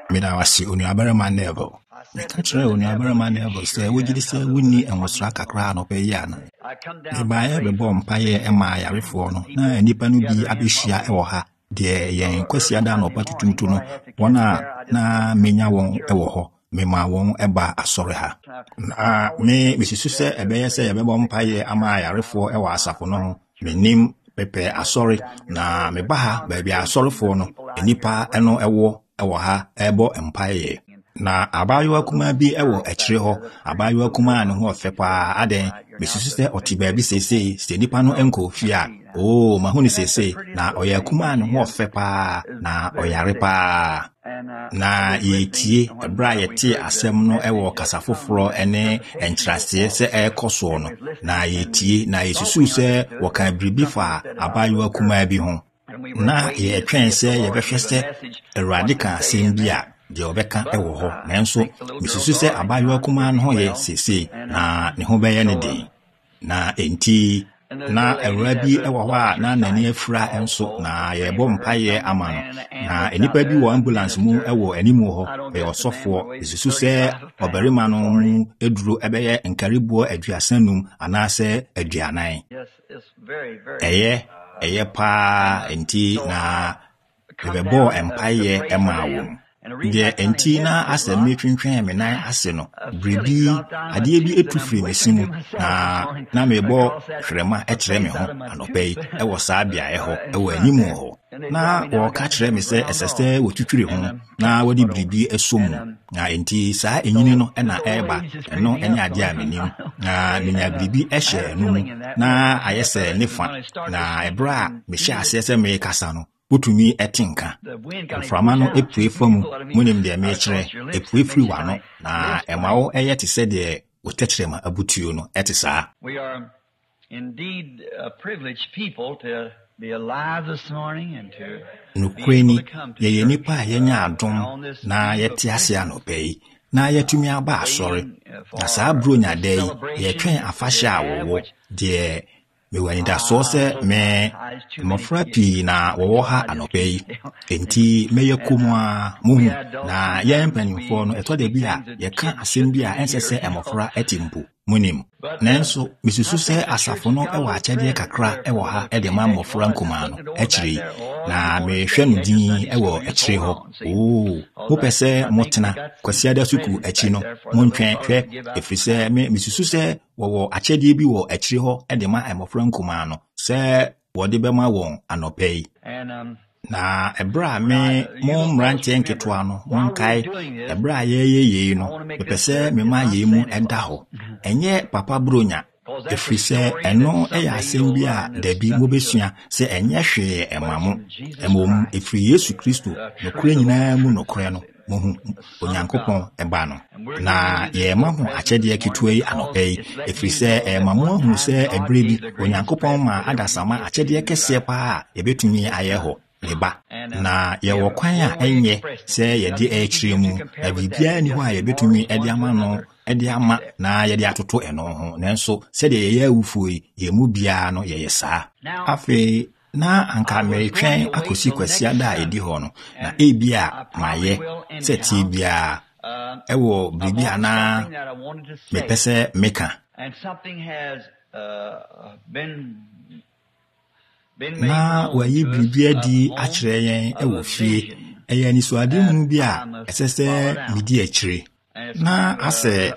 Mida wasi Onuabarima Neville. Me kachre Onuabarima Neville say wogidi say wuni enwosra kakra no pe yana. E baaye be bom paye ema yarefo no na nipa no bi abehia e wo ha de yen kwasi ada no patutuntu no wona na menya won e wo ho me ma won eba asore ha na me sisu se ebeye se yebe bom paye ama yarefo e wo asafo no menim pepe asore na me ba ha ba bia asorefo no enipa eno ewo ha ebo empaye na abayo kuma bi ewo akire ho abayo kuma ne ho ofepa aden besusu se otiba bi sese se nipa no enko fia mahuni sese na oya kuma ne ho ofepa na oyare pa na yetie ebra yete asem no ewo kasafoforo ene entrase se ekoso no na yetie na yesusu se woka bribi fa abayo kuma bi ho na ye twen se ye behwe se Awurade ka asem bia de obeka ewo ho nanso misusu se abayo kuma no ho ye sese na ne ho beye ne den na enti na Awurade ewo ho a na nani afura enso na ye bom mpaye ama no na enipa bi wo ambulance mu ewo animu ho be osofo misusu se obarima no mu eduro ebeye nkaribuo aduasanum anase aduanan eye pa enti na ebebo empaye ema wo de enti na asem metwentwen me nan ase no bribi ade bi etufiri mesimu na mebo hwrema ekire me ho anopei ewo saa bia ho ewo animu ho na wo ka kire me se esese wotwitwiri ho na wodi bribi esom na enti saa enyini no na eba no ene ade a menim na menya bribi ehye no na ayese nefa na ebra me hye asese me kasa no utumi etinka frama no epue famu munim de me kire epue firi wano na emawo eyete se de otekrema abutuo no etisa. We are indeed privileged people to be alive this morning and to nukweni ye nipa yenya adom na yete ase anopei na yetumi aba asore na saa bronya dei ye twen afahye awowo de mewani da so se me mofrapi na wo ha anopei enti meyekumwa muhu na yempanifo no etode bia ye ka asem bia ensese emofra etimpu munim nanso misusu se asafo no ewa achede kakra ewo ha ede ma mofra nkuma no ekiri na mehwe no din ewo ekiri ho mopese motena kwasiada suku echi no montwen hwe efrise misusu se wo achede bi wo ekiri ho ede ma emofra nkuma no se wode bema won anopei na ebra me mo mrante nketwa no monkai ebra ye no bepese me ma ye mu eda ho enye papa bronya efrise eno eya asem bia dabi mobesua se enye hwe emamo emom efri Yesu Kristo nokure nyina mu nokure no mohu onyankopon eba no na ye mahu achede akituo yi anopei efrise emamo hu se ebrebi onyankopon ma adasama achede kese pa ebetumi aye ho leba na ye wokwan a enye se ye di ekire mu abibia ni ho a ye betumi edi ama no edi ama na ye di atoto eno ho nanso se de ye awufoi ye mu bia no ye yesa afi na anka metwen akosi kwasia da edi ho no na ebia maye se ti bia ewo bibia na mepese meka and something has been na wayi bibia di akire yen ewo fie eya ni so ade mu bia esese midi akire na ase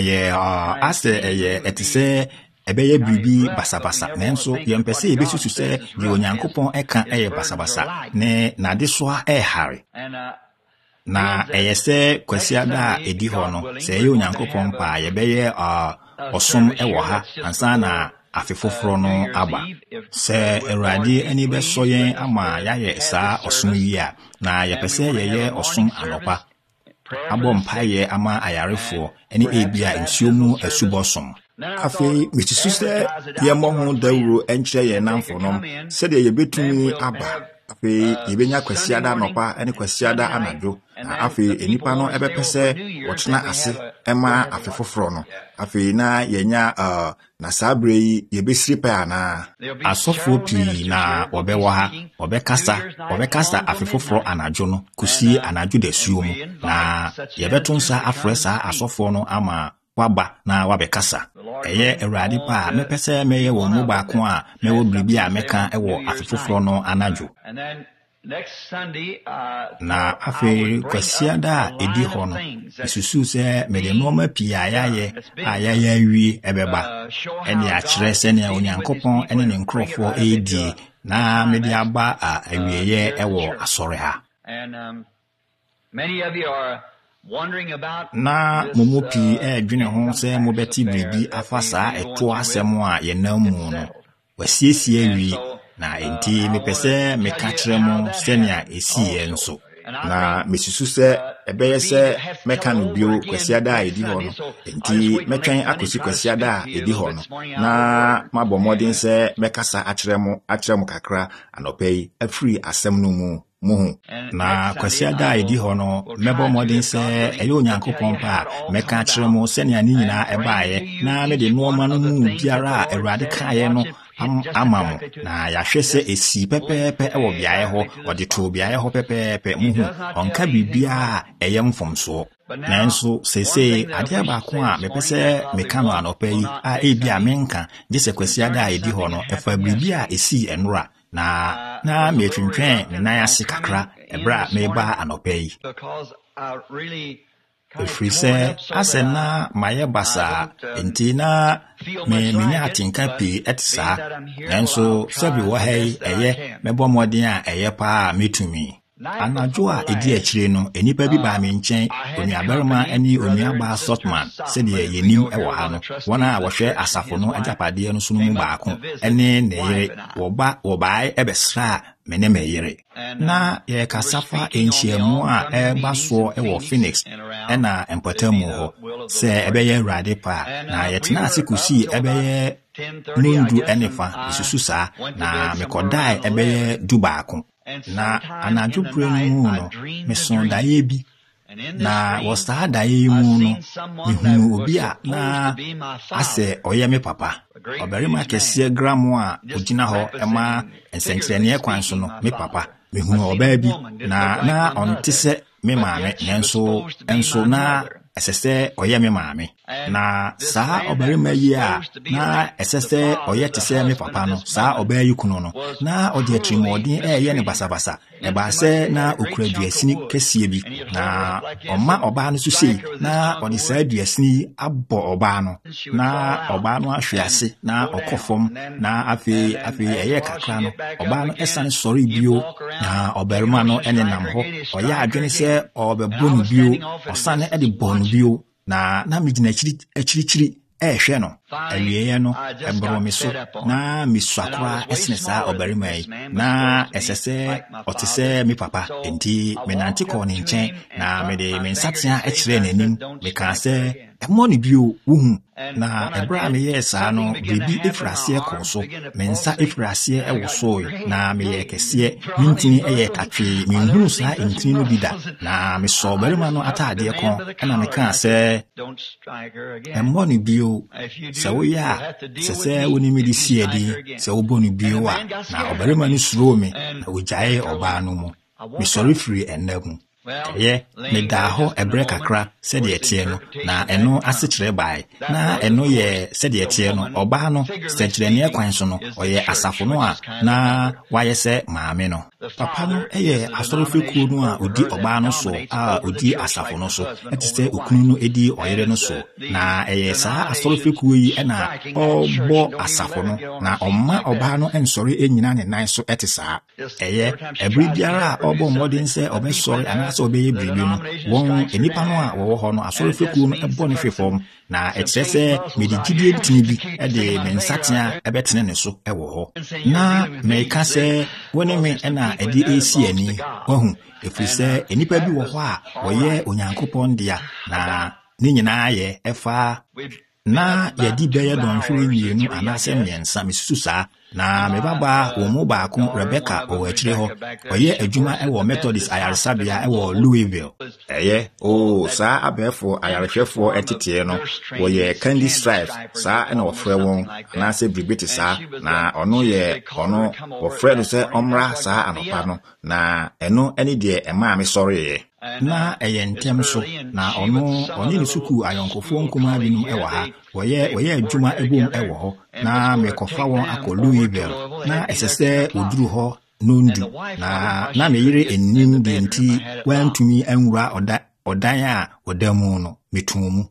eye etise ebeye bibi basabasa nanso yempese ebesusu se di onyankopon eka eye basabasa ne na de so ehare na eyese kwasiada edi ho no se ye onyankopon pa yebeye osom ewo ha ansa na afefoforo no aba se Awurade ani beso yen ama yaye saa osom yi a na yepese yeye osom anopa abom paye ama ayarefo eni ebia nsuomu asubosom afi mitisu se ye mo ho dawuro enkyere ye namfo nom se de ye betumi aba Afi yebenya kwasiada nopa ene kwasiada anadwo. Afi enipa no ebepese wotena ase ema afefoforo no. Afi na yenya na sabre yi yebesiri pe ana asofo pi na obewa ha obekasa afefoforo anadwo no kusi anadwo desuo mu na yebetonsa afresa asofo no ama waba na wabekasa eye Awurade pa mepese meye wo mu ba ko a mewo bribi a meka ewo afefoforo no anadwo. Na afi kwasiada edi ho no isusu se mede noma pi ayaye wi ebeba ene a kire se ne Onyankopon ene ne nkrofo edi na mede aba awieye ewo asore ha. Na momopi edwene ho se mobeti bribi afasa eto asem a yenamu no wasiesie wi na enti mepese meka kire mo senia esiye nso na mesusu se ebeye se meka no bio kwasiada edi ho no enti metwen akosi kwasiada edi ho no na mabomodin se mekasa akire mo kakra anopai afri asem no mu muhu na kwasiada edi ho no mebomodin se eyo Onyankopon pa meka akire mo senia ni nyina ebaaye na me de no ma no mu biara Awurade kaaye no amamu na yahwese esi pepepe ewo biaye ho ode to biaye ho pepepe muhu onka bibia eyemfomso nanso sese ade abako a mepese meka no anopai a ebia menka gese kwasiada edi ho no efa bibia esi enura na metwentwen ne nan ase kakra ebra meba anopai Efrise asena maye basa entina menya atinka pi etsa nanso sebi wo hei eye mebo modin a eye pa metumi anadwo a edi akire no enipa bi ba me nchen onuabarima ani onuaba Sotman se de yenim ewo ha no wona wohwe asafo no ajapade no so mu baako ene ne yere wo bai ebesra mene meyere na ye kasafa enchiemu a baso ewo Phoenix ena empatamu ho se ebeye Awurade pa na yetena asikusi ebeye mundu enefa isususa na mekodai ebeye dubaako na anadwo prenu no mesondaye bi na wasa daye mu no mihunu obi a na ase oye me papa obarima kese gramo a ogina ho ema ensenkrene kwan so no me papa mihunu oba bi na onte se me maame enso na esese oye me maame na saa obarima yi a na esese oye tese me papa no saa oba yi kuno no na odi atrimodin eye ne basabasa e ba se na okura duasini kesie bi na oma oba no susi na oni saa duasini abbo oba no na oba no ahwease na okofom na afi eye kakra no oba no esane sori bio na obarima no ene nam ho oya adwene se obebonu bio osane ede bonu bio na mijina chiri ehwe no awieye no ebromi so na miswakwa esnesa obarima yi na esese otise mi papa enti menanti ko ni nchen na mede mensatia ekire nanim meka se emoni bio wuhu na ebra me yesa no bibi efrase ekoso mensa efrase ewoso na me yekese mintini eye katwe minhunu sa intini no bida na me so barima no atade ko na me ka se emoni bio sawoya sese woni me di siedi se oboni bio a na obarima no suro me na ojae oba no mu me sorry free enagu ye me da ho ebre kakra se de etie no na eno asechire bai na eno ye se de etie no oba no sechire ne kwan so no oye asafo no a na waye se maame no papa no eye asorofekuo no a odi oba no so a odi asafo no so etise okunu no edi oyere no so na eye saa asorofekuo yi na obo asafo no na omma oba no ensori enyina ne nan so etisa eye ebri biara obo modin se obesori so be bribi no won enipa no a wo ho no asorofekuo no ebo ne fefom na etrese medigidie ntini bi de mensatia ebetene ne so ewo ho na meka se woni me na edi esi ani wahu efise enipa bi wo ho a woye Onyankopon dia na ni nyina ye efa na yadi bɛyɛ dɔnhwere mmienu anasɛ mmiɛnsa misusu saa na me baba wo mu baako Rebecca o akyire hɔ ɔyɛ adwuma ɛwɔ Methodist ayaresabea ɛwɔ Louisville saa abɛɛfo ayarehwɛfoɔ ɛteteɛ no wɔyɛ Candy Stripes saa ɛna wɔfrɛ wɔn anasɛ Bribete saa na ɔno wɔfrɛ no sɛ ɔmmra saa anɔpa no na ɛno ɛne deɛ ɛmaa me sɔreeɛ na ɛyɛ ntɛm so na ɔne ne suku ayɔnkofoɔ nkuma binom ɛwɔ ha wɔyɛ adwuma ebom ɛwɔ hɔ na mekɔfa wɔn akɔ Louisville na ɛsɛ sɛ oduru hɔ nondu na meyere enim de nti wantumi anwura ɔdan a ɔda mu no metum mu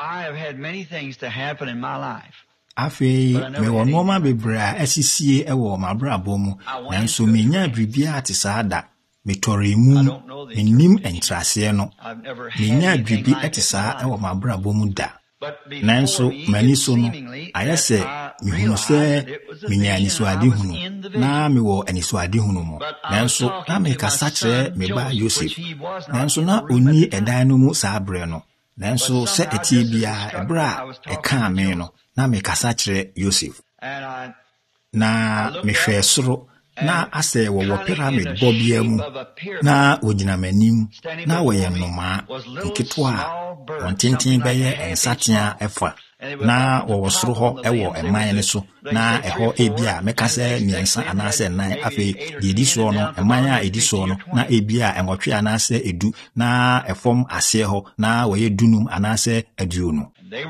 afei mewɔ nneɛma bebree a asisie ɛwɔ mabrabɔ mu nanso menya biribiara te saa da metɔre mu menim entraseɛ no menya biribi ɛte saa ɛwɔ mabrabɔ mu da nanso mani so no ayɛ sɛ mehunu sɛ menya anisoade hunu na mewɔ anisoade hunu mu nanso na mekasa kyerɛ me ba Joseph nanso na onni ɛdan no mu saa brɛ no nanso sɛ ɛtie biara ɛbrɛ a ɛkaa me no na mekasa kyerɛ Joseph na mehwɛ soro na asɛ wɔwɔ pyramid bɔbea mu na ogyina m'anim na wɔyɛ nnomaa nketewa a wɔn tenten bɛyɛ nsatea ɛfa na wɔwɔ soro hɔ ɛwɔ ɛman no so na ɛhɔ ebia mɛka sɛ mmiɛnsa anaasɛ nnan afei deɛ edi soɔ no ɛman a edi soɔ no na ebia ɛnwɔtwe anaasɛ edu na ɛfɔm aseɛ hɔ na wɔyɛ dunum anaasɛ aduonu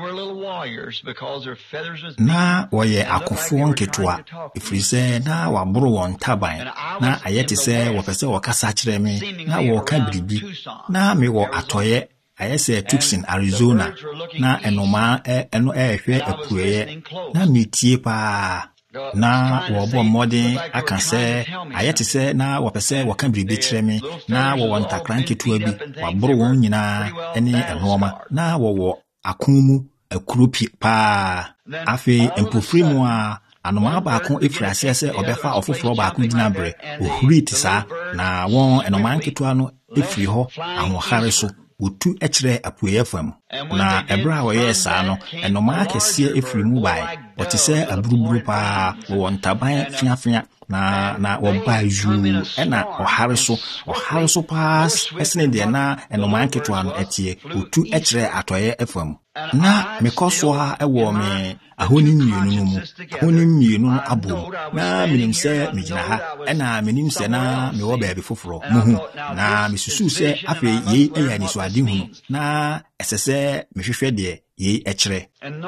na wɔyɛ akofoɔ nketewa ɛfiri sɛ na waboro wɔn taban na ayɛ te sɛ wɔpɛ sɛ wɔkasa kyerɛ me na wɔka biribi na mewɔ atɔyɛ ayɛ sɛ Tucson, Arizona na ɛnomaa ɛno ɛhwɛ apueɛ na metie paa na wɔbɔ mmɔden aka sɛ ayɛ te sɛ na wɔpɛ sɛ wɔka biribi kyerɛ me na wɔwɔ ntakra nketewa bi waboro wɔn nyinaa ɛne ɛnoɔma na wɔwɔ akomu akuropi paa afei mpofiri mu a anomaa baako efiri aseɛ sɛ ɔbɛfa ɔfoforɔ baako gyina brɛ ohuri te saa na wɔn ɛnomaa nketewa no efiri hɔ ahohare so wotu ɛkyerɛ apueɛ fam na ɛbrɛ a wɔyɛ saa no ɛnomaa kɛseɛ efiri mu bae wɔte sɛ aburuburu paa wɔwɔ ntaban fiafia na wɔbaa yuu ɛna ɔhare so paa ɛsene deɛ na ɛnomaa nketewa no ɛteɛ wotu ɛkyerɛ atɔyɛ fam na mekɔ so a ɛwɔ me ahoni mmienu no mu ahoni mmienu no abom na menim sɛ megyina ha ɛna menim sɛ na mewɔ baabi foforɔ muhu na mesusuu sɛ afei yei ɛyɛ anisoade hunu na ɛsɛ sɛ mehwehwɛ deɛ yei ɛkyerɛ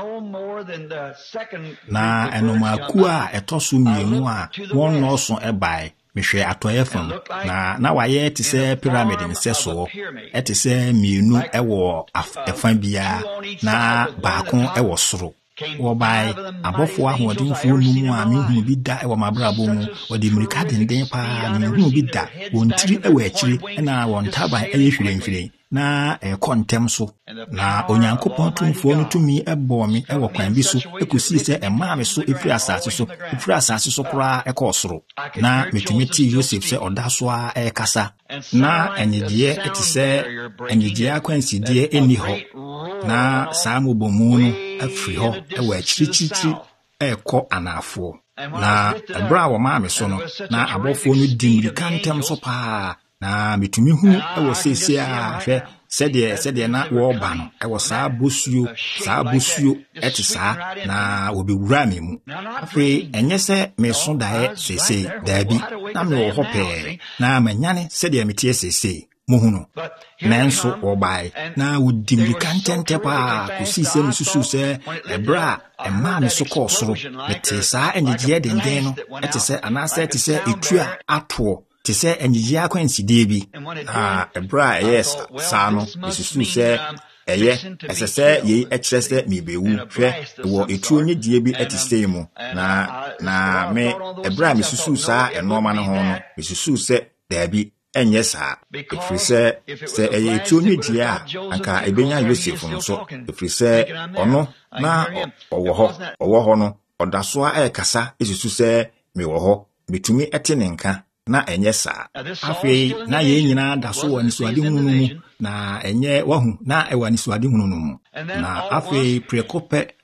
na ɛnomaaku a ɛtɔ so mmienu a wɔn nɔɔso ɛbae mehwɛ atɔyɛ fam na wayɛ te sɛ pyramid nsɛsoɔ ɛte sɛ mmienu ɛwɔ ɛfa biara na baako ɛwɔ soro wɔbae abɔfoɔ ahoɔdenfoɔ num a menhunu bi da ɛwɔ mabrabɔ mu wɔde mmirika denden paa menhunu bi da wɔn tiri ɛwɔ akyire ɛna wɔn taban ɛyɛ hwirenhwiren na ɛkɔ ntɛm so na Onyankopɔn tumfoɔ no tumi ɛbɔɔ me ɛwɔ kwan bi so ɛkɔsii sɛ ɛmaa me so ɛfiri asase so koraa ɛkɔɔ soro na metumi tee Joseph sɛ ɔda so a ɛrekasa na anigyeɛ ɛte sɛ anigyeɛ akwansideɛ ɛnni hɔ na saa mmɔbɔmu no afiri hɔ ɛwɔ akyirikyirikyiri ɛrekɔ anaafoɔ na ɛberɛ a wɔmaa me so no na abɔfoɔ no di mmirika ntɛm so paa na metumi hu ɛwɔ seesie a hwɛ sɛdeɛ na wɔɔba no ɛwɔ saa bosuo ɛte saa na wɔbɛwura me mu afei ɛnyɛ sɛ meso daeɛ seesei daabi na mewɔ hɔ pɛɛ na manyane sɛdeɛ meteɛ seesei muhu no nanso wɔbae na wɔdi mmirika ntɛntɛ paa kɔsii sɛ mesusuu sɛ ɛberɛ a ɛmaa me so kɔɔ soro metee saa anyigyeɛ denden no ɛte sɛ anaasɛ ɛte sɛ ɛtu a atoɔ te sɛ anyigyeɛ akwansidie bi na ɛberɛ a ɛyɛ saa no mesusuu sɛ ɛsɛ sɛ yei ɛkyerɛ sɛ mebɛwu hwɛ ɛwɔ etuo nyedie bi ɛte sei mu na me ɛberɛ a mesusuu saa ɛnoɔma no ho no mesusuu sɛ daabi ɛnyɛ saa ɛfiri sɛ ɛyɛ etuo nyedie a anka ɛbɛnya Yosef no so ɛfiri sɛ ɔno na ɔwɔ hɔ no ɔda so a ɛrekasa ɛsusu sɛ mewɔ hɔ metumi ɛte ne nka na ɛnyɛ saa afei na yɛn nyinaa da so wɔ anisoade hunu no mu na ɛnyɛ wahu na ɛwɔ anisoade hunu no mu na afei prɛko pɛ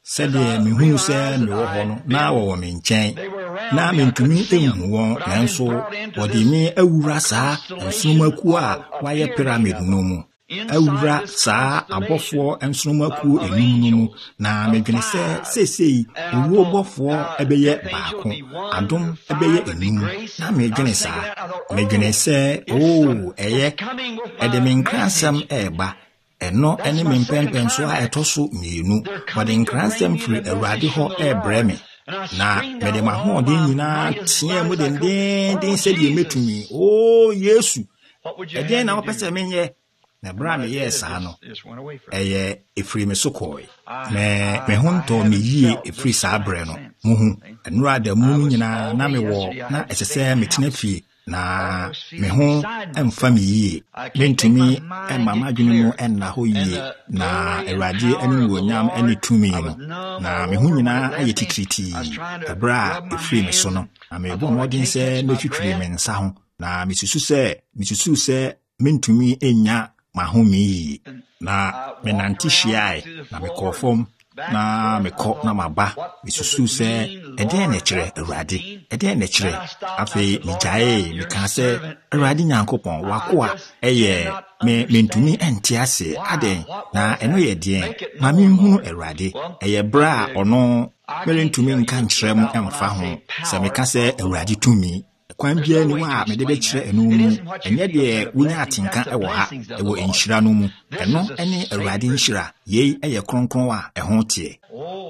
said the Mihun said no now or min chain. Now mean to me one and so what they may a rasa and sumakua why a pyramid no more. Eura sa abofo ensomaku enum na medwene se wo bofo ebeye baako adom ebeye enum na medwene se eye edemenkrasam eba eno ene mempempen so a etoso mienu bode nkrasam firi awade ho ebreme na mede maho de nyina tie mu den se de metumi Yesu eden na opese menye na brame yes ano eye efri me sokoi me honto me yie efri sa abre no muhu enura da mu nyina na me wo na esese me tenafie na me ho emfa me yie mentumi mama adwene mu enna ho yie na ewade ani wonyam ani tumi no na me ho nyina aye titriti abra efri me so no na me bo modin se no twitwiri me nsa ho na misusu se mentumi enya mahumi na menantishiai na mekofom na meko na maba misusu se eden nekire awade eden nekire afi mijae mikase awade nyankopon wakoa eye mentumi entiase aden na eno ye den ma minhu awade eye bra ono melentumi nka nkyerem emfa ho se mikase awade tumi kwan bia ni wa me de be kire enu mu enye de wunya atinka ewo ha ewo enhyira no mu eno ene awade nhyira yei eye kronkron wa eho tie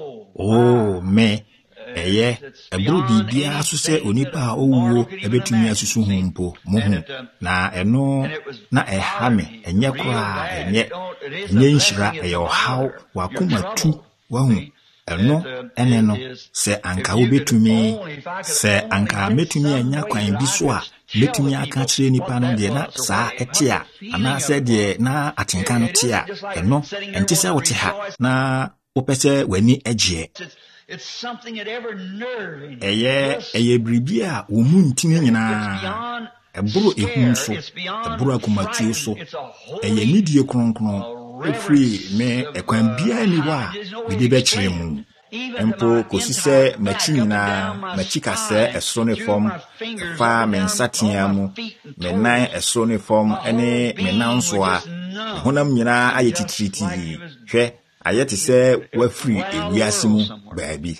me eye eburu bibia so se onipa owuo ebetumi asusu hu mpo muhu na eno na ehame enye kra enye nhyira eye ohaw wakomatu wahu eno eneno se anka obetumi se anka metumi anya kwan bi so a metumi aka kire nipa no de na saa etia ana se de na atinka no tia eno enti se wote ha na opese wani agye eye bribia wo mu ntimi nyina eburu ehun so eburu akomatu so eye nidie kronkron efri me ekwan bia ni wa bide be kire mu empo kosise machina machika se esone form fa mensatia mu menan esone form ene menanso a honam nyina ayetitriti hwe ayeti se wafri ewiase mu baabi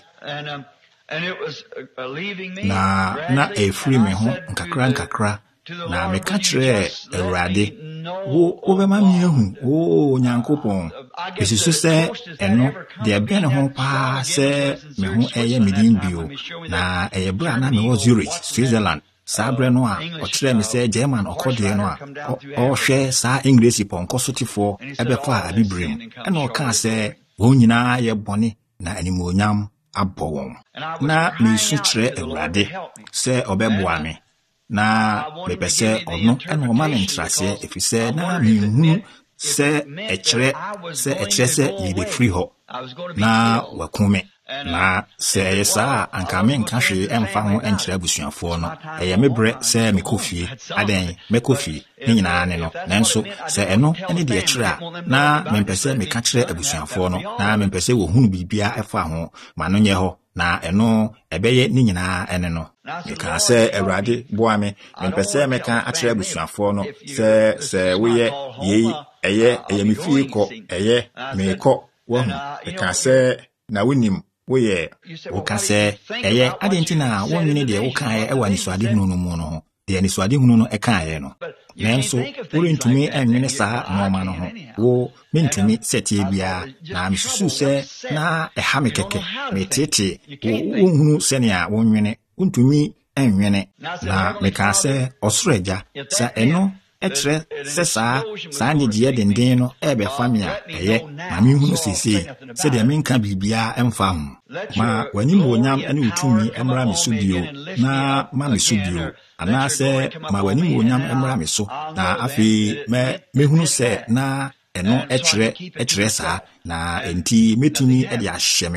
na efri me ho nkakra na meka kire awurade wo obema miehu nyankopon esisu se eno de bene ho pa se me ho eye midin bio na eye bra na me wo Zurich Switzerland sabre no a o kire me se German okode no a o hwe sa English ponko sotifo ebefa abibrem ena o ka se wo nyina ye bone na animonyam abowon na me su kire awurade se obeboa me na mepese ono ena o ma ntrase efise na mihu se ekire se yibe free ho na wakume na se yesa ankame nkahwe emfa ho enkire abusuafo no eye mebre se mekofie aden mekofie nyina ne no nanso se eno ene de ekire a na mempese meka kire abusuafo no na mempese wo hunu bibia efa ho ma no nye ho na eno ebeye ni nyina ene no meka se awurade boa me mempese meka akire abusuafo no se woye yei eye mifie ko eye meko wo meka se na wonim woye wokase eye adentina wonne de wokae ewani swade hunu no mu no de ni swade hunu no ekae no nanso worentumi enwene saa noma no ho wo mentumi setie bia na misusu se na eha mekeke metete wo hunu senia wonwene untumi enwene na mekase osreja sa eno etre se saa nyeje denden no ebe famia eye ma mi hunu sisi se de menka bibia emfa hu ma wani monyam ene utumi emra me studio na ma me studio ana se ma wani monyam emra me so na afi me hunu se na eno etre sa na enti metumi e de ahye me ho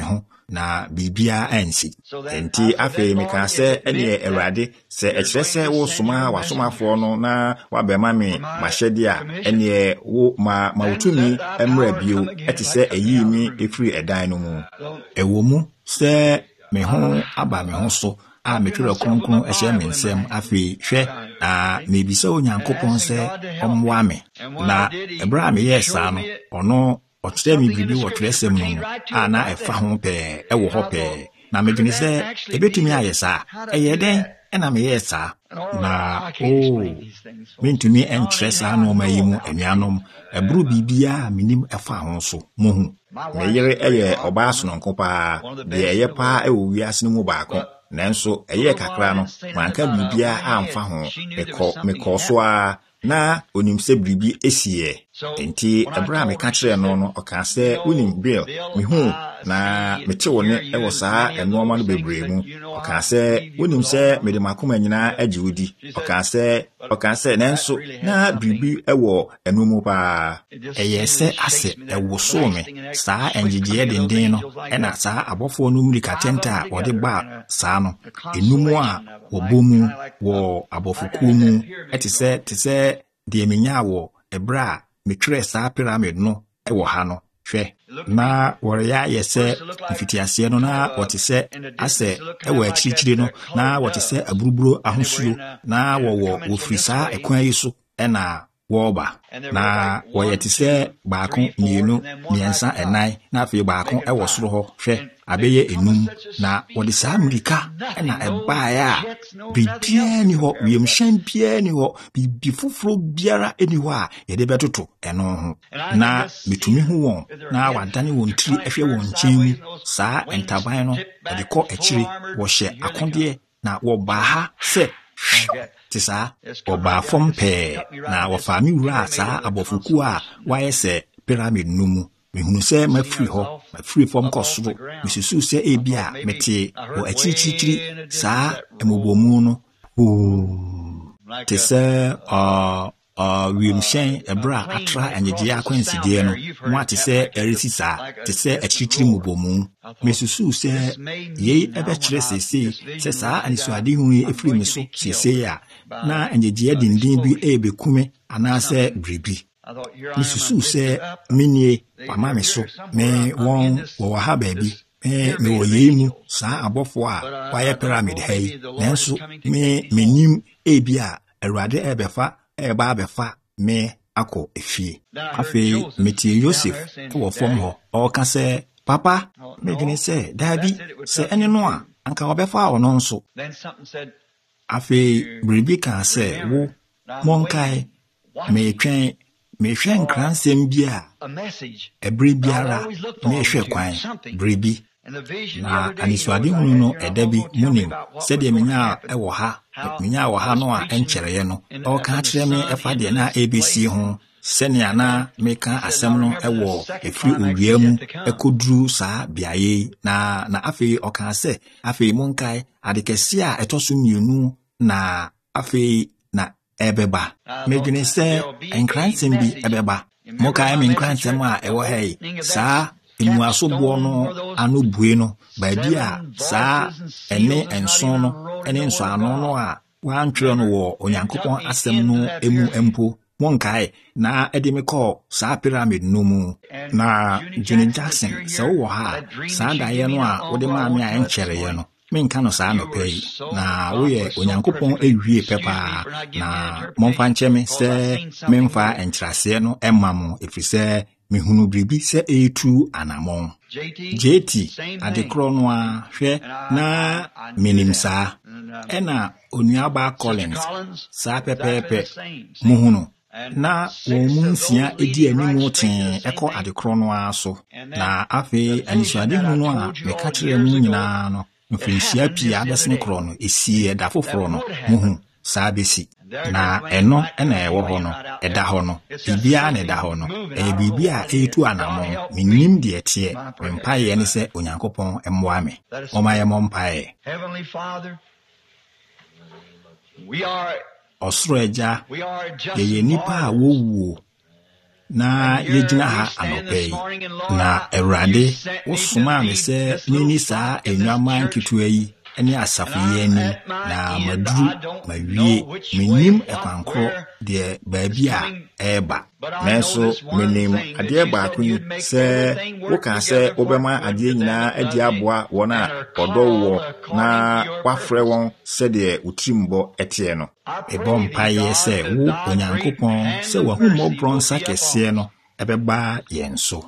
na bibia ansi enti afi meka se ene Awurade se ekire se wo soma wasomafo no na wabema me mahyede a ene wo ma wotumi emra bio eti se eyi mi efiri edan no mu ewo mu se me ho aba me ho so a metwere kronkron ehye me nsem afi hwe na mebisa Onyankopɔn se omwa me na ebra me yesa no ono okyerɛ me biribi wɔ twerɛsɛm no a na ɛfa ho pɛɛ ɛwɔ hɔ pɛɛ na medwene sɛ ebetumi ayɛ saa ɛyɛ dɛn ɛna meyɛ saa na mentumi ɛnkyerɛ saa nɔɔma yi mu anuanom ɛboro biribiara menim ɛfa ho so mohu meyere ɛyɛ ɔbaa sononko paa deɛ ɛyɛ paa ɛwɔ wiase no mu baako nanso ɛyɛ kakra no manka biribiara amfa ho mekɔ so a na onim sɛ biribi esiye enti ebra me ka kyerɛ no no ɔka sɛ unim Bill mehu na mete wo ne ɛwɔ saa ɛnoɔma no bebree mu ɔka sɛ unim sɛ mede makoma nyinaa agye wodi ɔka sɛ nanso na biribi ɛwɔ ɛno mu paa ɛyɛ sɛ ase ɛwo so me saa ɛngyegeɛ denden no ɛna saa abɔfoɔ no mmirika tente a wɔde ba saa no enum a wɔbɔ mu wɔ abɔfokuo mu ɛte sɛ deɛ menya wɔ ebra metwerɛ saa pyramid no ɛwɔ ha no hwɛ na wɔreyɛ ayɛ sɛ mfitiaseɛ no na wɔte sɛ asɛ ɛwɔ akyirikyiri no na wɔte sɛ aburuburo ahosuo na wɔfiri saa ɛkwan yi so ɛna wɔba na wɔyɛ te sɛ baako mmienu mmiɛnsa ɛnan na afei baako ɛwɔ soro hɔ hwɛ abɛyɛ enum na wɔde saa mmirika ɛna ɛbaeɛ a biribiara ni hɔ wiemhyɛn biara ni hɔ biribi foforo biara ni hɔ a yɛde bɛtoto ɛno ho na metumi ho wɔn na wadane wɔn tiri ɛhwɛ wɔn nkyɛn mu saa ntaban no wɔde kɔ akyiri wɔhyɛ akodeɛ na wɔbaa ha sɛ te saa ɔbaa fam pɛɛ na wɔfaa me wura saa abɔfokuo a wɔayɛ sɛ pyramid no mu mehunu sɛ mafiri fam kɔ soro mesusu sɛ ebia mete wɔ akyirikyiri saa ɛmɔbɔmu no te sɛ wiemhyɛn ɛbra atra anyegye akwansideɛ no mo ate sɛ ɛresi saa te sɛ akyirikyiri mɔbɔmu mesusu sɛ yei ɛbɛkyerɛ seesei sɛ saa anisoade hu yi efiri me so seesei a na anyegye dindin bi ɛbɛkume anaasɛ biribi mesusu sɛ menie pama me so me wɔn wɔwɔ ha baabi me wɔ yei mu saa abɔfoɔ a wɔayɛ pyramid ha yi nanso menim ebi a Awurade ɛba abɛfa me akɔ efie afei metie Joseph wɔ fam hɔ ɔka sɛ papa medwene sɛ daabi sɛ ɛne no a anka wɔbɛfa ɔno nso afei biribi kaa sɛ wo monkae mehwɛ nkransɛm bi a ɛbere biara mehwɛ kwan biribi na anisoade hunu no ɛda bi munim sɛdeɛ menyaa wɔ ha no a ɛnkyerɛeɛ no ɔka kyerɛ me ɛfa deɛ na ABC ho sɛnea na meka asɛm no ɛwɔ efiri owia mu ɛkɔduru saa beaeɛ na afei ɔka sɛ afei monkae adekɛse a ɛtɔ so mmienu na afei na ɛbɛba medwene sɛ nkransɛm bi ɛbɛba mokae me nkransɛm a ɛwɔ ha yi saa emuasoboɔ no ano bue no baabi a saa ɛne nson no ɛne nsɔano no a wɔantwerɛ no wɔ Onyankopɔn asɛm no emu mpo monkae na ɛde me kɔɔ saa pyramid no mu na Johnny Jackson sɛ wowɔ ha saa daeɛ no a wode maa me a ɛnkyɛreeɛ no menka no saa nɔpɛ yi na woyɛ Onyankopɔn awie pɛpaa na momfa nkyɛ me sɛ memfa nkyerɛseɛ no ɛma mo ɛfiri sɛ mehunu biribi sɛ ɛtu anamɔn JT adekorɔ no a hwɛ na menim saa ɛna onuaba Collins saa pɛpɛɛpɛ muhunu na wɔn mu nsia edi anim tee ɛkɔ adekorɔ no a so na afei anisuade hu no a meka kyerɛ mu nyinaa no mfinhyia pii abɛsene korɔ no esi ɛda foforɔ no muhu saa besi na ɛno ɛna ɛwɔ hɔ no ɛda hɔ no biribiara na ɛda hɔ no ɛyɛ biribi a ɛyɛtu anamɔn menim deɛ teɛ mempaeɛ ne sɛ Onyankopɔn mmoa me ɔma yɛ mmɔ mpaeɛ ɔsoro agya yɛyɛ nnipa a wɔwuo na yegyina ha anɔpɛ na Awurade wosoma me sɛ mini saa enwaman ketewa yi ene asafo yi ani na maduru mawie menim ekwankoro de baabi a eba nanso menim ade baako yi sɛ woka sɛ wobɛma ade nyinaa adi aboa wɔn a ɔdɔ wo na wafrɛ wɔn sɛ de utirimbo etie no ebɔ mpaeɛ sɛ wo Onyankopɔn sɛ wahummɔborɔ nsa kɛseɛ no ɛbɛba yɛn so.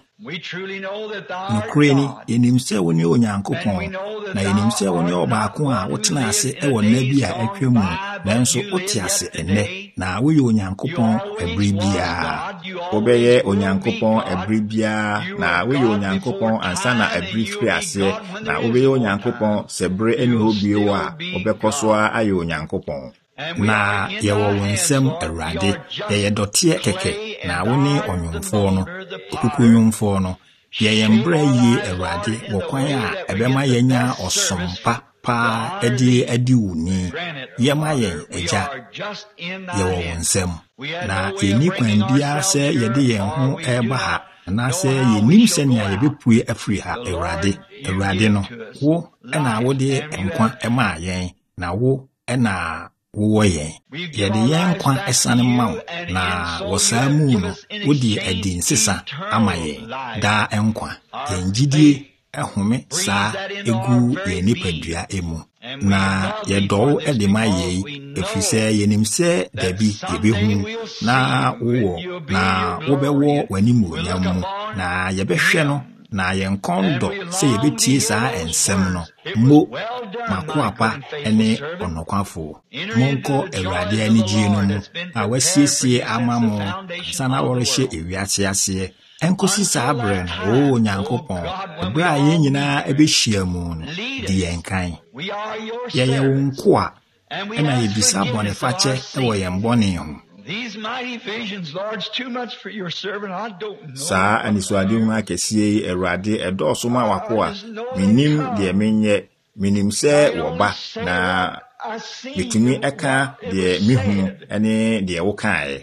Nukreni yenim sɛ woni Onyankopɔn na yenim sɛ woni ɔbaako a wotena ase ɛwɔ nna bi a atwam nanso wote ase ennɛ na woyɛ Onyankopɔn abiri bia wobɛyɛ Onyankopɔn abiri bia na woyɛ Onyankopɔn ansa na abiri firi ase na wobɛyɛ Onyankopɔn sɛ bere ani hɔ bio a wobɛkɔ so ayɛ Onyankopɔn na yɛwɔ wo nsɛm Awurade yɛyɛ dɔteɛ kɛkɛ na wo ne ɔnwomfoɔ no okukunyomfoɔ no yɛyɛ mbra yie Awurade wɔ kwan a ɛbɛma yɛnya ɔsompa paa adi wuni yɛma yɛn agya yɛwɔ wo nsɛm na yɛni kwan biara sɛ yɛde yɛn ho ɛba ha anaasɛ yɛnim sɛnea yɛbɛpue afiri ha Awurade no wo ɛna wode nkwa ɛma yɛn na wo ɛna wo yɛn yɛde yɛn nkwa ɛsane ma wo na wɔsaa mu no wodi adi nsesa ama yɛn daa nkwa yɛn gyidie ɛhome saa egu yɛn nipadua emu na yɛdɔw ɛde ma yɛn ɛfiri sɛ yɛnim sɛ dabi yɛbɛhu na wowɔ na wobɛwɔ w'animuonyam mu na yɛbɛhwɛ no na yɛn kɔndɔ sɛ yɛbɛtie saa nsɛm no mo makoapa ene ɔnokwafo monkɔ Awurade anigye no mu a wasiesie ama mo sana wɔrehyɛ ewiase ase enkosi saa brɛ no Onyankopɔn brɛ a yɛn nyinaa ɛbɛhyia mu no di yɛn kan yɛyɛ wo nko a ɛna yɛbisa bɔnefakyɛ ɛwɔ yɛn bɔne ho. These mighty visions, Lord, it's too much for your servant. I don't know. Sa aniswadi ma kɛseɛ Awurade ɛdɔɔso ma wako a minim deɛ menyɛ minim sɛ wɔba na mitumi ɛka deɛ mihu ɛne deɛ wokaeɛ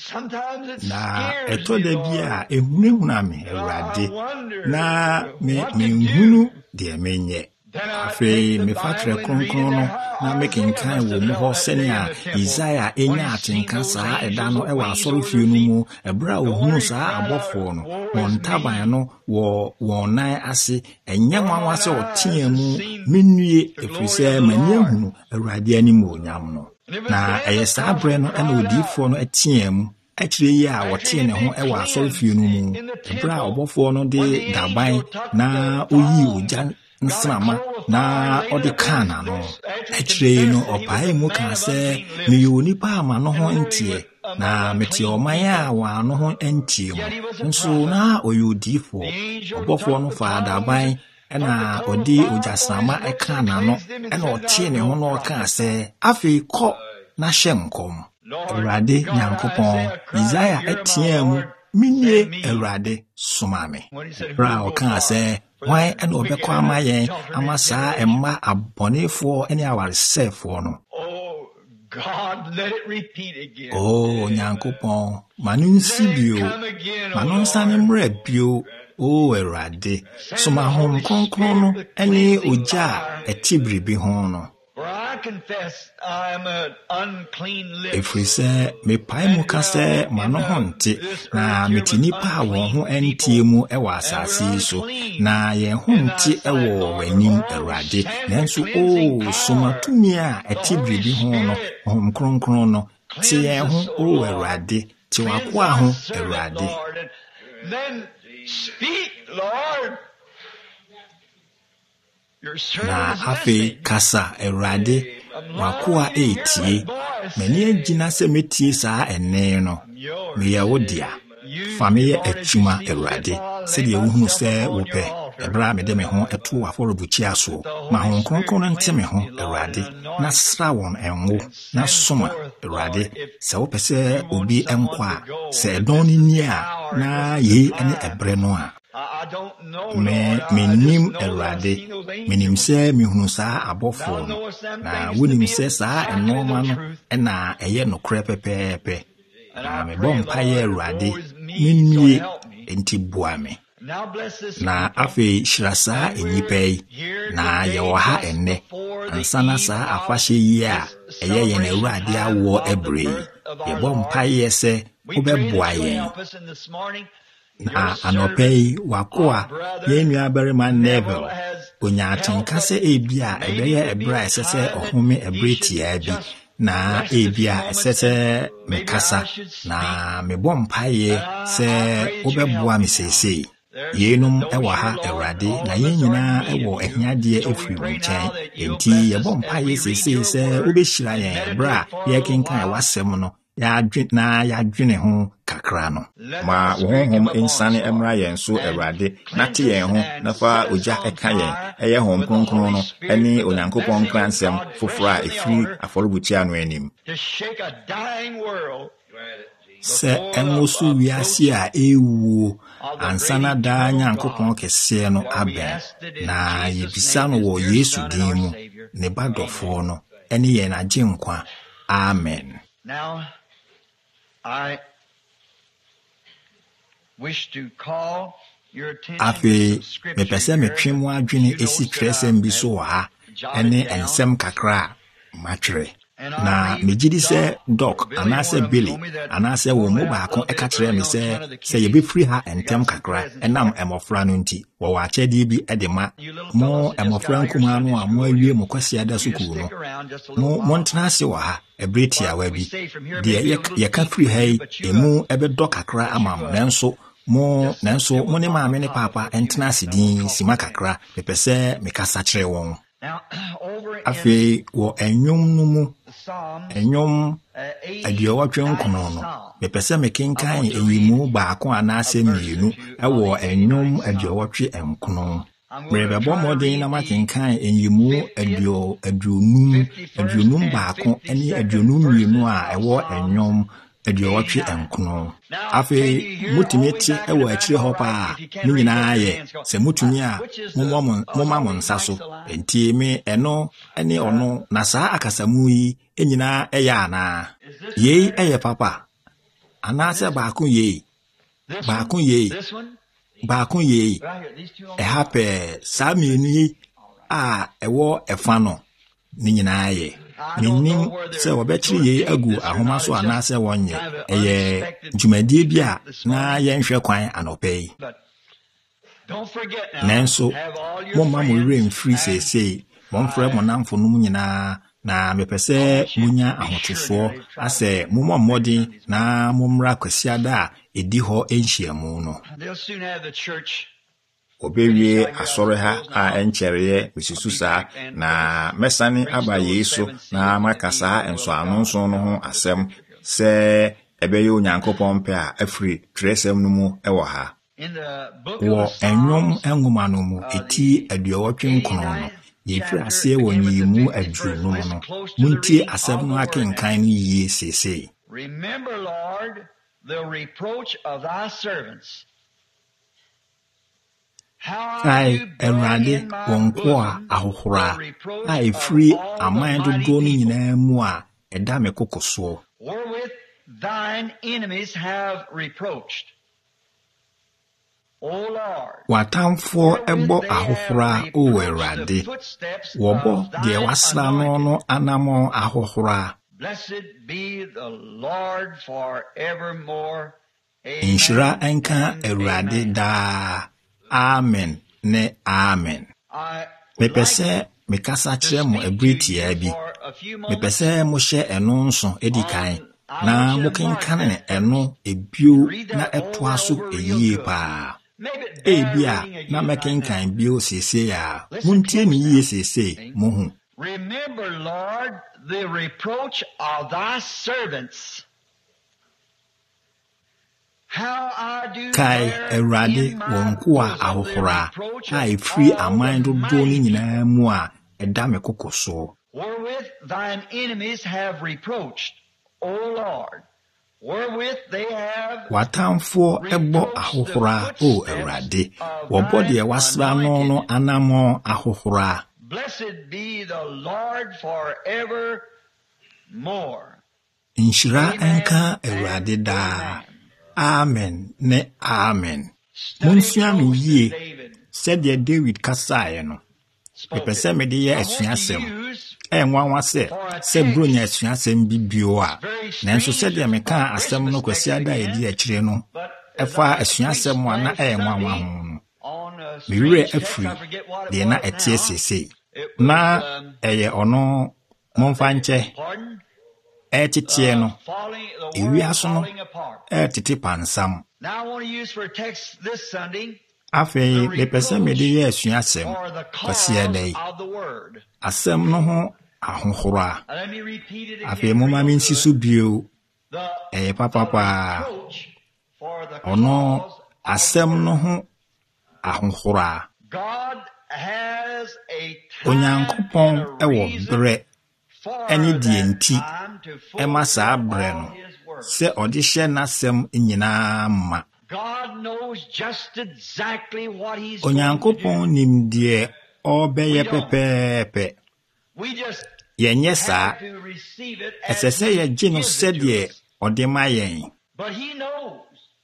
na ɛtɔ da bi a ehunahuna me Awurade na menhunu deɛ menyɛ afei mefatrɛ kronkron no na mekenkan wɔ mu hɔ sɛnea Isaiah enya atenka saa ɛda no ɛwɔ asɔrefie no mu ɛbra ohunu saa abɔfoɔ no wɔn taban no wɔ wɔn nan ase ɛnyɛ nwanwa sɛ ɔteɛ mu menue ɛfiri sɛ mani ahunu Awurade anim onyam no na ɛyɛ saa brɛ no ɛna odiifoɔ no ɛteɛ mu akyire yi a wɔte ne ho ɛwɔ asɔrefie no mu ɛbra ɔbɔfoɔ no de daban na oyi ogya nsrama na ɔde kana no akyire no ɔpae mu ka sɛ meyɛ onipa ama no ho nteɛ na mete ɔman a wɔano ho nteɛ mu nso na ɔyɛ odiifoɔ ɔbɔfoɔ no fa daban ɛna ɔde ogyasrama ɛkana no ɛna ɔte ne ho na ɔka sɛ afei kɔ na hyɛ nkɔm Awurade Nyankopɔn Isaiah ɛteɛ mu minnie Awurade soma me bra ɔka sɛ why and obeko ama yɛn ama saa emma abɔnefoɔ ene awaresɛfoɔ no. Oh God, let it repeat again. Oh Nyankopɔn manu nsi bio manu nsane mmerɛ bio o Awurade so ma hom kronkron no ene ogya ɛte biribi ho no. Confess I am an unclean lips. Ɛfiri sɛ mepae mu ka sɛ mano ho nte na mete nipa a wɔn ho ntie mu ɛwɔ asase yi so na yɛn ho nte ɛwɔ w'anim Awurade nanso somatumi a ɛte biribi ho no hom kronkron no te yɛn ho Awurade te wakoa ho Awurade. Then speak, Lord. Na afei kasa Awurade wakoa etie mani agina sɛ metie saa enne no meyɛ wo dia fa meyɛ atwuma Awurade sɛdeɛ wohunu sɛ wopɛ ɛbra mede me ho ɛto afɔrebukyia so ma ho kronkron nte me ho Awurade na sra wɔn enwo na soma Awurade sɛ wopɛ sɛ obi enkɔ a sɛ ɛdɔn ni ni a na yei ene ɛbrɛ no a menim Awurade menim sɛ mehunu saa abɔfoɔ no na wonim sɛ saa ɛnɔɔma no ɛna ɛyɛ nokorɛ pɛpɛɛpɛ na mebɔ mpaeɛ Awurade minnie enti boame. Na afe shirasa enyipai na yewaha enne ansana sa afahye yi a eye ye na Awurade awo ebre yebo mpaye se obeboa yen na anopai wakoa ye nua barima Neville onya atenka se ebia ebeye ebra esese ohome ebretia bi na ebia esese mekasa na mebo mpaye se obeboa misese yenum ewa ha Awurade na yen nyina ewo ehiade efiri nchen enti yebo mpaye sese se obehira yen bra ye kenkan wasem no ya adwene ho kakra no ma wohom insane emra yen so Awurade na te yen ho na fa oja eka yen eye hom kronkron no eni onyankopon kransem fofora efiri aforobutia no anim se enwosu wiase a ewu ansana da nyankopon kese no aben na yebisa no wo Yesu din mu ne badofo no eni ye na ginkwa amen. Now I wish to call your attention afi me pese me twemu adwene esi tresem bi so ha ene ensem kakra matwere na mejidi se Doc anase Billy anase wo mu baako eka kire me se ye be free ha entem kakra enam emofra no nti wo wa chede bi edema mo emofra nkuma no a mo awie mo kwasi ada sukuu no mo ntena ase wa ha ebretia wa bi de ye ka free hai emu ebe do kakra ama mo nanso mo ne maame ne papa entena ase din sima kakra pepese me kasa kire won afi wo enyum no mu enyum adiowatwe nkono no mepese mekenkan eyimu baako anase mienu ewo enyum adiowatwe enkono mrebebo modern na makenkan eyimu aduonum baako eni aduonum mienu a ewo enyum adiowatwe enkono afi mutimeti ewo akire hopa ni nyina ye se mutumi a momma nsaso enti me eno eni ono na saa akasamu yi enyina eya na yei eye papa anase baako yei hape saa mienu yi a ewo efa no ni nyina ye menim se obekiri yei agu ahoma so anase wonye eye dwumadie bia na yenhwe kwan anopai nanso momma mo rem free sese momfre mo namfo no nyina na mepese munya ahotofo ase momma modern na momra kwasiada edi ho enhyiamu no obewie asore ha a enchereye misisusa na mesani aba Yesu na makasa enso anonso no ho asem se ebeye onyankopon pe a afri tresem no mu ewo ha wo enyom enwoma no mu eti aduowatwe nkono no yefri ase wonyimu adwunum no muntie asem no akenkan no yie sese. Remember, Lord, the reproach of thy servants. Ai Awurade wonko a ahohora ai free aman dodo ni nyina mu a eda me kokoso Wherewith thine enemies have reproached, O Lord. watamfo ebo ahohora o Awurade wobo de wasra no anamo ahohora. Blessed be the Lord forevermore. Inshira enka Awurade da. Amen ne amen. Mepese mekasa kire mo abritia bi. Mepese mo hye eno nso edikan na mo kenkan ne eno ebio na etoa so eyie pa. Ebia na mekenkan bio sese ya. Muntie ni yie sese mo hu. Remember, Lord, the reproach of thy servants. Kai Awurade wonko a ahohora ai free aman dodo ni nyina mu a eda me kokoso. Wherewith thine enemies have reproached, O Lord, wherewith they have watamfo ebo ahohora o Awurade wobo de wasra no anamo ahohora. Blessed be the Lord forever more. Inshira enka Awurade da. Amen ne amen. Monsia me yie said David kasaye no. Epese me de ye asuasem. Nwanwa se bronya asuasem bibio a. Nanso said ye meka asem no kwasi ada edi akire no. Efa asuasem wa na nwanwa ho no. Me wure afri de na etie sese. Na eye ono momfa nche etitie no. Ewiaso no etiti pansam. Now I want to use for a text this Sunday. Afei le pese me de ye asuasem kwasi ada yi. Asem no ho ahohora. Afei moma mi nsiso bio. Papa ono asem no ho ahohora. God has a Onyankopon ewo bre eni die nti ema saa bre no se odi hye nasem nyina ma. God knows just exactly what he's Onyankopon nim die obeye pepepe. We just Yenye saa have to receive it esese ye gye no sedie odi ma yen. but he knows.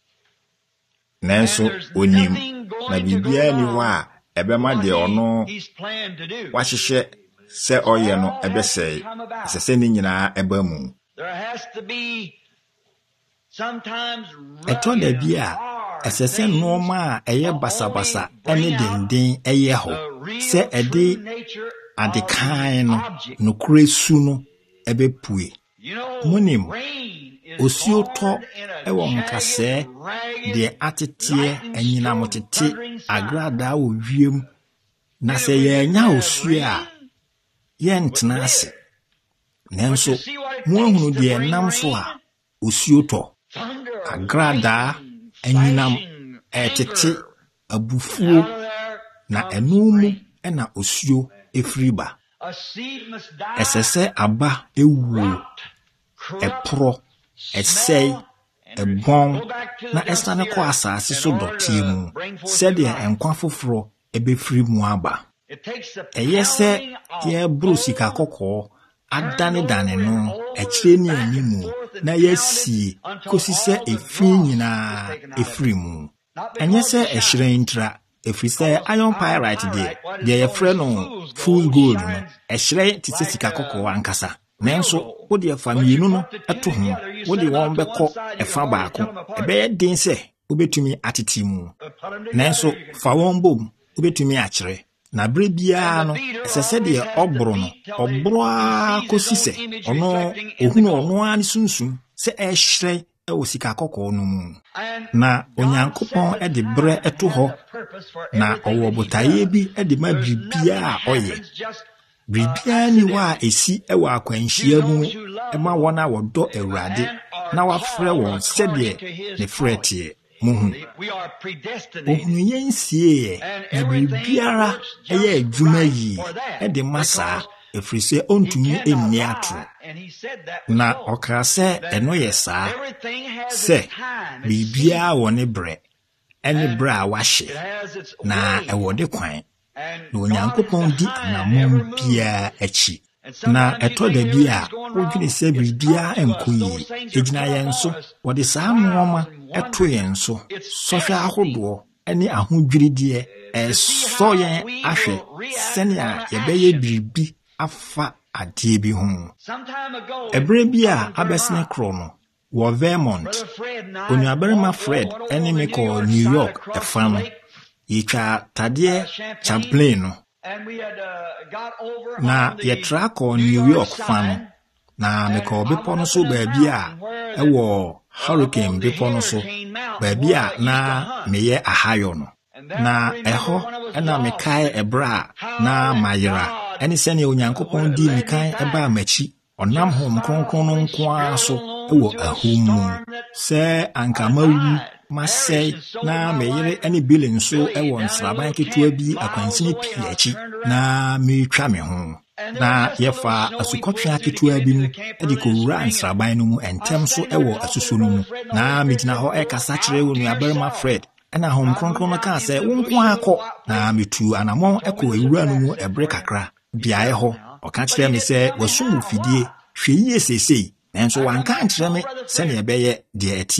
Nanso onim na bibia ni ho a ebema de ono He's planned to do. wahihye se oye no ebesei esese ni nyina eba mu. There has to be sometimes Eto da bia esese no ma eye basabasa ene denden eye ho se ede adekan no nokure su no ebepue. Munim osio to ewo nkase de atetie anyina motete agrada wo wiem na se ye nya osio a ye ntena ase. Nanso mo hunu de nam so a osio to agrada anyinam etete abufuo na enumu ena osio efriba. Esese aba ewu epro esei ebon na esane kwa asase so dotie mu sede enkwa foforo ebefri mu aba. Eyese ye brusika kokko adane dane no ekire ni animu na yesi kosise efi nyina efri mu. Enyese ehire efrise iron pyrite de ye frɛ no full gold no ehire tisika kokko ankasa. Nanso wodi afa mienu no eto ho wodi won bekɔ efa baako ebeye den sɛ obetumi atiti mu. Nanso fa won bom obetumi akyere na bre bia no esese de ogboro no ogboro a kosise ono ohunu ono ani sunsun sɛ ehire ewo sika kokko no mu. Na Onyankopɔn ede bre eto hɔ na owo botaye bi ede ma bribia a oye. Bribia ni wa esi ewa akwanhia mu ema wona wodo Awurade na wafrɛ won sɛdeɛ ne frɛtie muhu. Ohunu yensie na bribiara eye adwuma yi ede masa efrise ontumi enni atro. Na ɔka sɛ eno yɛ saa sɛ bribia wɔ ne bre ene bra wahye na ɛwɔ de kwan. Na Onyankopɔn di anamon bia achi. Na eto da bia wodwene se bibia enkoyi egina yen so wode saa nwoma eto yen so sohwe ahodo ene ahodwiridie so yen ahwe senia yebeye bibi afa ade bi ho. Ebre bia abesne kro no wo Vermont onuabarima Fred ene me ko New York efa no yitwa tade Champlain no na yetra ko New York fan na me ko bepo no so baabi a ewo hurricane bepo no so baabi a na meye ahayo no na eho na me kai ebra na mayira eni sene Onyankopɔn di me kai eba machi onam hom kronkron no nko so ewo ahumu se ankamawu masai na meyere ene billing so ewo nsraban ketua bi akwansini piachi na metwa me ho na yefa asukotwa ketua bi mu edi ko wura nsraban no mu entem so ewo asusu no mu na megina ho ekasa kire wo nuabarima Fred ena hom kronkron no ka sɛ wonko akɔ na metu anamon ekɔ ewura no mu ebre kakra biae ho ɔka kire me sɛ wasum fidie hweyie sesei nanso wanka kire me sɛ ne ebeye de etie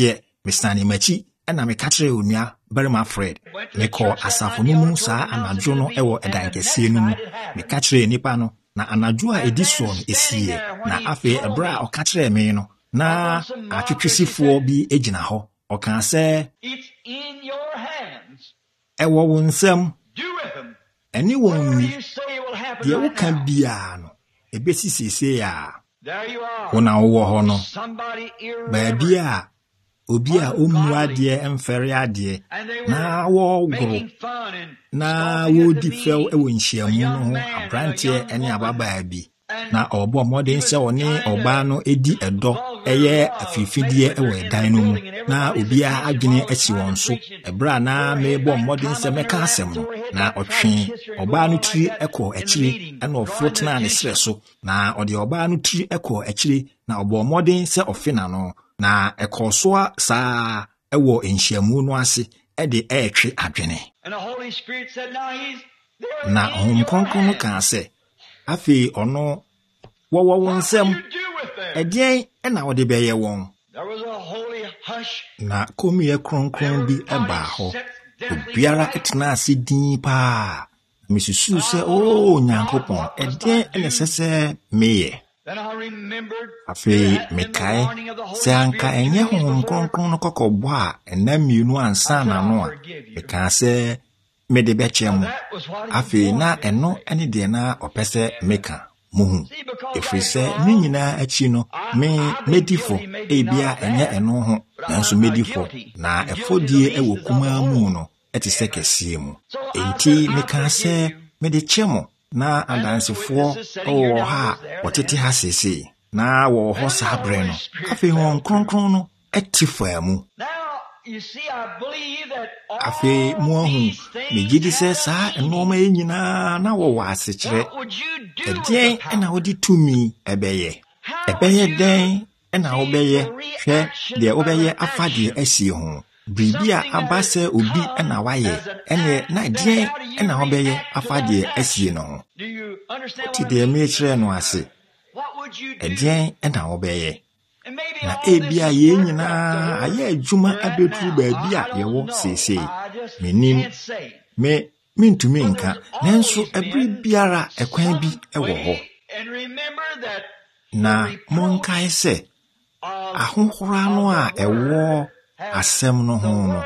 mesane machi na mekatre onua Berima Fred meko asafo no mu saa anadwo no ewo edankese no mu mekatre nipa no na anadwo a edison esie na afi ebra okatre me no na atwetwesifo bi egina ho oka se It's in your hands. ewo wo nsam Do with them. eni won Whatever ni you say will happen de right wo kan now. bia no ebesi sese ya There you are. wona wo ho no Somebody ba irreverent. bia obi a omu ade emfere ade And they na were wo gro making fun and na scoffing wo at the di fel meeting. ewo nhyiamu no ho abrante ene ababa bi na obo modern se one oba no edi edo eye afifidie ewo edan no mu na obi a adwene achi won so ebra na mebo modern se meka asem no na otwe oba no tiri ekọ akiri na ofrot na ne sere so na ode oba no tiri ekọ akiri na obo modern se ofina no na ekosoa saa ewo nhyiamu no ase ede etwe adwene And the Holy Spirit said, now he's there na in your kronkron no hands. ka se afi ono wo What nsam will you do with them? edien na wo de beye won There was a holy hush. na komiye kronkron bi eba ho obiara etena ase din pa misusu se o nyankopon edien ene sese meye Then I remembered afi that in the mekae morning of the Holy se anka Spirit, enye two days hon before, kronkron no kokobọ a enamienu ansa na no a meka se mede bechem that was what he afi na wanted. eno ene de na opese meka muhu See, because efiri right se now, ni nyina achi no me medifo ebia enye eno ho nanso medifo na efodie ewo kuma mu no eti se kese mu enti meka se mede chemo na adansefo o ha otete ha sese na wo ho sabre no afi hon kronkron no etifa mu Now, you see, I believe that afi all mu ahu these things megidi se have saa a meaning. enoma nyina na wo wa asechire What would you do with edien the power? na wodi tumi ebeye ebeye den na wobeye hwe de wobeye afade asie ho bribi a abase obi na waye ene na den na wobeye afade asie no ho Do you understand ti what de I me mean? kire no ase What would you do? edien na wobeye And maybe na all this ebia is ye worked nyina out aye to adwuma right abetru now. baabi a I don't yewo know. sese I just menim can't say. me mintumi nka nanso ebri biara ekwan bi ewo ho And remember that na the reproach monkae se of ahohora no a ɛwɔ asɛm no ho no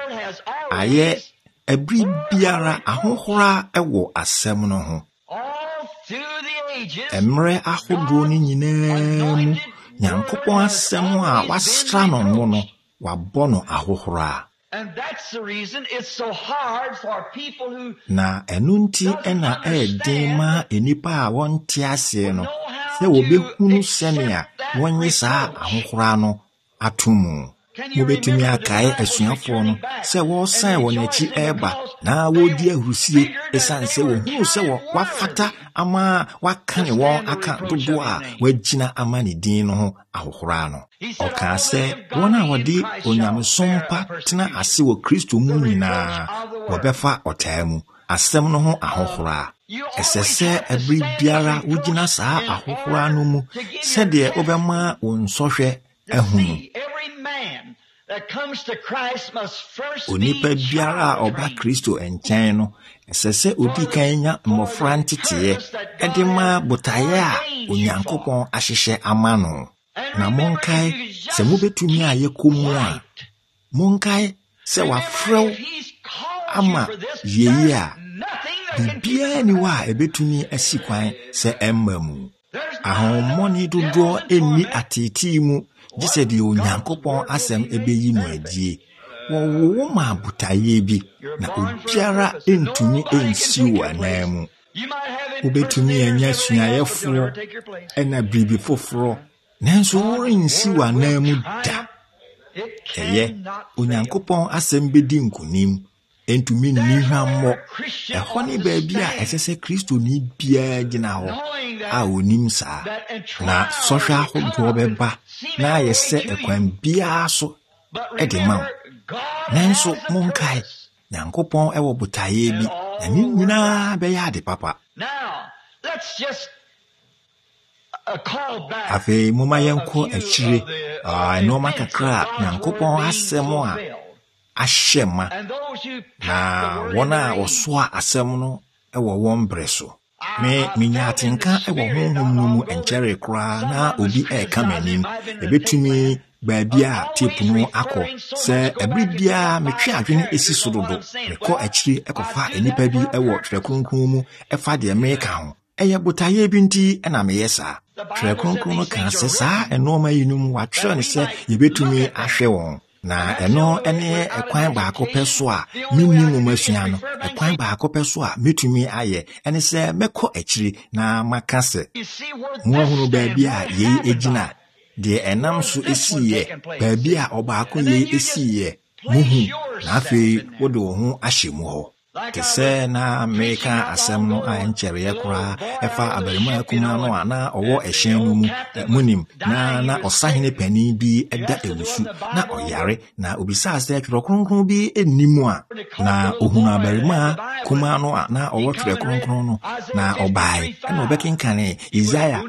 ayɛ ebri biara ahohora ɛwɔ asɛm no ho all through the ages, emre ahodoɔ no nyinaa mu nyankopɔn asɛm a wasra no ngo no wabɔ no ahohora and that's the reason it's so hard for people who na ɛno nti ɛna ɛɛden ma enipa a wɔnte aseɛ no sɛ wɔbɛhunu sɛnea wɔnye saa ahohora no ato mu mobɛtumi akae asuafoɔ no sɛ wɔresan wɔn akyi ɛreba na wɔredi ahurusie ɛsiane sɛ wɔhunu sɛ wafata ama waka ne wɔn aka dodoɔ a wɔagyina ama ne din no ho ahohora no ɔkaa sɛ wɔn a wɔde onyamesom pa tena ase wɔ kristo mu nyinaa wɔbɛfa ɔtaa mu asɛm no ho ahohora ɛsɛ sɛ ɛbere biara wogyina saa ahohora no mu sɛdeɛ wobɛma wo nsɔhwɛ ahunu onipa biara a ɔba kristo nkyɛn no ɛsɛ sɛ odi kan nya mmɔfra nteteɛ ɛde ma botaeɛ a onyankopɔn ahyehyɛ ama no na monkae sɛ mobɛtumi a yɛkɔ mu a monkae sɛ wafrɛw ama yɛyi a biribiara ni hɔ a ɛbɛtumi asi kwan sɛ ɛmma mu ahommɔne dodoɔ ɛnni ateetee mu gye sɛ deɛ onyankopɔn asɛm ɛbɛyi no adie wɔwowo ma botaeɛ bi na obiara ɛntumi ɛnsi wɔ anan mu wobɛtumi anya suayɛfoɔ ɛna biribi foforɔ nanso worensi wɔ anan mu da ɛyɛ onyankopɔn asɛm bɛdi nkonim ɛntumi nni hwammɔ ɛhɔ ne baabi a ɛsɛ sɛ kristoni biara gyina hɔ a onim saa na sɔhwɛ ahodoɔ bɛba na ayɛ sɛ ɛkwan biara so ɛde ma wo nanso monkae nyankopɔn ɛwɔ botaeɛ bi na ne nyinaa bɛyɛ ade papa Afe moma yenko achire no makakra Nyankopɔn asɛm a ahyɛma na wona wɔsoa asɛm no ɛwɔ wɔn brɛ so. Me minyatenka ɛwɔ honhom no mu enkyere kra na obi ɛka manim ebetumi baabi a tape no akɔ sɛ ɛbribia metwe adwene esi so dodo mekɔ akyiri ɛkɔfa enipa bi ɛwɔ twerɛkronkron mu ɛfa deɛ meka ho ɛyɛ botaye bi nti ɛna meyɛ saa. Twerɛkronkron no ka sɛ saa ɛnɔɔma yinum watwerɛ ne sɛ yebetumi ahwɛ wɔn na ɛno ɛne ɛkwan baako pɛ so a minni mu masua no ɛkwan baako pɛ so a metumi ayɛ ɛne sɛ mɛkɔ akyiri na maka sɛ muahunu baabi a yei egyina deɛ ɛnam so esiye baabi a ɔbaako yei esiye muhu na afei wode wo ho ahyɛ mu hɔ. Kese na meka asɛm no a enkyerɛ kora ɛfa abarima akuma no a na ɔwɔ ɛhyɛn no mu munim na ɔsahene pani bi ɛda ewusu na ɔyare na obisa sɛ twerɛ kronkron bi ennimu a na ohunu abarima akuma no a na ɔwɔ twerɛ kronkron no na ɔbae ɛna ɔbɛkenkane Isaia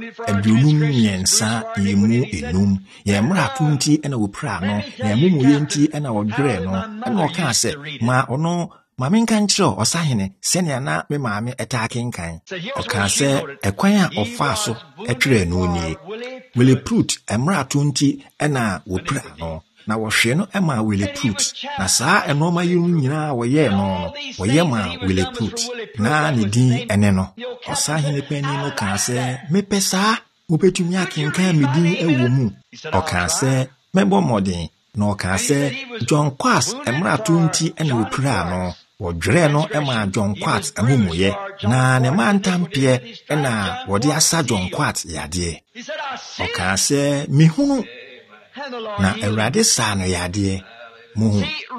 59 yɛmmu yɛmmra to nti ɛna wɔpira no yɛmmumu yɛnti ɛna ɔdwerɛ no ɛna ɔka sɛ ma ɔno Mame nka nkyerɛ ɔsahene sɛnea na me maame ɛtaa kenkan ɔka sɛ ɛkwan a ɔfaa so ɛtwerɛ no nie Williprut ɛmmra to nti ɛna wɔpira no na wɔhwɛ no ɛma Williprut na saa ɛnɔɔma yi nyinaa wɔyɛ no wɔyɛ ma Williprut na ne din ɛne no ɔsahene pani no ka sɛ mepɛ saa mopɛtumi akenkan me din ɛwɔ mu ɔka sɛ mɛbɔ mmɔden na ɔka sɛ John Quas ɛmmra to nti ɛna wɔpira no wɔdwerɛ no ɛma John Quat amumuyɛ na ne mantampeɛ ɛna wɔde asa John Quat yadeɛ ɔka sɛ mihunu na Awurade saa no yadeɛ muhu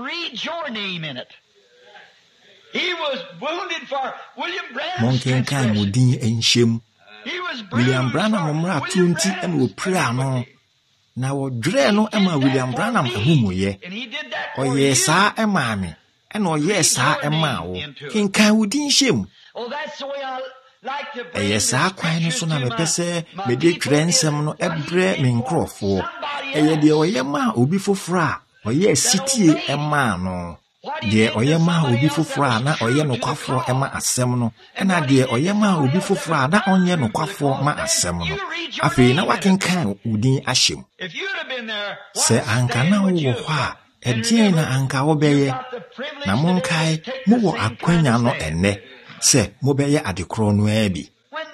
monkenkan mo din enhyem William Branham mmra to nti ɛna wɔpira no na wɔdwerɛ no ɛma William Branham amumuyɛ ɔyɛ saa ɛma me ɛna ɔyɛ saa ɛma wo kenkan wo din hyɛm ɛyɛ saa kwan no so na mepɛ sɛ mede twerɛ nsɛm no ɛbrɛ me nkurɔfoɔ ɛyɛ deɛ ɔyɛ ma obi foforɔ a ɔyɛ sitie ɛma no deɛ ɔyɛ ma obi foforɔ a na ɔyɛ nokwafoɔ ɛma asɛm no ɛna deɛ ɔyɛ ma obi foforɔ a na ɔnyɛ nokwafoɔ ma asɛm no afei na wakenkan wo din ahyɛm sɛ anka na wowɔ hɔ a ɛdeɛn na anka wobɛyɛ na monkae mowɔ akwanya no ɛnnɛ sɛ mobɛyɛ adekorɔ no ara bi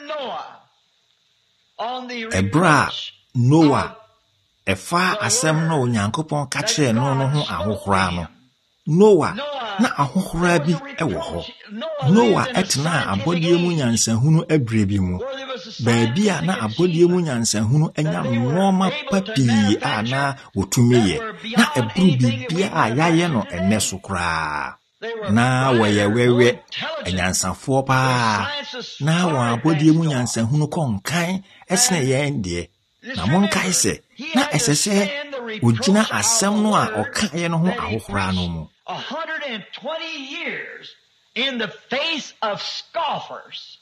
ɛberɛ a Noa ɛfa asɛm no Onyankopɔn ka kyerɛɛ no ho ahohora no Noa na ahohora bi ɛwɔ hɔ Noa ɛtena abɔdeɛ mu nyansahunu abire bi mu baabi a na abɔdeɛ mu nyansahunu anya nneɛma pa pii a na wɔtumi yɛ na ɛburu bibia a yɛayɛ no ɛnɛ so koraa na wɔyɛ wɛwɛ anyansafoɔ paa na wɔn abɔdeɛ mu nyansahunu kɔnkan ɛsene yɛn deɛ na monkae sɛ na ɛsɛ sɛ ogyina asɛm no a ɔkaeɛ no ho ahohora no mu 120 years in the face of scoffers.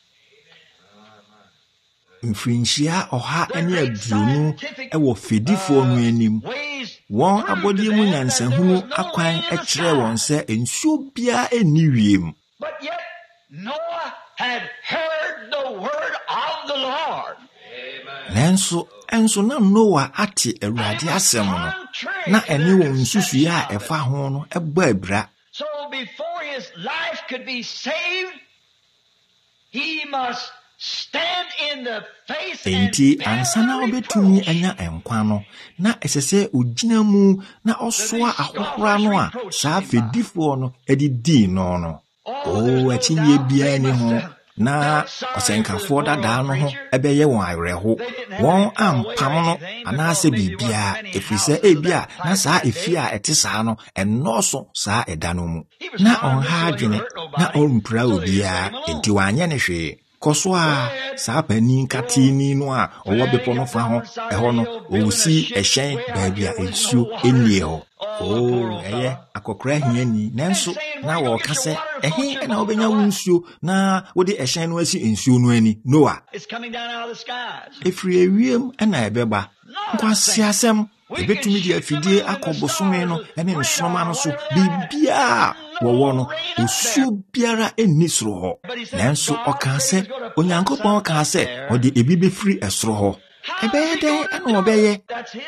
Mfinhyia ɔha ɛne aduonu ɛwɔ fedifoɔ no anim wɔn abɔdeɛ mu nyansahunu akwan ɛkyerɛ wɔn sɛ nsuo biara ɛnni wiem But yet Noah had heard the word of the Lord. nanso na Noa ate Awurade asɛm no na ɛne wɔn nsusui a ɛfa ho no ɛbɔ abira So before his life could be saved, he must stand in the face enti ansa na obetumi anya nkwa no na ɛsɛ sɛ ogyina mu na ɔsoa ahohora no a saa fedifoɔ no ɛdidi no akyinye biara ni ho na ɔsɛnkafoɔ dadaa no ho ɛbɛyɛ wɔn awerɛho wɔn ampam no anaasɛ biribiara ɛfiri sɛ ebia na saa efi a ɛte saa no ɛnɔɔso saa ɛda no mu na ɔnha adwene na ɔmpira obiara enti wanyɛ ne hwee Koswa saa pani katini no a owo bepo no fa ho eho no owusi ehyen baabia ensuo enie ho eye akokra hiani nanso na wo ka se ehe na obenya wunsuo na wode ehyen no asi ensuo no ani Noah efri ewiem na ebeba nkwasi asem ebetumi di afidie akobosome no ene nsoma no so bibia wo no osuo biara eni soro ho nanso oka se onyankopon ka se odi ebibe free esoro ho ebeden ana obeye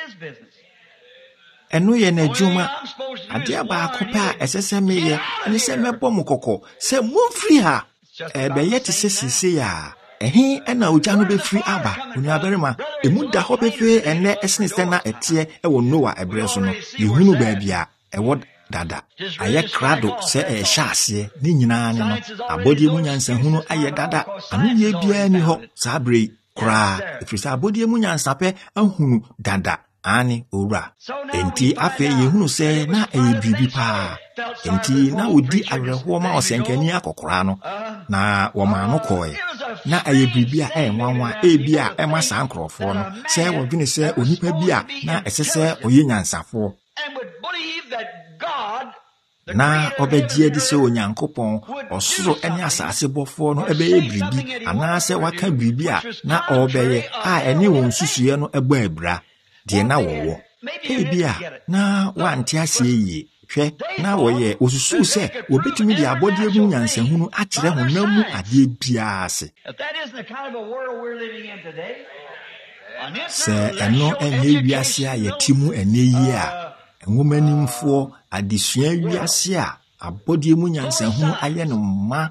enu ye na djuma ade aba akopa esese meye ani se mebo mukoko se mumfri ha ebeye te sesise ya ehi ena oja no be free aba onuaberema emu da ho be fe ene esne se na etie ewo Noah ebre so no yehunu baabia ewo dada aye krado se ehyaase ni nyina ne no abodie mu nyansa hunu aye dada anu ye bia ni ho sabre kra efisa abodie mu nyansa pe ahunu dada ani ora enti afi yehunu se na eyibribi pa enti na odi awerho ma osenkani akokora no na wo ma no koe na eyibribi a enwanwa ebia ema sankrofo no se wo dwene se onipa bia na esese oye nyansafo na obedie di se onyankopon osoro ene asase bofo no ebeye bribi anase waka bribi a na obeye a ene won susuye no eba ebra de na wowo ebia na wanti aseye hwe na woye osusu se obetumi di abodie mu nyansahunu akire honamu ade bia ase se eno enye wiase a yetimu eneyi a enwomanimfo adesua wiase a abodie mu nyansahunu aye no ma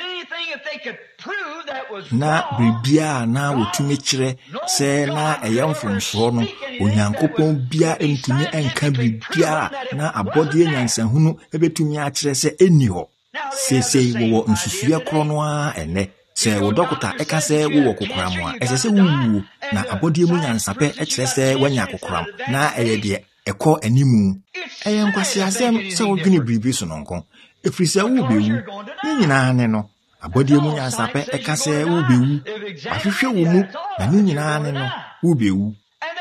na bribia na wotumi kire se na eyamfomso no onyankopon bia entumi enka bribia na abodie nyansahunu ebetumi akire se eni ho sesei wo nsusuye kro no a ene se wo dokota eka se wo kokoram a esese wuwu na abodie mu nyansape ekire se wanya kokoram na eye de eko animu eye nkwasi asem se wo dwene bribi so nonko efrisa wo bewu ni nyina ne no abodie mu nyansape eka se wo bewu ahwehwe wo mu na ni nyina ne no wo bewu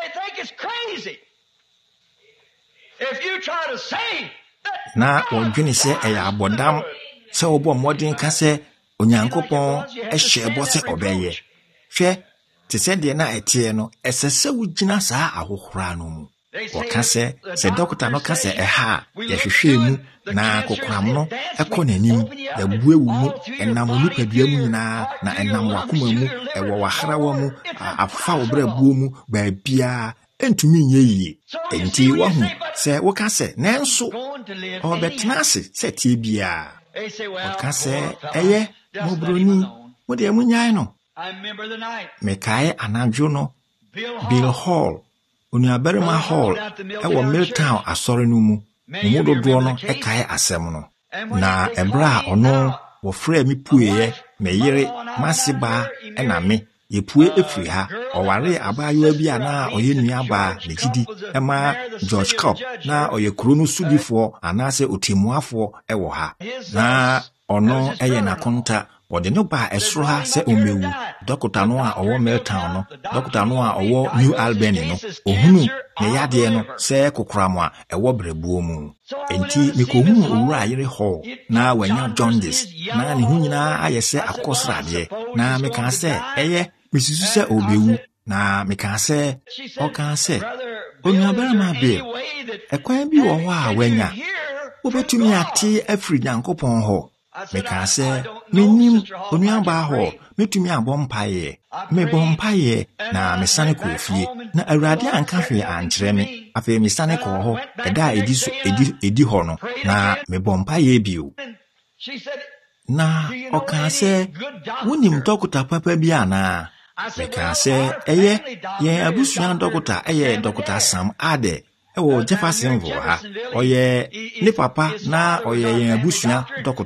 na wodwene se eya abodam se obo modern ka se onyankopon ehye bo se obeye hwe te se de na etie no esese wo gina saa ahohora no mu woka se dokota no ka se eha yehwehwe mu na kokoram no eko nanim yabue wu mu enam nipadua mu nyina na enam wakoma mu ewo waharawa mu afa obrabuo mu baabia entumi nyeyi enti wahu se woka se nenso obetnase se tie bia woka se eye mobroni mode munyai no mekai anadwo no Bill Hall onuaberema Hall ewo Milltown asore no mu mudodo no ekae asem no na ebra ono wo frɛ mi pueye me yere masiba ena me yepue efri ha oware abayo bia na oye nuaba legidi ema George Cup na oye krono sudifo anase otimuafo ewo ha na ono eye na konta wode no ba esro ha se omewu dokota no a owo Milltown no dokota no a owo New Albany no ohunu ne yade no se kokoram a ewo brebuo mu enti mekohunu owura ayere hall na wanya jaundice na ne hu nyina ayese akosrade na meka se eye misisu se obewu na meka se oka se onuaberama be ekwan bi wo ho a wanya obetumi ate afri nyankopon ho meka se menim onuaba ho metumi abompaye mebompaye na mesane kofie na awurade anka hwe ankyere me afi mesane ko ho eda edi ho no na mebompaye bio na oka se wonim dokota papa bi ana meka se eye ye abusua dokota eye dokota Sam Ade ewo Jeffersonville ha oye ni papa na oye ye abusua dokota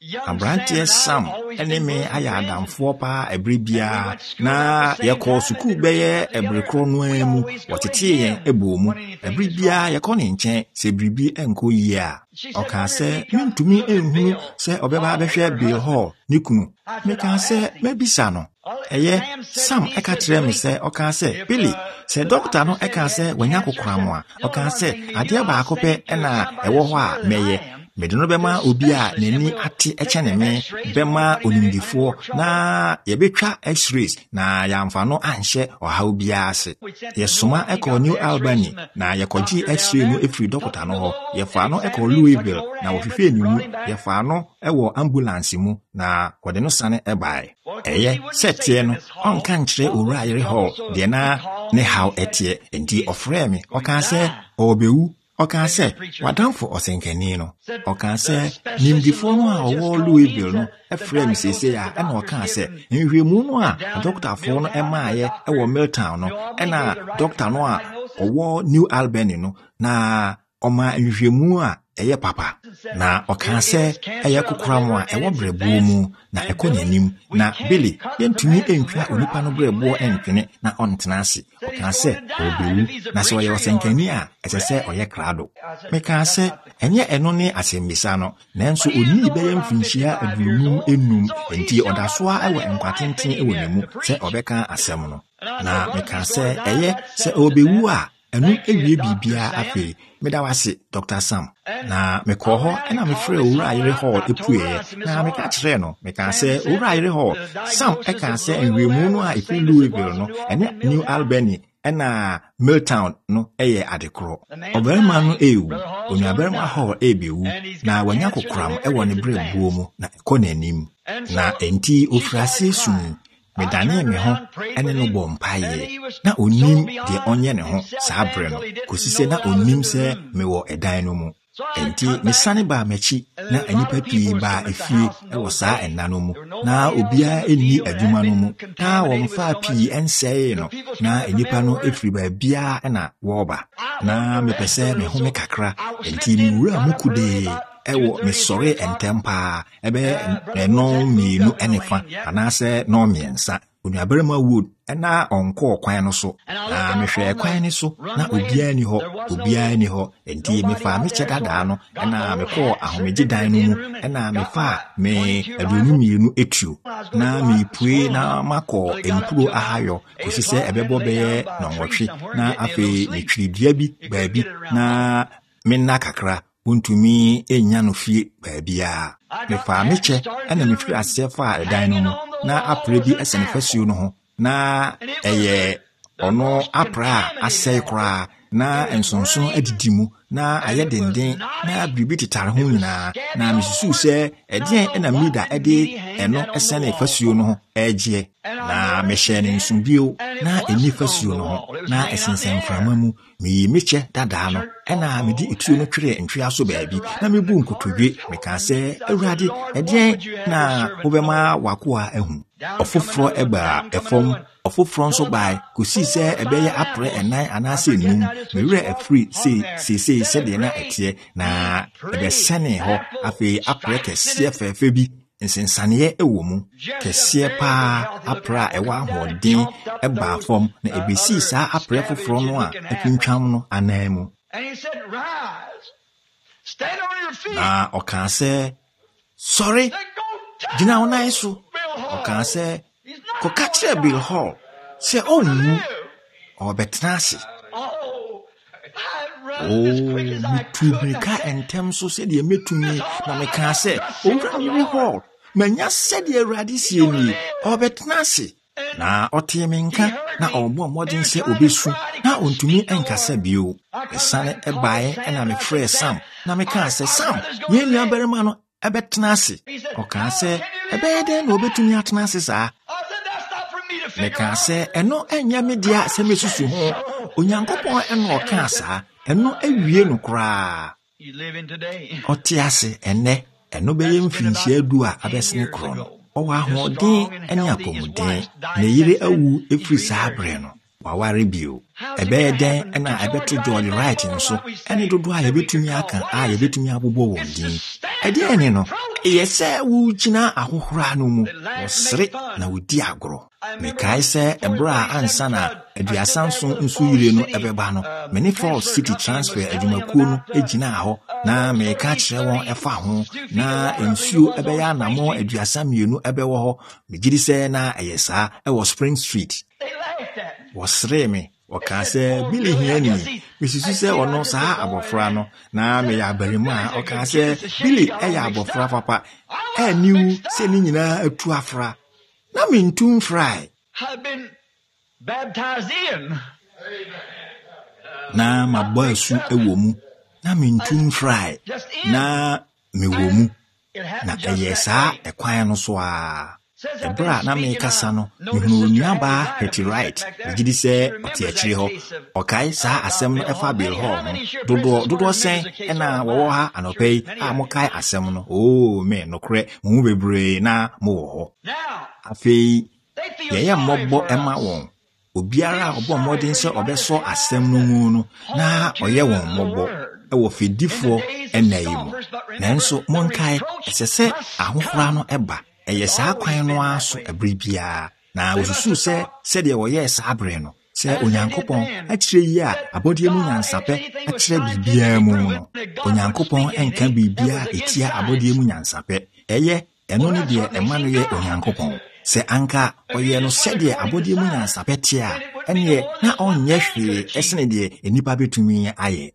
Abrante Sam eneme aya adamfo pa ebribia na yekọ sukuu beye ebrekro no emu wotete yen ebomu ebribia yekọ ne nchen se bribi enko yi a oka se mentumi enhunu se obeba behwe Bill Hall nikunu meka se mebisa no eye Sam eka kire me se oka se Billy se doctor no eka se wanya kokramo a oka se ade ba akope na ewo ho a meye medino bema obi a nani ate echene me bema onimdifo na yebetwa x-rays na yamfa no anhye oha obi ase yesoma eko New Albany na yekoji x-ray no efri doctor no ho yefa no eko Louisville na wohwehwe enimu yefa no ewo ambulance mu na kode no sane ebae eye setie no onka nkyere owura Ayere Hall de na ne how etie enti ofre me oka se obewu oka se wadamfo osenkani no oka se nimdifo no a owo Louisville no efrem sese ya na oka se nhwemu no a doctor fo no emaaye ewo Milltown no na doctor no a owo New Albany no na oma nhwemu a eye papa na oka se eye kokramo a ewo brebo mu na ekonanim na Billy yentumi entwa onipa no brebo entwene na ontenase oka se obewu na so ye osenkani a esese oye krado meka se enye eno ne asembisa no nanso oni beye mfinhia adunum enum enti odasoa ewo enkwatenten ewo nemu se obeka asem no na meka se eye se obewu a enu ewie bibia afi medawase Dr. Sam na mekoho na mefre owura Ayere Hall epue na meka kire no meka se owura Ayere Hall Sam eka se enwemu no a ifi Louisville no ene New Albany na Milltown no eye adekro oberma no ewu onuaberma Hall ebewu na wanya kokram ewo ne brebuo mu na ekonanim na enti ofrase sunu medane me ho ene no bompaye na onim de onye ne ho sabre no kosise na onim se mewo edan no mu enti mesane ba machi na anipa pii ba efie ewo saa enna no mu na obia enni adwuma no mu na womfa pii enseye no na anipa no efiri ba bia na woba na mepese me ho me kakra enti miwura mukude ewo mesore entempa ebe no minu enefa anase no miensa onuaberema Wood na onko kwan no so na mehwe kwan ni so na obia ni ho enti mefa meche dada no na mekọ ahomeje dan no mu na mefa me adunu mienu etuo na mepue na makọ empuro ahayo kosise ebebo beye na nwotwe na afi metwiridua bi baabi na menna kakra untumi enya no fie baabia mefa meche na mefiri asefa edan no mu na apre bi esenfasuo no ho na eye ono apra asai kra na ensonson adidimu na ayedenden na bibi titare ho nyina na misusu se edien na mida ede eno esene fasuo no ho eje na mehye ne nsumbio na eni fasuo no ho na esensen frama mu mi meche dada no na medi etuo no twere ntwea so baabi na mebu nkotodwe meka se awurade edien na obema wakoa ehu ofofro eba efom ofofro nso bai kosi se ebeye apre enan anase num mewure afri se de na etie na ebe sene ho afi apre kese fefe bi nsensane ewo mu kese pa apra ewa hodin eba fom na ebesi sa apre foforo no a atwintwam no anamu And he said, rise, stand on your feet. na oka se sorry Then go tell gina onai so Bill Hall. oka se He's not ko kachire Bill Hall se onu obetnase Oh, I run as quick as I could. mitubika entem so se de metumi na meka se owura Ayere Hall manya se de awurade sie ni obetnase na otiminka na obo modin se obesu na ontumi enkasa bio esane ebae na me frɛ Sam na meka se Sam ye nua barima no ebetnase oka se ebeden na obetumi atnase saa I said, that's not for me to figure meka out. se eno enya media se mesusu ho onyankopɔn eno oka saa eno awie no koraa You living today. otiase ene eno beye mfinhyia du a abesene kro no owa ahoden ene apomuden na yire awu efiri saa bre no waware bio ebeden na ebeto George Wright nso ene dodo a yebetumi aka a yebetumi abobo wondin ede ene no Yese wujina ahohora no mu wosre na wudi agro. Mekai se ebra ansana aduasanso nso yire no ebeba no many Falls City Transfer adwumakuo no ejina ho na meka kire won efa ho na ensuo ebeya namo aduasa mienu ebewo ho megidi se na eyesa ewo Spring Street. Wosre me wakase Billy hiani misisu se ono saa abofra no na me ya barimu a okase Billy eya abofra papa niu se ni nyina atu afra na mintum fry I've been baptized in. Na mabasu ewo mu na mintum fry na mewo mu na eyesa ekwan no so a ebra na me kasa no mihunu nyaba Hetty Wright gidi se oti akire ho okai sa asem no efa bill ho dodo sen na wo ha anopei a mokai asem no me nokre mu bebre na mo ho afei ye mmobbo ema won obiara obo modern se obeso asem no mu no na oye won mmobbo ewo fedifo enayim nanso monkai esese ahohora no eba eye saa kwan no aso abribia na osusu se de wo ye saa bre no se onyankopon akire yi a abodie mu nyansape akire bibia mu no onyankopon enka bibia etia abodie mu nyansape eye eno ne de ema no ye onyankopon se anka oye no se de abodie mu nyansape tia ene na onye hwe esene de enipa betumi aye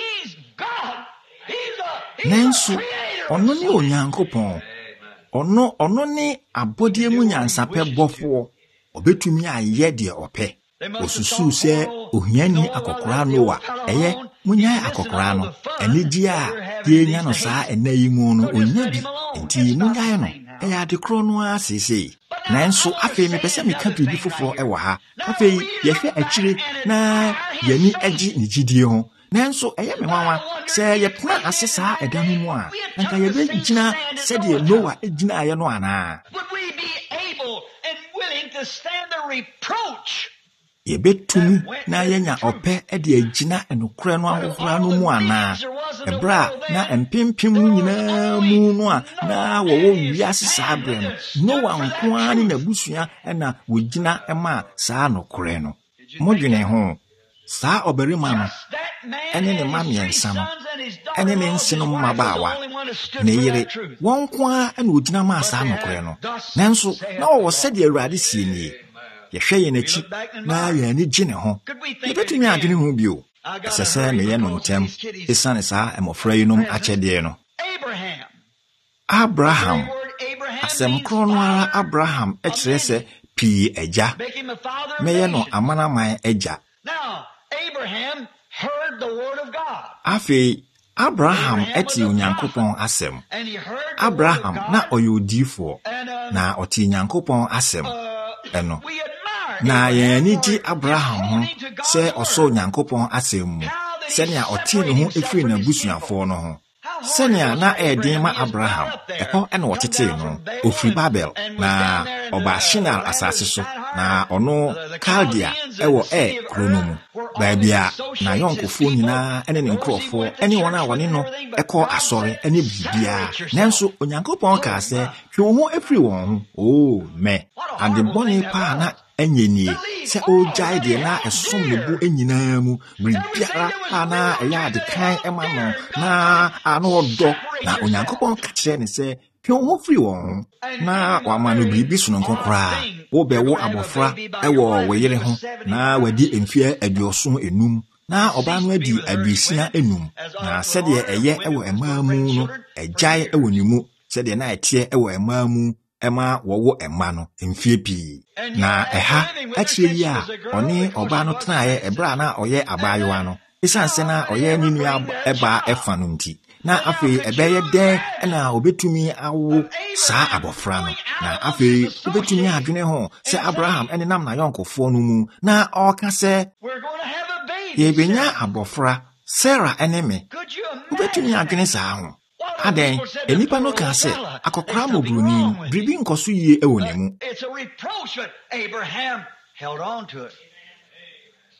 nanso ono ne onyankopon ono ni abodie mu nyansape bofo obetumi aye de ope osusu se ohiani akokora no a eye munya akokora no enidi a ye nya no saa enayi mu no onya bi enti munya no eya de kro no asese nanso afei me pese me ka bibi foforo ewa ha afei ye hwe akire na yani agi ni gidie ho nanso eye me nwanwa se ye pna asesa edanu mu a nka ye be gina se de Noah egina aye no ana would we be able and willing to stand the reproach ye betumi na yenya ope e de agina enokre no ahohora no mu ana ebra na empempem nyina mu no a na wo wi asesa abre no Noah nko ani na busua na wogina ema saa nokre no modwene ho saa oberima no ene ne mamiensa no ene ne nsino mabawa ne yire won kwa na ogina ma saa nokre no nanso na wo sede Awurade sie ni ye hwe ye nachi na ye ni gine ho ye betumi adwene ho bio sese me ye no ntem esane saa emofra yinum achede no Abraham asem krono ara Abraham ekire se pi eja me ye no amanaman eja now Abraham heard the word of God. Afi Abraham eti Onyankopon asem. Abraham na oyodifo na oti Nyankopon asem. Eno. Na ye ni di Abraham ho se oso Nyankopon asem mu. Se ne oti ne ho efiri na busuafo no ho. Senya na edin ma Abraham eho ena wotete no ofiri Babel na oba Shinar asase so na ono Chaldea ewo kronomu baabia na yonkofo nyina ene ne nkrofo ene wona wone no eko asore ene bibia nanso Onyankopon ka se hwe wo ho efiri won ho me ande boni pa na enyenie se ojai de na esom ne bu enyina mu bribiara ana eya de kan ema no na ano odo na Onyankopon ka kire ne se hwe wo free won na wama no bribi so nkonkora wo be wo abofra ewo weyere ho na wadi emfie aduoso enum na oba no adi adusia enum na sede eye ewo emamu no ejai ewo nimu sede na etie ewo emamu ema wowo ema no emfie pi na eha akire yi a oni oba no tenaye ebra na oye abayewa no isanse na oye ninu eba efa no nti na afei ebeye den na obetumi awo saa abofra no na afei obetumi adwene ho se Abraham ene nam na yonkofo no mu na oka se ye benya abofra Sarah ene me obetumi adwene saa ho aden enipa no ka se akokora mobruni bribi nkoso yie ewo nemu it's a reproach but Abraham held on to it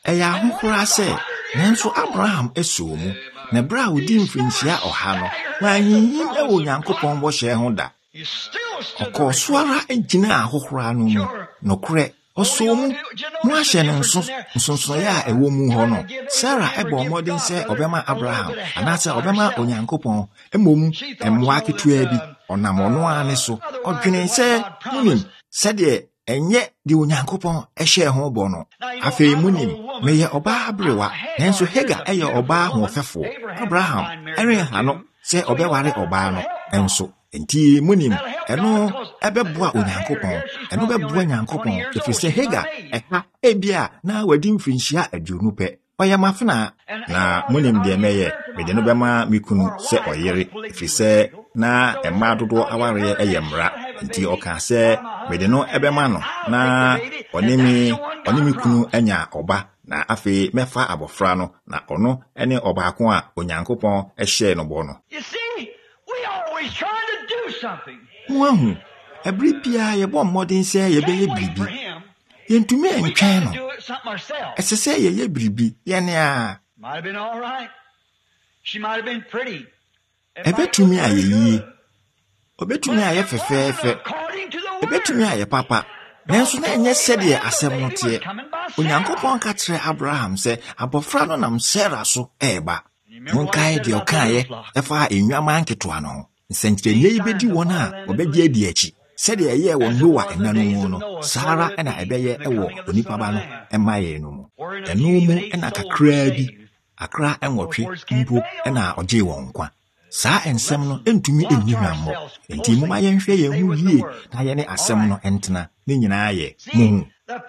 Eya ahohora se nanso Abraham esuomu na bra odi mfinhyia ọha no wanyinyim ewo Nyankopɔn bɔ hyɛ ho da. Okosuara ejina ahohora no mu nokre osomu mu ahye no nsonso ya ewo mu ho no. Sarah ebo modern se obema Abraham anase obema Onyankopɔn emom emwa ketua bi onam ono ane so odwene se munim se de enye di Onyankopɔn ehye ho bɔ no. Afei munim meye oba abrewa nanso Hagar eye oba ho fefo. Abraham eren ha no se obeware oba no enso enti munim eno ebeboa Onyankopɔn eno beboa Nyankopɔn efise Hagar eha ebia na wadi mfinhyia adunu pe oya mafena na munim de meye mede no bema mikunu se oyere efise na ema dodo aware eyemra enti oka se mede no ebema no na onimi kunu anya oba na afi mefa abofra no na ono ene obaako a Onyankopɔn ehye no bo no. Wahu ebri bia ye bɔ mmɔden sɛ ye bɛyɛ biribi yentumi entwɛn no ɛsɛ ye ye biribi ye ne a ebetumi ayɛ yie obetumi ayɛ fɛfɛɛfɛ ebetumi ayɛ papa nanso na enye sɛdeɛ asɛm no teɛ. Onyankopɔn ka kyerɛ Abraham sɛ abofra no nam Sarah so eba monkae deɛ ɔkaeɛ ɛfa enwama nketewa no. Nsɛnkyerɛnne yi bedi wɔn a obɛgye adi akyi sɛdeɛ ɛyɛ wɔ Noa ɛna no mu no Sara ɛna ɛbɛyɛ ɛwɔ onipa ba no ɛma yɛ no mu ɛno mu ɛna kakraa bi akra ɛnwɔtwe mpo ɛna ɔgye wɔn nkwa. Saa ensɛm no entumi enyi hwammɔ enti moma yɛnhwɛ yɛn ho yie na yɛne asɛm no entena ne nyinaa yɛ muhu.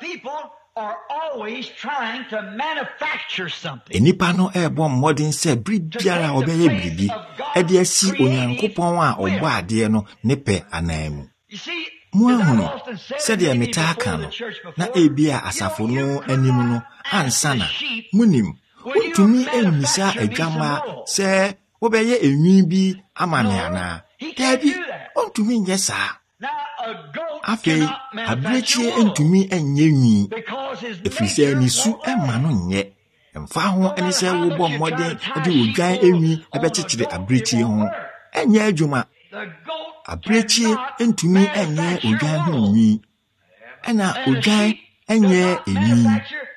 Enipa no ebo mmɔden sɛ biri biara obɛyɛ biribi ɛde asi Onyankopɔn a ɔbɔ adeɛ no ne pɛ anamu. Mu ahunu sɛdeɛ metaa ka no na ebia asafo no anim no ansana munim wontumi emmisa adwama sɛ wobɛyɛ enwi bi ama me ana. Dabi ontumi nyɛ saa. Afei abrechie entumi enye nwi efisɛ nisu emma no nyɛ mfa ho ene sɛ wo bɔ mmɔden de odwan enwi ebekyekyere abrechie ho enye adwuma. Abrechie entumi enye odwan ho nwi ena odwan enye enwi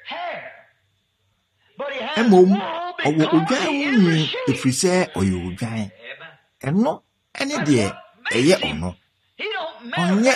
emom owo odwan ho nwi efisɛ oyo odwan eno ene de eye ono onye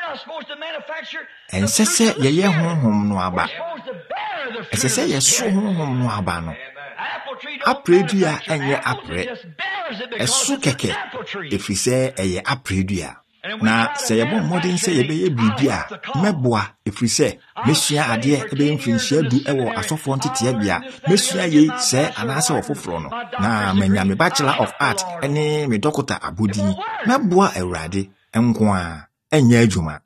ense sɛ yɛyɛ honhom no aba ɛsɛ sɛ yɛso honhom no aba no apredua ɛnyɛ aprɛ ɛso kɛkɛ efisɛ ɛyɛ apredua na sɛ yɛbɔ mmɔden sɛ yɛbɛyɛ biribi a mɛboa efisɛ mesua adeɛ ɛbɛyɛ mfinhyia du ɛwɔ asɔfoɔ ntetea bia mesua yei sɛ anaasɛ wɔfoforɔ no na manya me Bachelor of Art ɛne me Doctor abodin mɛboa Awurade enko a enye adwuma.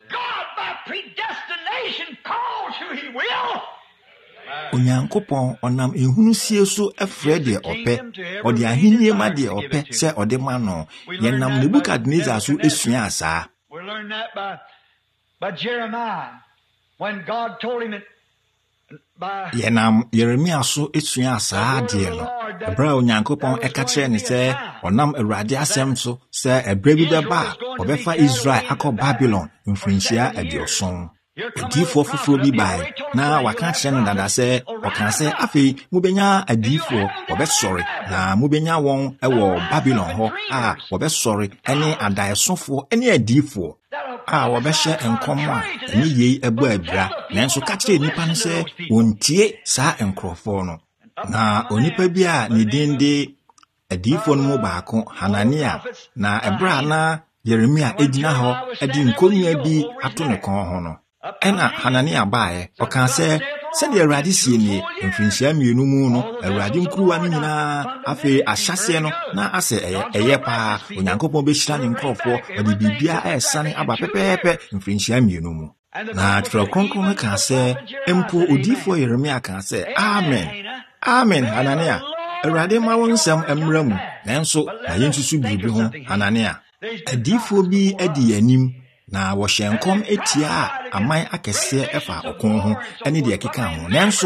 Onyankopɔn onam ehunusie so efrɛ deɛ ɔpɛ ɔde ahennie ma deɛ ɔpɛ sɛ ɔde ma no yenam Nebukadnezar so esua asa. We learn that by Jeremiah when God told him yenam Yeremia so esua asa deɛ no ebra Onyankopɔn ɛka kyerɛ ne sɛ ɔnam Awurade asɛm so sɛ ebra bi bɛba ɔbɛfa Israel akɔ Babylon mfinhyia adioson. Adifo foforo bi bae na waka kyerɛ no dada sɛ ɔka sɛ afei mubenya adifo wɔbɛsɔre na mubenya wɔn ɛwɔ Babylon hɔ a wɔbɛsɔre ɛne adaesofo ɛne adifo a wɔbɛhyɛ nkɔm a ɛne yei ɛbɔ abira nanso ka kyerɛ nipa no sɛ wontie saa nkrɔfo no. Na onipa bi a ne din de adifo no mu baako Hanania na ɛbra na Yeremia egyina hɔ ɛde nkonnua bi ato ne kɔn ho no ɛna Hanania bae ɔka sɛ sɛdeɛ Awurade sie nie mfinhyia mmienu mu no Awurade nkuruwa no nyinaa afei ahyɛseɛ no na asɛ ɛyɛ paa Onyankopɔn bɛhyira ne nkurɔfoɔ ɔde biribia ɛsane aba pɛpɛɛpɛ mfinhyia mmienu mu. Na Twerɛ Kronkron no ka sɛ mpo odiifo Yeremia ka sɛ amen amen Hanania Awurade ma wo nsɛm mmra mu nanso na yɛnsusu biribi ho Hanania. Adiifo bi adi anim na wɔhyɛ nkɔm etia a aman akɛseɛ ɛfa ɔkon ho ɛne deɛ keka ho nanso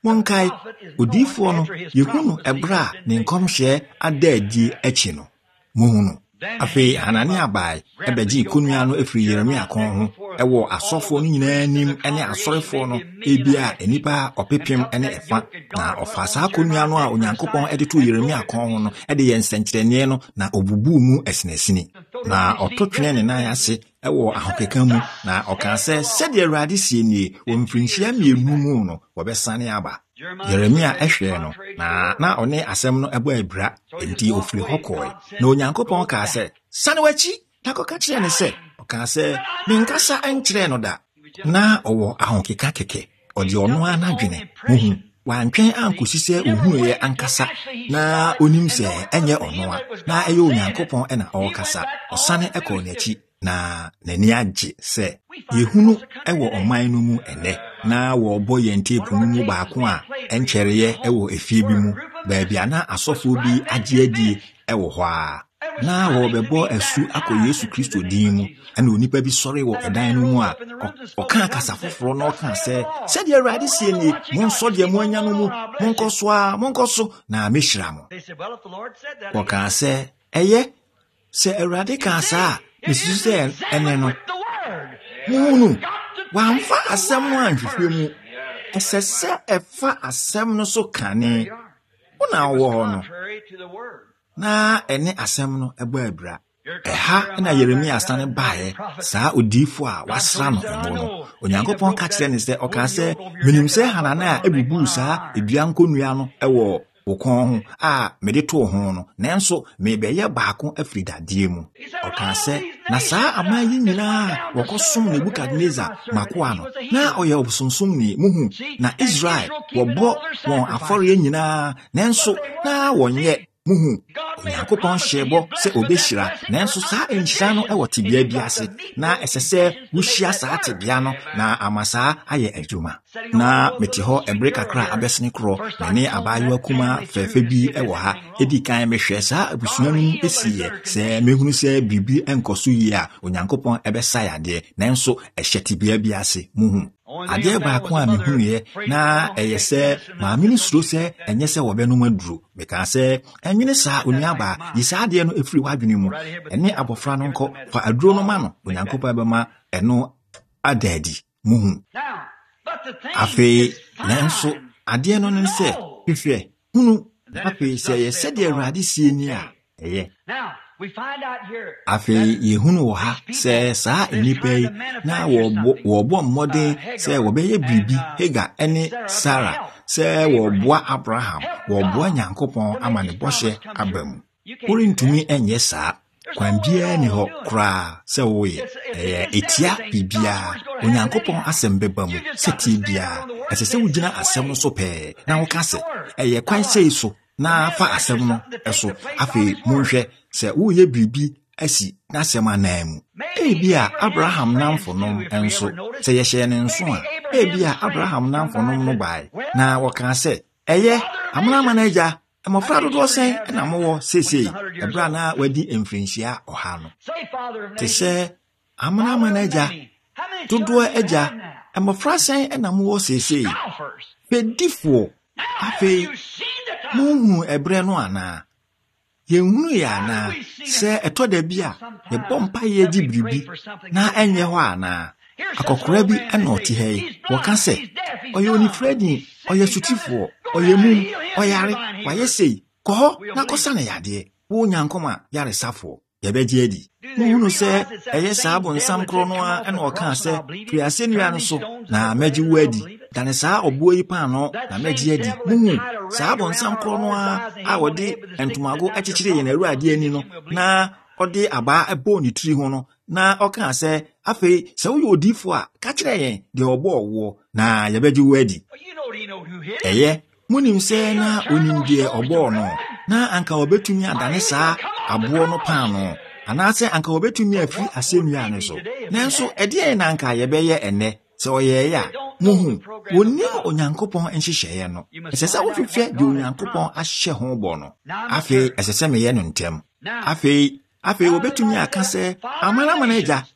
monkai odifo no yehunu ebra ne nkomhye adaadi achi no muhunu afi Hanania bai ebeji konua no efiri Yeremia kon ho ewo asofo no nyina nim ene asorefo no ebia enipa opepem ene efa na ofasa konua no a Onyankopɔn edeto Yeremia kon ho no ede ye nsenkyerene no na obubu mu esinesini na ototwene ne nan ase ewo ahokeka mu na okanse sede Awurade sie nie wo mfrinhyia mienu mu no wobesane aba Yeremia ehwe no na one asem no ebo abra enti ofiri hokoi na Onyankopɔn ka se sane wachi takoka kire ne se oka se menkasa enkyere no da na owo ahokeka keke odi ono anadwene muhu wantwen ankosi se ohunu ye ankasa na onim se enye ono a na eye Onyankopɔn ena okasa osane ekɔ n'achi na nani agye se yehunu ewo ɔman no mu ene na wo bɔ yente punu mu baako a enkyereye ewo efie bi mu baabi ana asɔfo bi agye adi ewo hɔ a na wo bɛbɔ asu akɔ Yesu Kristo din mu ana onipa bi sɔre wɔ ɛdan no mu a ɔka kasa foforo na ɔka sɛ sɛdeɛ Awurade sie ni monsɔ deɛ mo anya no mu monkɔ so na mehyira mo ɔka sɛ ɛyɛ sɛ Awurade ka saa mesisu sɛ ɛne no munu wamfa asɛm no anhwehwɛ mu ɛsɛ sɛ ɛfa asɛm no so kane wona wɔ hɔ no na ɛne asɛm no ɛbɔ abira ɛha na Yeremia sane bae saa odifo a wasra no ɛmo no Onyankopɔn ka kyerɛ ne sɛ ɔka sɛ menim sɛ Hanania ebubu saa edua nkonnua no ɛwɔ okon ho a mede to ho no nanso mebɛyɛ baako afiri dadeɛ mu ɔka sɛ na saa amayi nyinaa wɔkɔsom Nebukadnezar makoa no na ɔyɛ obsonsom ni muhu na Israel wɔbɔ wɔn afɔre nyinaa nanso na wɔnyɛ muhu Onyankopɔn hyɛbɔ sɛ obehyira nanso saa enhyira no ɛwɔ tibia bi ase na ɛsɛ sɛ wohyia saa tibia no na amasa ayɛ adwuma na mete hɔ ebre kakra abɛsene korɔ na ne abayewa kuma fɛfɛ bi ɛwɔ ha edi kan mehwɛ saa abusua no esiye sɛ mehunu sɛ bibi ɛnkɔso yi a Onyankopɔn ɛbɛsa yade nanso ɛhyɛ tibia bi ase muhu adeɛ baako a mehunuye na ɛyɛ sɛ maame no suro sɛ ɛnyɛ sɛ wɔbɛnom aduro meka sɛ ɛnwene saa onuaba yi saa adeɛ no efiri wadwene mu ɛne abɔfra no nkɔ fa aduro no ma no Onyankopɔn bɛma ɛno adaadi muhu afei nanso adeɛ no ne sɛ hwehwɛ hunu afei sɛ yɛ sɛdeɛ Awurade sie ni a ɛyɛ afei yehunu wɔ ha sɛ saa nnipa yi na wɔbɔ mmɔden sɛ wɔbɛyɛ biribi Hagar ɛne Sarah sɛ wɔboa Abraham wɔboa Nyankopɔn ama ne bɔhyɛ aba mu worentumi ɛnyɛ saa kwan biara ni hɔ koraa sɛ woyɛ ɛyɛ etia bibia Onyankopɔn asɛm bɛba mu sɛ tie biara ɛsɛ sɛ wogyina asɛm no so pɛɛ na woka sɛ ɛyɛ kwan sɛ so na fa asɛm no ɛso afei monhwɛ sɛ woyɛ biribi asi n'asɛm anan mu ebia Abraham namfonom enso sɛ yɛhyɛ ne nso a ebia Abraham namfonom no bae na wɔka sɛ ɛyɛ amana agya mmɔfra dodoɔ sɛn na mowɔ sesei ɛbra na wadi mfrinhyia ɔha no te sɛ amana agya dodoɔ agya mmɔfra sɛn na mowɔ sesei pedifoɔ afei muhu ɛbrɛ no ana yehunu ya na sɛ ɛtɔ da bi a yɛbɔ mpa yɛ di biribi na ɛnyɛ hɔ ana akɔkora bi ɛna ɔte ha yi wɔka sɛ ɔyɛ onifrɛdi ɔyɛ sutifoɔ ɔyɛ mum ɔyare wayɛ sei kɔ hɔ na kɔsa ne yadeɛ wo Nyankoma yaresafoɔ yɛbɛgye adi muhunu sɛ ɛyɛ saa bonsam korɔ no a ɛna ɔka sɛ firi asɛnnua no so na mɛgye wo adi dane saa ɔboɔ yi paano na mɛgye adi muhu saa bonsam korɔ no a wɔde ntomago akyekyere yɛn Awurade ani no na ɔde abaa ɛbɔ ne tiri ho no na ɔka sɛ afei sɛ woyɛ odifo a ka kyerɛ yɛn deɛ ɔbɔɔ wo na yɛbɛgye wo adi ɛyɛ munim sɛ na onim deɛ ɔbɔɔ no na anka wɔbɛtumi adane saa aboɔ no paano anaasɛ anka wɔbɛtumi afiri asɛnnua no so nanso ɛdeɛ na anka yɛbɛyɛ ɛnɛ sɛ ɔyɛɛ a muhu wonim Onyankopɔn nhyehyɛeɛ no ɛsɛ sɛ wohwehwɛ deɛ Onyankopɔn ahyɛ ho bɔ no afei ɛsɛ sɛ meyɛ no ntɛm afei wɔbɛtumi aka sɛ amana agya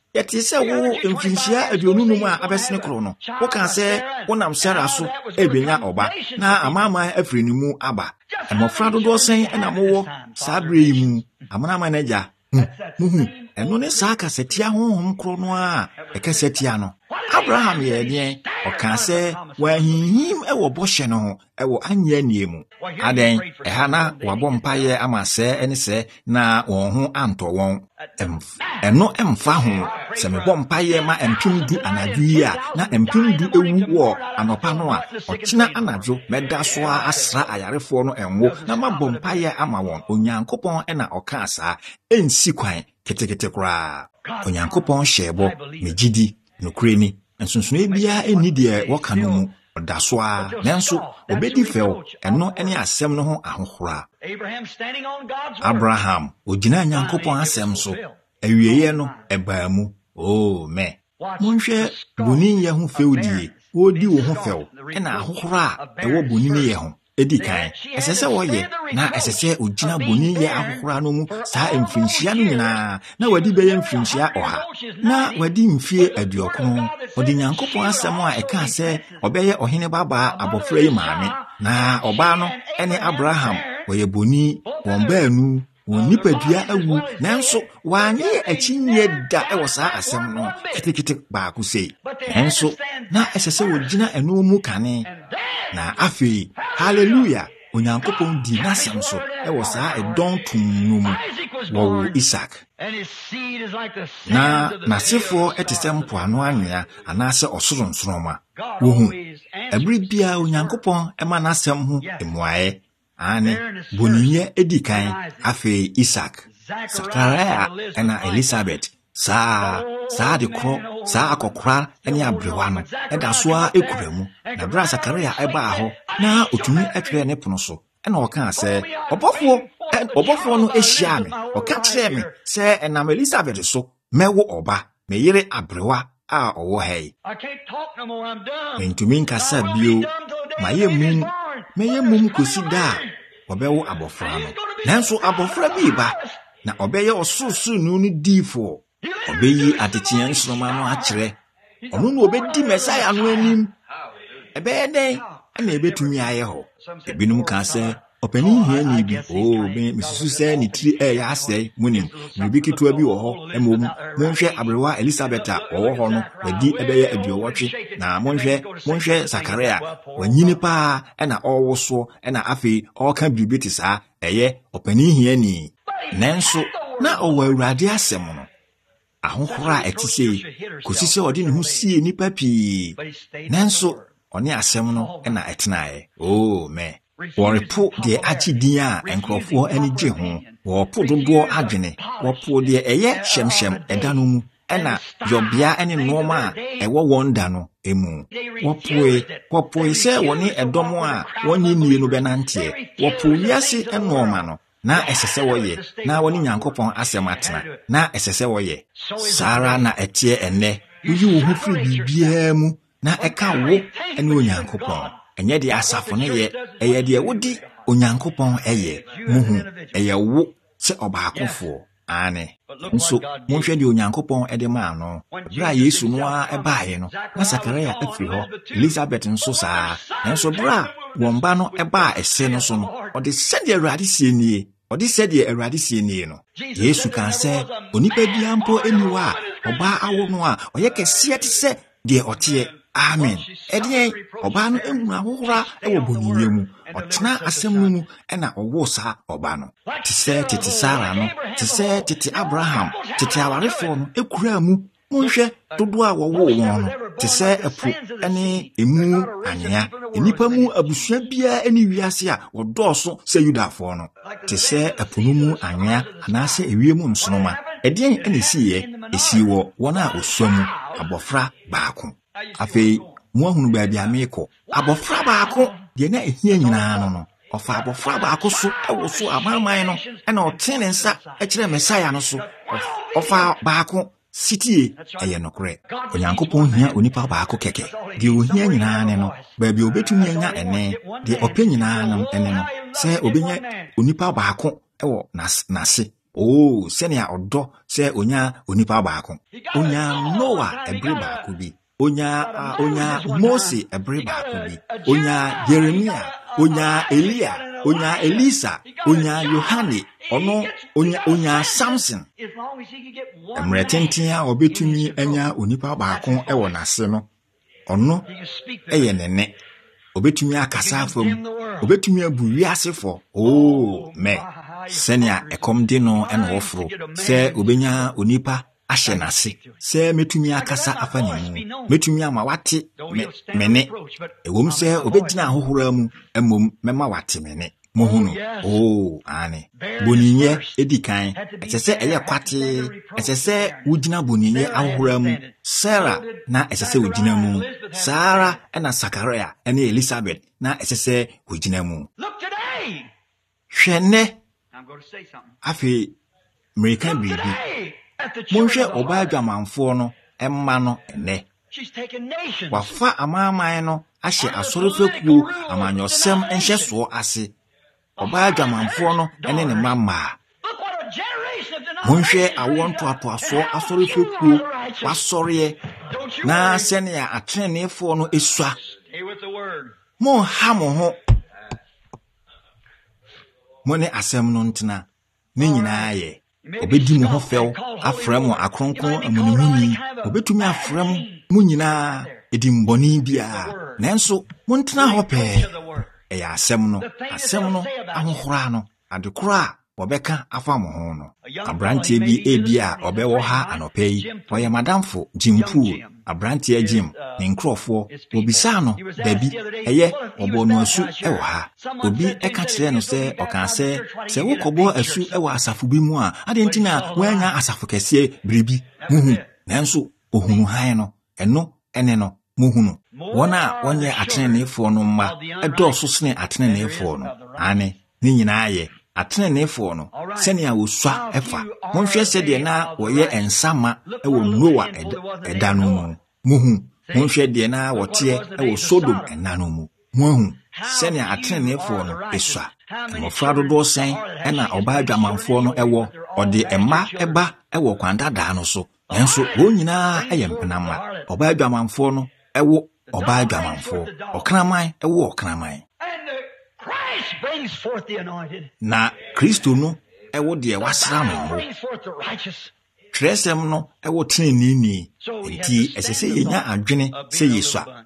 yɛte sɛ wo mfinhyia aduonu mu a abɛsene koro no woka sɛ wonam Sara so ebenya ɔba na amaama afiri ne mu aba mmɔfra dodoɔ sɛn ɛna mowɔ saa bere yi mu amanama na agya muhu ɛno ne saa kasatia honhom koro no a ɛkasatia no Abraham yɛ deɛ ɔka sɛ wahihim ɛwɔ bɔhyɛ no ho ɛwɔ anyɛ nie mu adan ɛha na wabɔ mpayɛ ama sɛ ɛne sɛ na wɔn ho antɔ wɔn ɛno ɛmfa ho sɛ mebɔ mpayɛ ma mpem du anadwo yi a na mpem du ewu wɔ anɔpa no a ɔkyena anadwo mɛda so a asra ayarefoɔ no ɛnwo na mabɔ mpayɛ ama wɔn Onyankopɔn ɛna ɔka saa ɛnsi kwan ketekete koraa Onyankopɔn hyɛ bɔ megidi nokure ni nsonsono bia ɛni deɛ wɔka no mu ɔda so a nanso obedi fɛw ɛno ɛne asɛm no ho ahohora Abraham ogyina Nyankopɔn asɛm so awieyɛ no ɛbaa mu me monhwɛ boniyɛ ho fɛwdie wodi wo ho fɛw ɛna ahohora a ɛwɔ boniyɛ ho edi kan ɛsɛ sɛ wɔyɛ na ɛsɛ sɛ ogyina boniyɛ ahohora no mu saa mfinhyia no nyinaa na wadi bɛyɛ mfinhyia ɔha na wadi mfie 20 ɔde Nyankopɔn asɛm a ɛka sɛ ɔbɛyɛ ɔhene babaa abɔfra yi maame na ɔbaa no ɛne Abraham wɔyɛ boni wɔn baanu wɔn nipadua awu nanso wɔanyɛ akyinnyɛ da ɛwɔ saa asɛm no ketekete baako sei nanso na ɛsɛ sɛ wɔgyina ɛno mu kane na afei hallelujah Onyankopɔn di n'asɛm so ɛwɔ saa ɛdɔn tum no mu wɔwɔ Isaac na n'asefoɔ ɛte sɛ mpoano anwea anaasɛ ɔsoro nsoroma wohu ɛbere bia Onyankopɔn ɛma n'asɛm ho mmuaeɛ ane boniyɛ edi kan afei Isaac Sakaria ɛna Elizabeth saa de korɔ saa akɔkora ɛne abrewa no ɛda so a ekura mu na bra Sakaria ɛbaa hɔ na otumi ɛtwerɛ ne pono so ɛna ɔka sɛ ɔbɔfoɔ no ehyia me ɔka kyerɛ me sɛ ɛnam Elizabeth so mɛwo ɔba me yere abrewa a ɔwɔ ha yi ntumi nkasa bio mɛyɛ mum kosi da a ɔbɛwo abɔfra no nanso abɔfra bi ba na ɔbɛyɛ ɔsorosoro no diifoɔ ɔbɛyi adekyea nsoroma no akyerɛ ɔno na ɔbɛdi Messiah no anim ɛbɛyɛ dɛn ɛna ɛbɛtumi ayɛ hɔ ebinom ka sɛ ɔpanin hiani bi misusu sɛ ne tiri ɛyɛ asɛe munim biribi ketewa bi wɔ hɔ mmom monhwɛ abrewa Elizabeth a ɔwɔ hɔ no wadi ɛbɛyɛ 20 na monhwɛ Sakaria wanyini paa ɛna ɔwɔ so ɛna afei ɔka biribi te saa ɛyɛ ɔpanin hiani nanso na ɔwɔ Awurade asɛm no ahohora a ɛte sɛ kosi sɛ ɔde ne ho sie nipa pii nanso ɔne asɛm no ɛna ɛtenaeɛ wɔrepo deɛ agye din a nkurɔfoɔ ani gye ho wɔpo dodoɔ adwene wɔpo deɛ ɛyɛ hyɛmhyɛm ɛda no mu ɛna yɔbea ɛne nnoɔma a ɛwɔ wɔn da no emu wɔpoe sɛ wɔne ɛdɔm a wɔnyɛ nie no bɛnanteɛ wɔpo wiase nnoɔma no na ɛsɛ sɛ wɔyɛ na wɔne Nyankopɔn asɛm atena na ɛsɛ sɛ wɔyɛ saa na ɛteɛ ɛnnɛ woyi wo ho firi biribiara mu na ɛka wo ɛne Onyankopɔn ɛnyɛ deɛ asafo no yɛ ɛyɛ deɛ wodi Onyankopɔn ɛyɛ muhu ɛyɛ wo sɛ ɔbaakofoɔ ane nso monhwɛ deɛ Onyankopɔn ɛde maa no bere a Yesu no a ɛbaeɛ no na Sakaria afiri hɔ Elizabeth nso saa nanso bere a wɔn ba no ɛbaa ɛsɛ no so no ɔde sɛdeɛ Awurade sie nie no Yesu kan sɛ onipa bia mpo eniwa a ɔbaa awo no a ɔyɛ kɛseɛ te sɛ deɛ ɔteɛ amen ɛdeɛ ɔbaa no ehunu ahohora ɛwɔ boniyɛ mu ɔtena asɛm no mu ɛna ɔwɔ saa ɔbaa no te sɛ tete Sara no te sɛ tete Abraham tete awarefoɔ no ekura mu monhwɛ dodoɔ a wɔwɔ wɔn no te sɛ ɛpo ɛne emu anwea enipa mu abusua biara ɛne wiase a wɔdɔɔso sɛ Yudafoɔ no te sɛ ɛpo no mu anwea anaasɛ ewiem nsoroma ɛdeɛn ɛna esi wɔ wɔn a osua mu abɔfra baako afei mo ahunu baabi a meekɔ abɔfra baako deɛ na ehia nyinaa no ɔfa abɔfra baako so ɛwɔ so amanman no ɛna ɔte ne nsa ɛkyerɛ Messiah no so ɔfa baako sitie ɛyɛ nokorɛ Onyankopɔn hia onipa baako kɛkɛ deɛ ohia nyinaa ne no baabi obetumi anya ɛne deɛ ɔpɛ nyinaa no ɛne no sɛ obenya onipa baako ɛwɔ nase oh senia odo se onya onipa baako onya Noah ebre baako bi onya Mose ebre baako bi onya Jeremia onya Elia onya Elisa onya Yohane onya Samson emretentia obetumi anya onipa baako ewo nase no ono eye nene obetumi akasa afam obetumi abu wiasefo me senia ekomde no ena wofro se obenya onipa ahye nase se metumi akasa afani mu metumi ama wate mene ewom se obegyina ahohora mu emom mema wate mene mohunu ane boninye edikan esese eye kwate esese wugina boninye ahohora mu Sarah na esese wugina mu Sarah ena Zakaria ena Elizabeth na esese wugina mu hwene afi American bibi monhwe oba adwamanfo no emma no ene wafa amaman no ahye asorofekuo amanyosem enhye so ase oba adwamanfo no ene ne mama monhwe awonto atoaso asorofekuo wasoriye na senia atrenefo no esua mo ha mo ho mone asem no ntena ne nyinaa ye obedi mo ho few afrem akronkron amunimuni obetumi afrem mu nyinaa edimboni bia nanso montena ho pe eya asem no ahohora no adekora obeka afa mo ho no abrantie bi ebia obewo ha anopai oye madamfo jimpu abrantie jim ne nkrofo obisa no dabi eye obono asu ewo ha obi eka kire no se oka se wokobo asu ewo asafo bi mu a adentina wanya asafo kese biribi muhu nanso ohunu han no ene no muhunu wona wonye atenenefo no mma edoso sene atenenefo no ane ni nyina aye atenenefo no senia wosua efa monhwe se de na woye ensama ewo Noah edano mu muhu monhwe de na wote ewo Sodom enano mu muhu senia atenenefo no esua mofra dodo sen ena oba adwamanfo no ewo ode emma eba ewo kwandada no so enso wo nyina ayempenama oba adwamanfo no ewo oba adwamanfo okraman ewo okraman na Kristo no ewo de wasra no tresem no ewo trenini enti esese yenya adwene se yesua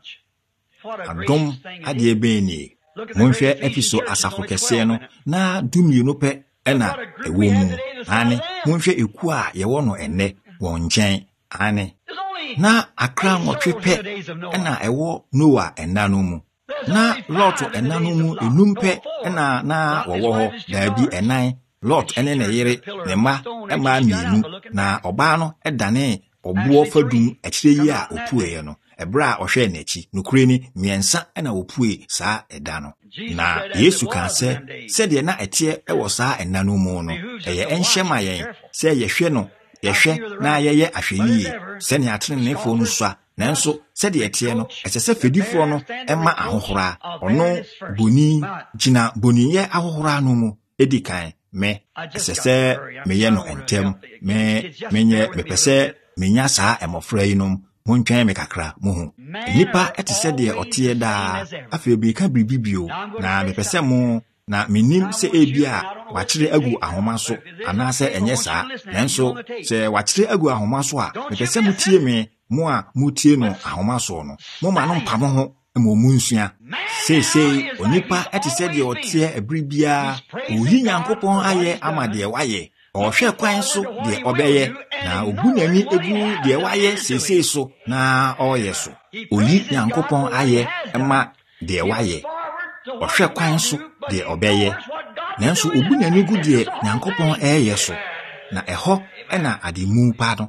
adom ade ebeni monhwe episo asafo kese no na dumie no pe ena ewo mu ane monhwe eku a ye wo no enne won nchen ane na akra nwotwepe ena ewo Noah enano mu na Lot enano mu enumpe ena na wowo ho dabi enan Lot ene ne yere ne ma ema mienu na oba no edane obuo fadum akire yi a opueye no ebra ohwe nachi nukure ni miensa ena opue saa eda no na Yesu kan se de na etie ewo saa enano mu no eye enhyema yen se yehwe no yehwe na yeye ahweniye se ne atenenefo no sua nanso se de etie no esese fedifo no ema ahohora ono boni gina boniye ahohora no mu edikan me esese meye no entem menye mepese menya saa emofra yinom montwan me kakra muhu nipa etise de otie da afebi ka bibibio na mepese mu na minim se ebia wachire agu ahoma so anase enye saa nanso se wachire agu ahoma so a mepese mutie me mo a mutie no ahoma so no mo ma no mpamo ho emomunsua sei onipa etise de otie ebribia oyi Nyankopon aye amade waye ohwe kwan so de obeye na ogunani egu de waye sei so na oye so oyi Nyankopon aye ema de waye ohwe kwan so de obeye nanso ogunani gu de Nyankopon eye so na eho ena adimu pado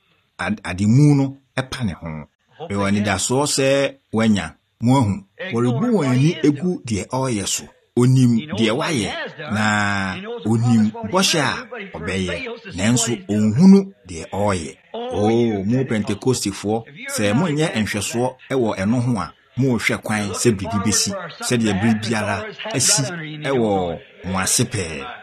adimu no epa ne ho ewani da so se wanya mohu woribu wani egu de oye so onim de waye na onim bosha obeye nanso onhunu de oye mu Pentecostifo se monye enhweso ewo eno ho a mo hwe kwan se bibibesi se de bibiara asi ewo mo asepe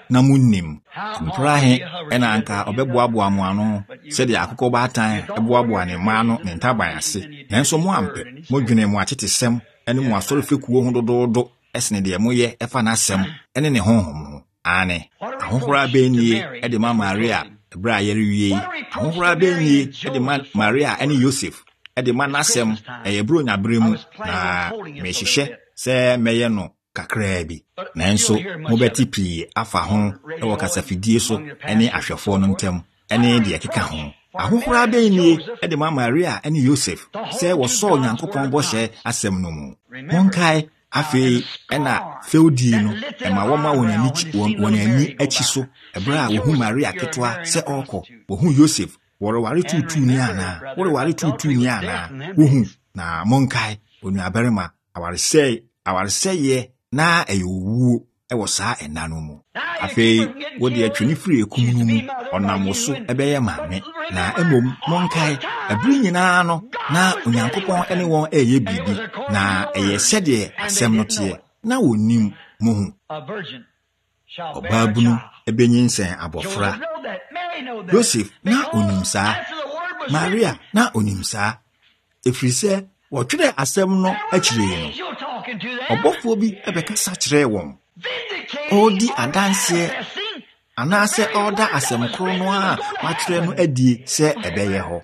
na munnim mprahe ena anka obeboaboa mo ano se de akoko baatan eboaboa ne ma no ne ntaban ase nanso mo ampe mo dwene mo atetesem ene mo asori fekuo ho dododo esne de mo ye efa na asem ene ne honhom ho ane ahohora benie ede ma Maria bra yeriwie ahohora benie ede ma Maria ene Joseph ede ma nasem eyebro nya bremu na mehihye se meye no kakra bi nanso mobeti pii afa ho ewo kasafidie so ene ahwefo no ntem ene de ekeka ho ahohora benie ede ma Maria ene Joseph se wo so Nyankopɔn bɔhyɛ asɛm no mu monkai afi ena feudi no ema woma wonani achi so ebra wo hu Maria ketwa se okɔ wo hu Joseph woroware tutu ni ana woroware tutu ni ana wo hu na monkai onu abarema awareseye na eyowu ewo saa enano mu afi wo de atwini firi ekum no mu onam wo so ebeye maame na emom monkai abiri nyina no na Onyankopɔn ene won eye bibi na eye sede asɛm no te na wonim mo hu obabunu ebenyinsen abofra Joseph na onimsa Maria na onimsa efrise wotwere asɛm no akire no obofo bi ebekasa kyerɛ won odi adanse anase oda asɛm kro no a wakyerɛ no adie sɛ ebɛyɛ hɔ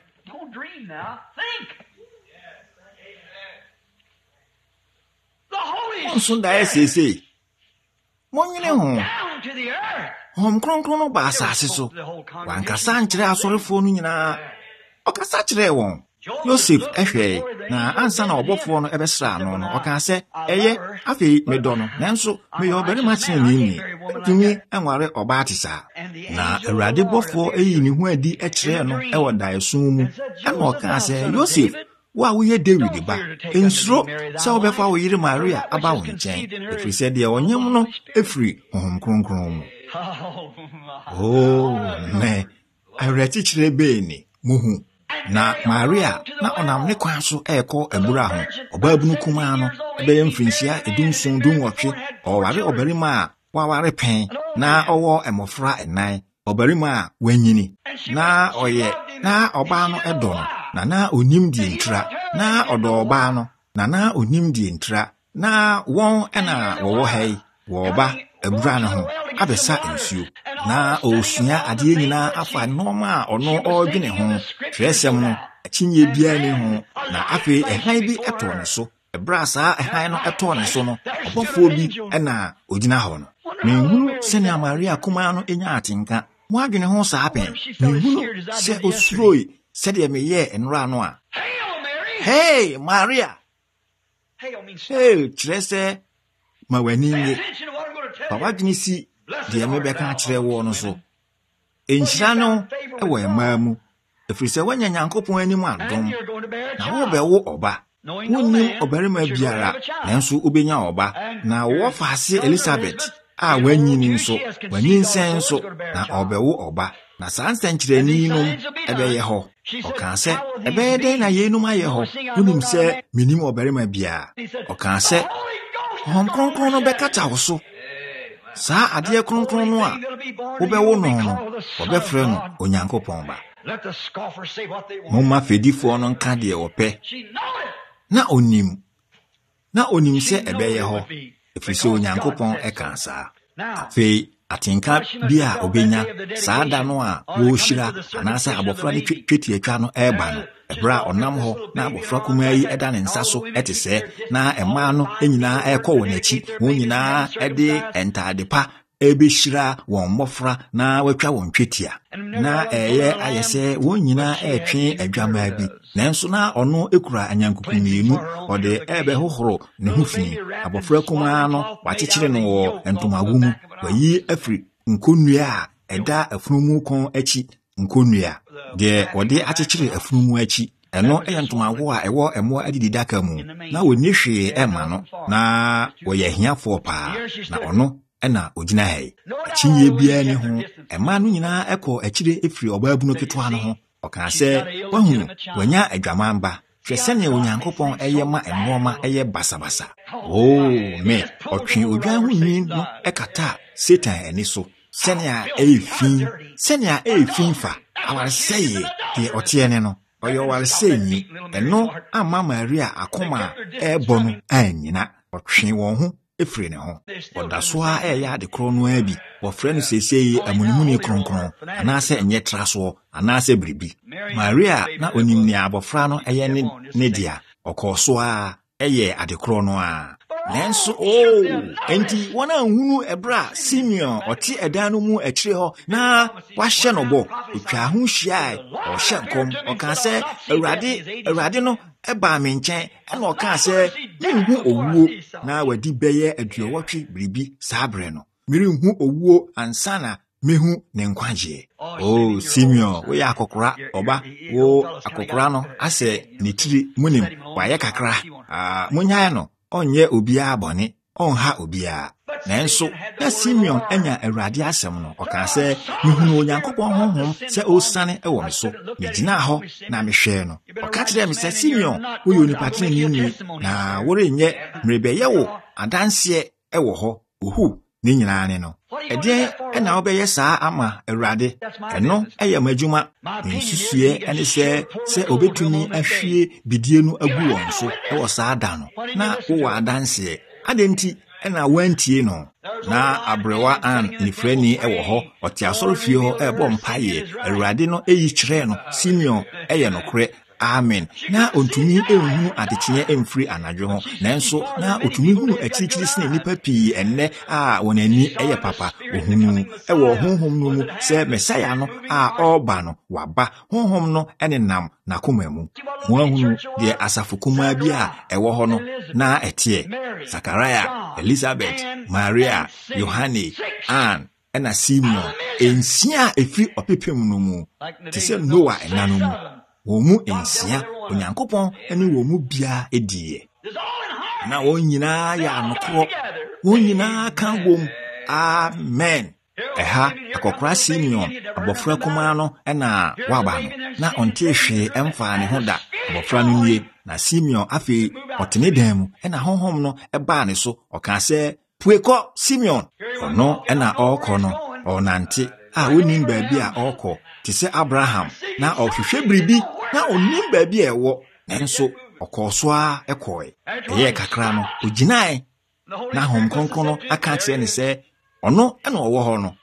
Sunda esese monyene ho kronkron no ba asase so wankasa nkyerɛ asorefo no nyinaa okasa kyerɛ won Joseph ehwe na ansa na obofo no ebesra no oka sɛ eye afei medɔ no nanso me yo bere ma kyerɛ ni tumi enware oba atisa na Awurade bɔfo eyi ni hu adi ekyerɛ no ɛwɔ daeso mu ɛna oka sɛ Joseph wa wo ye David ba ensuro sɛ obefa wo yire Maria aba wo nkyɛn efiri sɛ de onyem no efiri honhom kronkron mu me awurati kyerɛ beni muhu na Maria na onam ne kwan so ɛkɔ abura ho ɔbaabunu kuma no ɛbɛyɛ mfinhyia edunson dunwɔtwe ɔware ɔbarima a waware pɛn na ɔwɔ ɛmɔfra ɛnan ɔbarima a wanyini na ɔyɛ na ɔbaa no ɛdɔ no na onim die ntra na ɔdɔ ɔbaa no na onim die ntra na wɔn ɛna wɔwɔ hai wɔba abura no ho abɛsa nsuo na osua adeɛ nyinaa afa nneɛma a ɔno ɔdwene ho hwɛsɛm no akyinye bia ne ho na afei ɛhan bi ɛtɔ ne so ɛbra saa ɛhan no ɛtɔ ne so no ɔbɔfoɔ bi ɛna ogyina hɔ no menhunu sɛnea Maria kuma no enya atenka mo adwene ho saa pɛn menhunu sɛ osuroi sɛdeɛ meyɛ enra no a hey Maria hey kyerɛ sɛ ma wani nye baba dwene si deɛ mebɛka kyerɛ wo no so enhyira no ɛwɔ ɛmaa mu efiri sɛ wanya Nyankopɔn anim adom na wo bɛwo ɔba wonnim ɔbarima biara nanso obenya ɔba na wo faase Elizabeth a wanyini nso wanyinsɛn nso na ɔbɛwo ɔba na saa nsɛnkyerɛni nom ɛbɛyɛ hɔ ɔka sɛ ɛbɛyɛ dɛn na yɛnum ayɛ hɔ wonim sɛ menim ɔbarima biara ɔka sɛ Honhom Kronkron no bɛkata wo so saa adeɛ kronkron no a wobɛwo no no wɔbɛfrɛ no Onyankopɔn ba momma fedifoɔ no nka deɛ wɔpɛ na onim sɛ ɛbɛyɛ hɔ efiri sɛ Onyankopɔn ɛka saa afei atenka bi a obenya saa da no a wɔhyira anaasɛ abɔfra no twetiatwa no ɛba no ɛbra ɔnam hɔ na abɔfra kuma yi ɛda ne nsa so ɛte sɛ na ɛmaa no nyinaa ɛkɔ wɔ n'akyi wɔn nyinaa ɛde ɛntade pa ɛbɛhyira wɔn mmɔfra na watwa wɔn twetia na ɛyɛ ayɛ sɛ wɔn nyinaa ɛtwe adwamaa bi nanso na ɔno ekura anyankuku mmienu ɔde ɛbɛhohoro ne ho fi abɔfra kuma no wakyekyere no wɔ ntomago mu wayi afiri nkonnua a ɛda afunumu kon akyi nkonnua deɛ wɔde akyekyere afunumu akyi ɛno ɛyɛ ntomago a ɛwɔ ɛmo adidi daka mu na wɔnni hwee ɛma no na wɔyɛ hiafoɔ paa na ɔno ɛna ogyina ha akyinye biara ne ho ɛma no nyinaa ɛkɔ akyire efiri ɔbaabunu ketewa no ho ɔka sɛ wahu wanya adwaman ba hwɛ sɛnea Onyankopɔn ɛyɛ ma ɛnoɔma ɛyɛ basabasa me ɔtwe odwan ho nwi no ɛkata Satan ani so senia efin senia efin fa awar say de otiene no oyo wal say eno ama Maria akoma ebonu anyina otwe won ho efiri ne ho odaso a eya de kro no abi wo frɛ no sesei amunimuni kronkron anase enye traso anase bribi Maria na onimni abofra no eye ne dia okoso a eye ade kro no a nenso enti wona hunu ebra Simeon oti edan no mu akire ho na wahye no bo otwa ho hia o hye nkom o ka se Awurade no eba me nkyɛn ɛna ɔka sɛ menhu owuo na wadi bɛyɛ aduowɔtwe biribi saa brɛ no merenhu owuo ansana mehu ne nkwagye Simeon wo ya akokora oba wo akokora no asɛ ne tiri munim wayɛ kakra munyae no onye obia bɔne onha obia nanso na Simeon anya Awurade asɛm no ɔka sɛ mehunu Onyankopɔn honhom sɛ osane ɛwɔ me so megyina hɔ na mehwɛ no ɔka kyerɛ me sɛ Simeon woyɛ onipa trenini na worenyɛ mmerebɛyɛ wo adanseɛ ɛwɔ hɔ ohu ne nyinaa ne no ɛdeɛ ɛna wobɛyɛ saa ama Awurade ɛno ɛyɛ madwuma nsusue ɛne sɛ obetumi ahwie bidie no agu wɔn so ɛwɔ saa da no na wowɔ adanseɛ adenti ɛna wantie no na abrewa an nifrani ɛwɔ hɔ ɔte asɔrefie hɔ ɛbɔ mpaeɛ Awurade no ɛyi kyerɛ no Simeon ɛyɛ nokorɛ amen na ontumi ehunu adekye emfiri anadwo ho nanso na otumi hunu akyirikyiri sene nipa pii enne a wonani ɛyɛ papa ohunu ɛwɔ honhom no mu sɛ Mesaya no a ɔba no waba honhom no ɛne nam nakoma mu mohunu de asafokuma bi a ɛwɔ hɔ no na ɛteɛ Zakaria, Elizabeth, Maria, Yohane, Anne ɛna Simeon ensia efiri opepem no mu te sɛ Noah ɛnano mu womu ensia Onyankopɔn ene womu bia ediye na wonyina ya anokro wonyina kan wom amen ɛha akokora Simeon abofra kuma no ɛna waba no na onte hwe emfa ne ho da abofra no nie na Simeon afi ɔtene dan mu ɛna honhom no ɛba ne so ɔka sɛ puekɔ Simeon ɔno ɛna ɔkɔ no ɔnante a wonim baabi a ɔkɔ te sɛ Abraham na ɔhwehwɛ biribi na onim baabi a ɛwɔ nanso ɔkɔso a ɛkɔe ɛyɛ kakra no oginae na hom kronkron no aka kyerɛ ne sɛ ɔno ɛna ɔwɔ hɔ no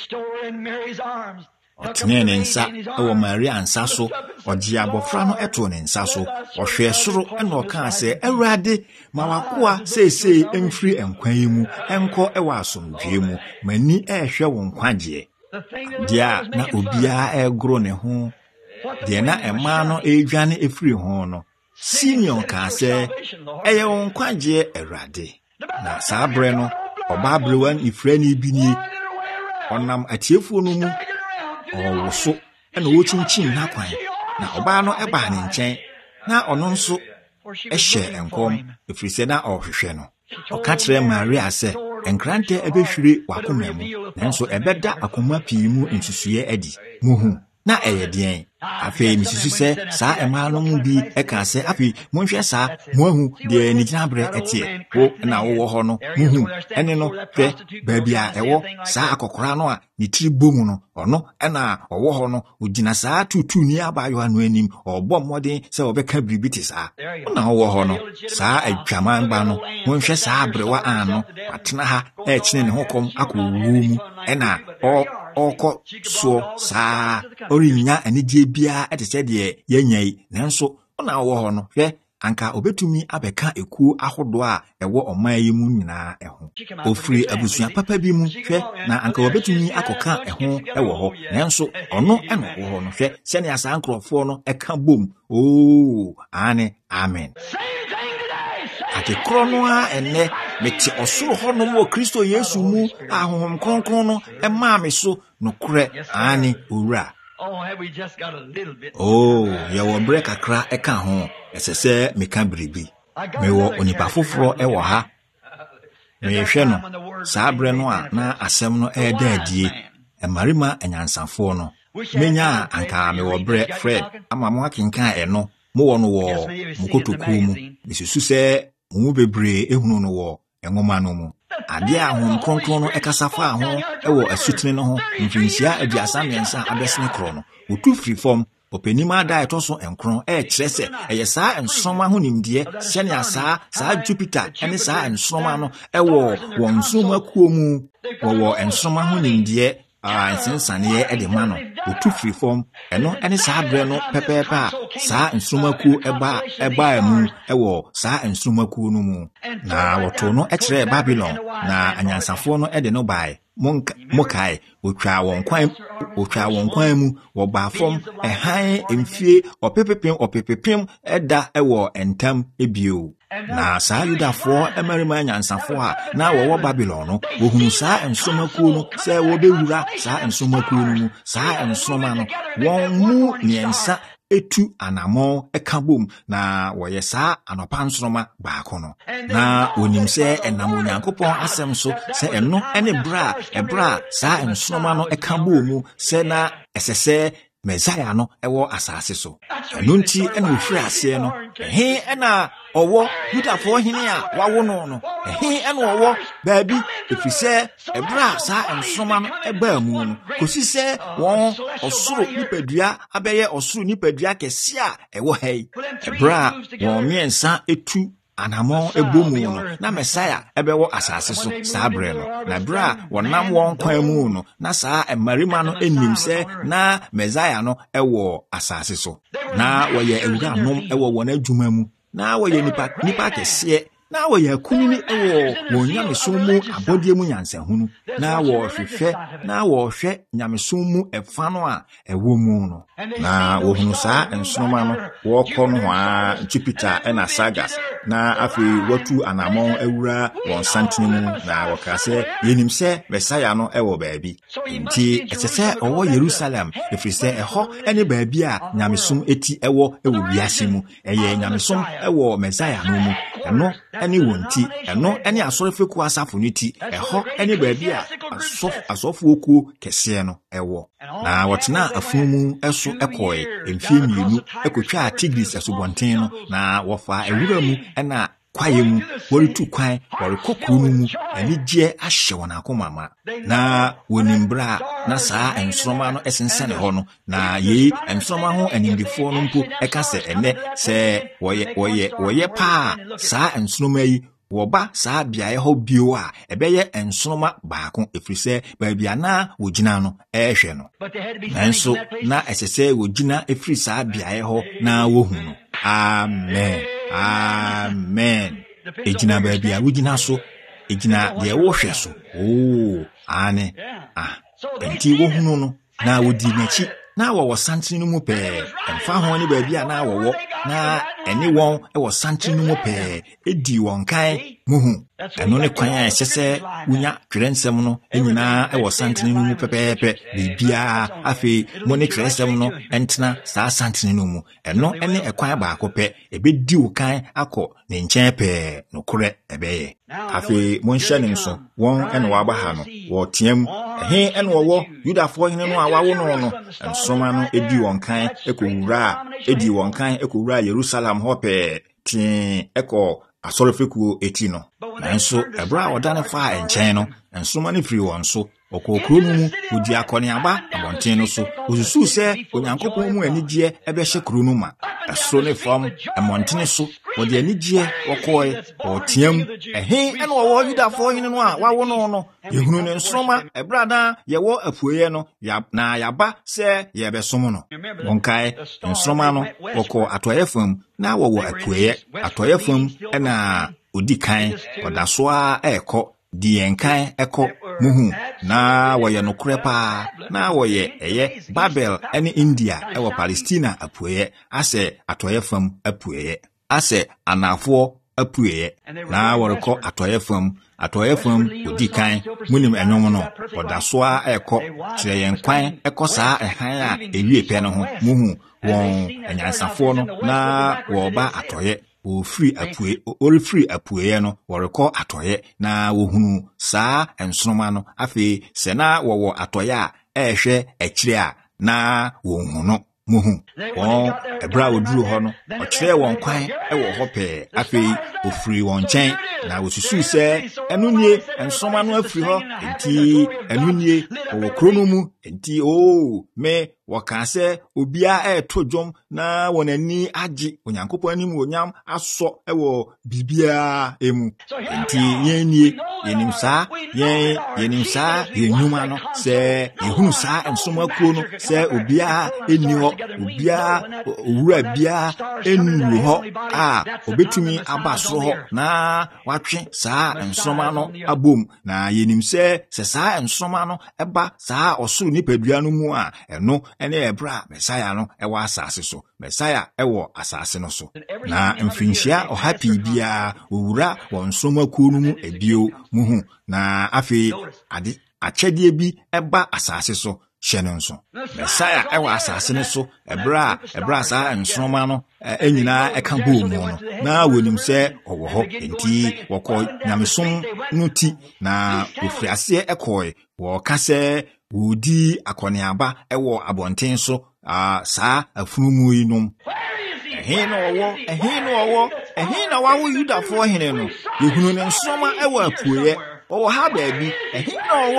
ɔtene ne nsa ɛwɔ Maria nsa so ɔgye abɔfra no ɛto ne nsa so ɔhwɛ soro ɛna ɔka sɛ Awurade ma wakoa seesei emfiri nkwa yi mu ɛnkɔ ɛwɔ asomdwie mu mani ɛhwɛ wo nkwagye dia na obia ɛgoro ne ho de na ɛma no edwane efiri ho no Simeon ka sɛ ɛyɛ wo nkwagye Awurade na saa brɛ no ɔba brewa nifrani bi nie ɔnam atiefo no mu ɔwoso ɛna wɔkyinkyin n'akwan na ɔbaa no ɛbaa ne nkyɛn na ɔno nso ɛhyɛ nkɔm efiri sɛ na ɔhwehwɛ no ɔka kyerɛ Maria sɛ nkrante ɛbɛhwire wakoma mu nanso ɛbɛda akoma pii mu nsusue adi muhu na ɛyɛ deɛn afei misusu sɛ saa ɛmaa no mu bi ɛka sɛ afei monhwɛ saa moahu deɛ ne gyinaberɛ ɛteɛ wo na wowɔ hɔ no muhu ɛne no hwɛ baabi a ɛwɔ saa akɔkora no a ne tiri bɔ mu no ɔno ɛna ɔwɔ hɔ no ogyina saa tutuni abaayewa no anim ɔbɔ mmɔden sɛ ɔbɛka biribi te saa na ɔwɔ hɔ no saa adwaman ba no monhwɛ saa abrewa an no atena ha ɛkyene ne ho kɔm akɔ wuo mu ɛna ɔkɔ soɔ saa ɔrenya anigye bia ɛte sɛ deɛ yɛnya yi nanso ɔna ɔwɔ hɔ no hwɛ anka obetumi abɛka ekuo ahodo a ɛwɔ ɔman yi mu nyinaa ɛho ofiri abusua papa bi mu hwɛ na anka obetumi akɔka ɛho ɛwɔ hɔ nanso ɔno ɛna ɔwɔ hɔ no hwɛ sɛne asa nkrɔfoɔ no ɛka bom ane amen atekoro no a ɛnɛ mete ɔsoro hɔ no wɔ Kristo Yesu mu ahohom kronkron no ɛmaa me so nokorɛ ane owura yɛwɔ brɛ kakra ɛka ho ɛsɛ sɛ meka biribi mewɔ onipa foforɔ ɛwɔ ha mehwɛ no saa brɛ no a na asɛm no ɛɛda adie ɛmarima anyansafoɔ no menya anka mewɔ brɛ Fred ama mo akenkan ɛno mowɔ no wɔ mokotokuo mu misusu sɛ mu bebree ehunu no wɔ enwoma no mu ade a hon kronkron no ekasa fa ho ewo asutene no ho mfinsia aduasa mensa abesene kro no otu free form openima da etoso enkron kyerɛ sɛ ɛyɛ saa ensoma ho nimdeɛ sɛnea saa Jupiter ɛne saa ensoma no ɛwɔ wɔn nsoma kuo mu wɔwɔ ensoma ho nimdeɛ nsensane ɛde ma no otu free form ɛno ɛne saa brɛ no pɛpɛɛpɛ a saa nsoma kuo ɛba mu ɛwɔ saa nsoma kuo no mu na wɔto no ɛkyerɛ Babylon na anyansafo no ɛde no bae mokai otwa won kwan mu wo ba fom ɛhan emfie opepepem ɛda ɛwɔ entam ebio na saa Yudafo emarima nyansafo a na wɔwɔ Babylon no wohunu saa ensomakuo no sɛ wɔbɛwura saa ensomakuo no mu saa ensoma no wɔn mu niensa etu anamon ekabom na wɔyɛ saa anopa nsroma baako no na onim sɛ enam Onyankopɔn asɛm so sɛ ɛno ɛne bra saa nsroma no ekabom mu sɛ na ɛsɛsɛ Messiah no ɛwɔ asase so ɛno nti ɛna ohwiri ase no ɛhe ɛna ɔwɔ Yudafo hene a wawo no ɛhe ɛna ɔwɔ baabi efisɛ ɛbra saa nsroma no ɛbaa mu no kosi sɛ wɔn ɔsoro nipadua abɛyɛ ɔsoro nipadua kɛse a ɛwɔ ha yi ɛbra wɔn miɛnsa etu anamon ebomu no na Messiah ɛbɛwɔ asase so saa brɛ no na bra wɔnam wɔn kwan mu no na saa mmarima no enim sɛ na Messiah no ɛwɔ asase so na wɔyɛ ewura nom ɛwɔ wɔn adwuma mu na wɔyɛ nipa kɛseɛ na wɔyɛ akunini ɛwɔ wɔn nyamesom mu abɔdeɛ mu nyansahunu na wɔhwɛ nyamesom mu ɛfa no a ɛwɔ mu no na wɔhunu saa nsonoma no wɔkɔ no a Jupiter ɛna Sagas na afei watu anamon awura wɔn santene mu na wɔka sɛ yenim sɛ Messiah no ɛwɔ baabi nti ɛsɛ sɛ ɔwɔ Jerusalem ɛfiri sɛ ɛhɔ ɛne baabi a nyamesom eti ɛwɔ wiase mu ɛyɛ nyamesom ɛwɔ Messiah no mu ɛno ɛne wɔn ti ɛno ɛne asɔrefeku asafo no ti ɛhɔ ɛne baabi a asɔfo okuo kɛseɛ no ɛwɔ na wɔtena afunu mu ɛso ɛkɔe mfie mmienu ɛkotwa Tigris asubɔnten no na wɔfa ewura mu ɛna kwaye mu wɔretu kwan wɔrekɔ kuro no mu anigye ahyɛ wɔn akomama na wɔnimbra na saa ensroma no ɛsensɛne hɔ no na yei ensroma ho animdefo no mpo ɛka sɛ ɛnɛ sɛ wɔyɛ paa saa ensroma yi wɔba saa biae hɔ bio a ɛbɛyɛ ensroma baako efiri sɛ baabi ana wɔgyina no ɛhwɛ no nanso na ɛsɛ sɛ wɔgyina efiri saa biae hɔ na wɔhu no amen ejina baabi a wogina so ejina de wohwɛ so ane enti wohunu no na wodi n'akyi na wɔwɔ santene no mu pɛɛ ɛmfa ho ne baabi a na wɔwɔ na ɛne wɔn ɛwɔ santene no mu pɛɛ edi wɔn kan muhu ɛno ne kwan a ɛhyɛ sɛ wonya twerɛnsɛm no nyinaa ɛwɔ santene no mu pɛpɛɛpɛ biribiara afei mo ne twerɛnsɛm no ɛntena saa santene no mu ɛno ɛne ɛkwan baako pɛ ɛbɛdi wo kan akɔ ne nkyɛn pɛɛ nokorɛ ɛbɛyɛ afei mo nhyɛ ne nso wɔn ɛna waba ha no wɔteam ɛhe ɛna wɔwɔ Yudafo hene no a wawo no nsoma no edi wɔn kan ɛkɔwura Jerusalem hɔ pɛɛ tee ɛkɔ asɔrefekuo eti no nanso ɛbra a ɔda ne fa nkyɛn no nsoma no firi wɔn so ɔkɔkuro no mu odi akɔneaba abɔnten no so osusu sɛ Onyankopɔn mu anigyeɛ ɛbɛhyɛ kuro no ma ɛsoro ne fam ɛmɔntene so wɔde anigyeɛ wɔkɔe ɔteam ɛhe ɛna wɔwɔ Yudafo hene no a wawo no yɛhunu ne nsoma ɛbra na yɛwɔ apueɛ no na yaba sɛ yɛbɛsom no wɔnkae nsoma no wɔkɔ atɔyɛ fam na wɔwɔ atɔyɛ fam ɛna odi kan ɔda so a ɛkɔ di enkan ɛkɔ muhu na wɔyɛ nokorɛ paa na wɔyɛ ɛyɛ Babel ɛne India ɛwɔ Palestina apueɛ asɛ atɔyɛ fam apueɛ asɛ anafoɔ apueɛ na wɔrekɔ atɔyɛ fam odi kan munim ɛnwom no ɔda so a ɛkɔ kyerɛ yɛn kwan ɛkɔ saa ɛhan a ewie pɛ no ho muhu wɔn anyansafoɔ no na wɔba atɔyɛ orifiri apueɛ no wɔrekɔ atɔyɛ na wohunu saa ensroma no afei sɛ na wɔwɔ atɔyɛ a ɛhwɛ akyire a na wɔhu no muhu ebra oduru ho no okire won kwan ewo ho pe afei ofiri won chen na wosusu se enu nie ensoma no afiri ho enti enu nie wo krono mu enti me waka se obia eto dwom na wonani age onyankopon anim onyam aso ewo bibia emu enti yenie yenim sa yenyuma no se ehunu sa ensoma kuo no se obia eni ho obia owura bia enu ho obetumi abaso ho na watwe sa ensoma no abom na yenim se sa ensoma no eba sa osoro nipadua no mu a eno ene ebra Messiah no ewa asase so Messiah ewo asase no so na mfinhia ohapi bia owura won nsoma kuo no mu ebio muhu na afi ade achedie bi eba asase so hyene nso Messiah ewa asase no so ebra sa nsoma no enyina eka bo mu no na wonim se owo ho enti wokọ nyamesom no ti na ofriase ekoi wo kase wodi akoniaba ewo abonten so saa afunumu yinom ehin na wawo Yudafo hene no yehunu ne nsoma ewo apuye owo ha baabi ehin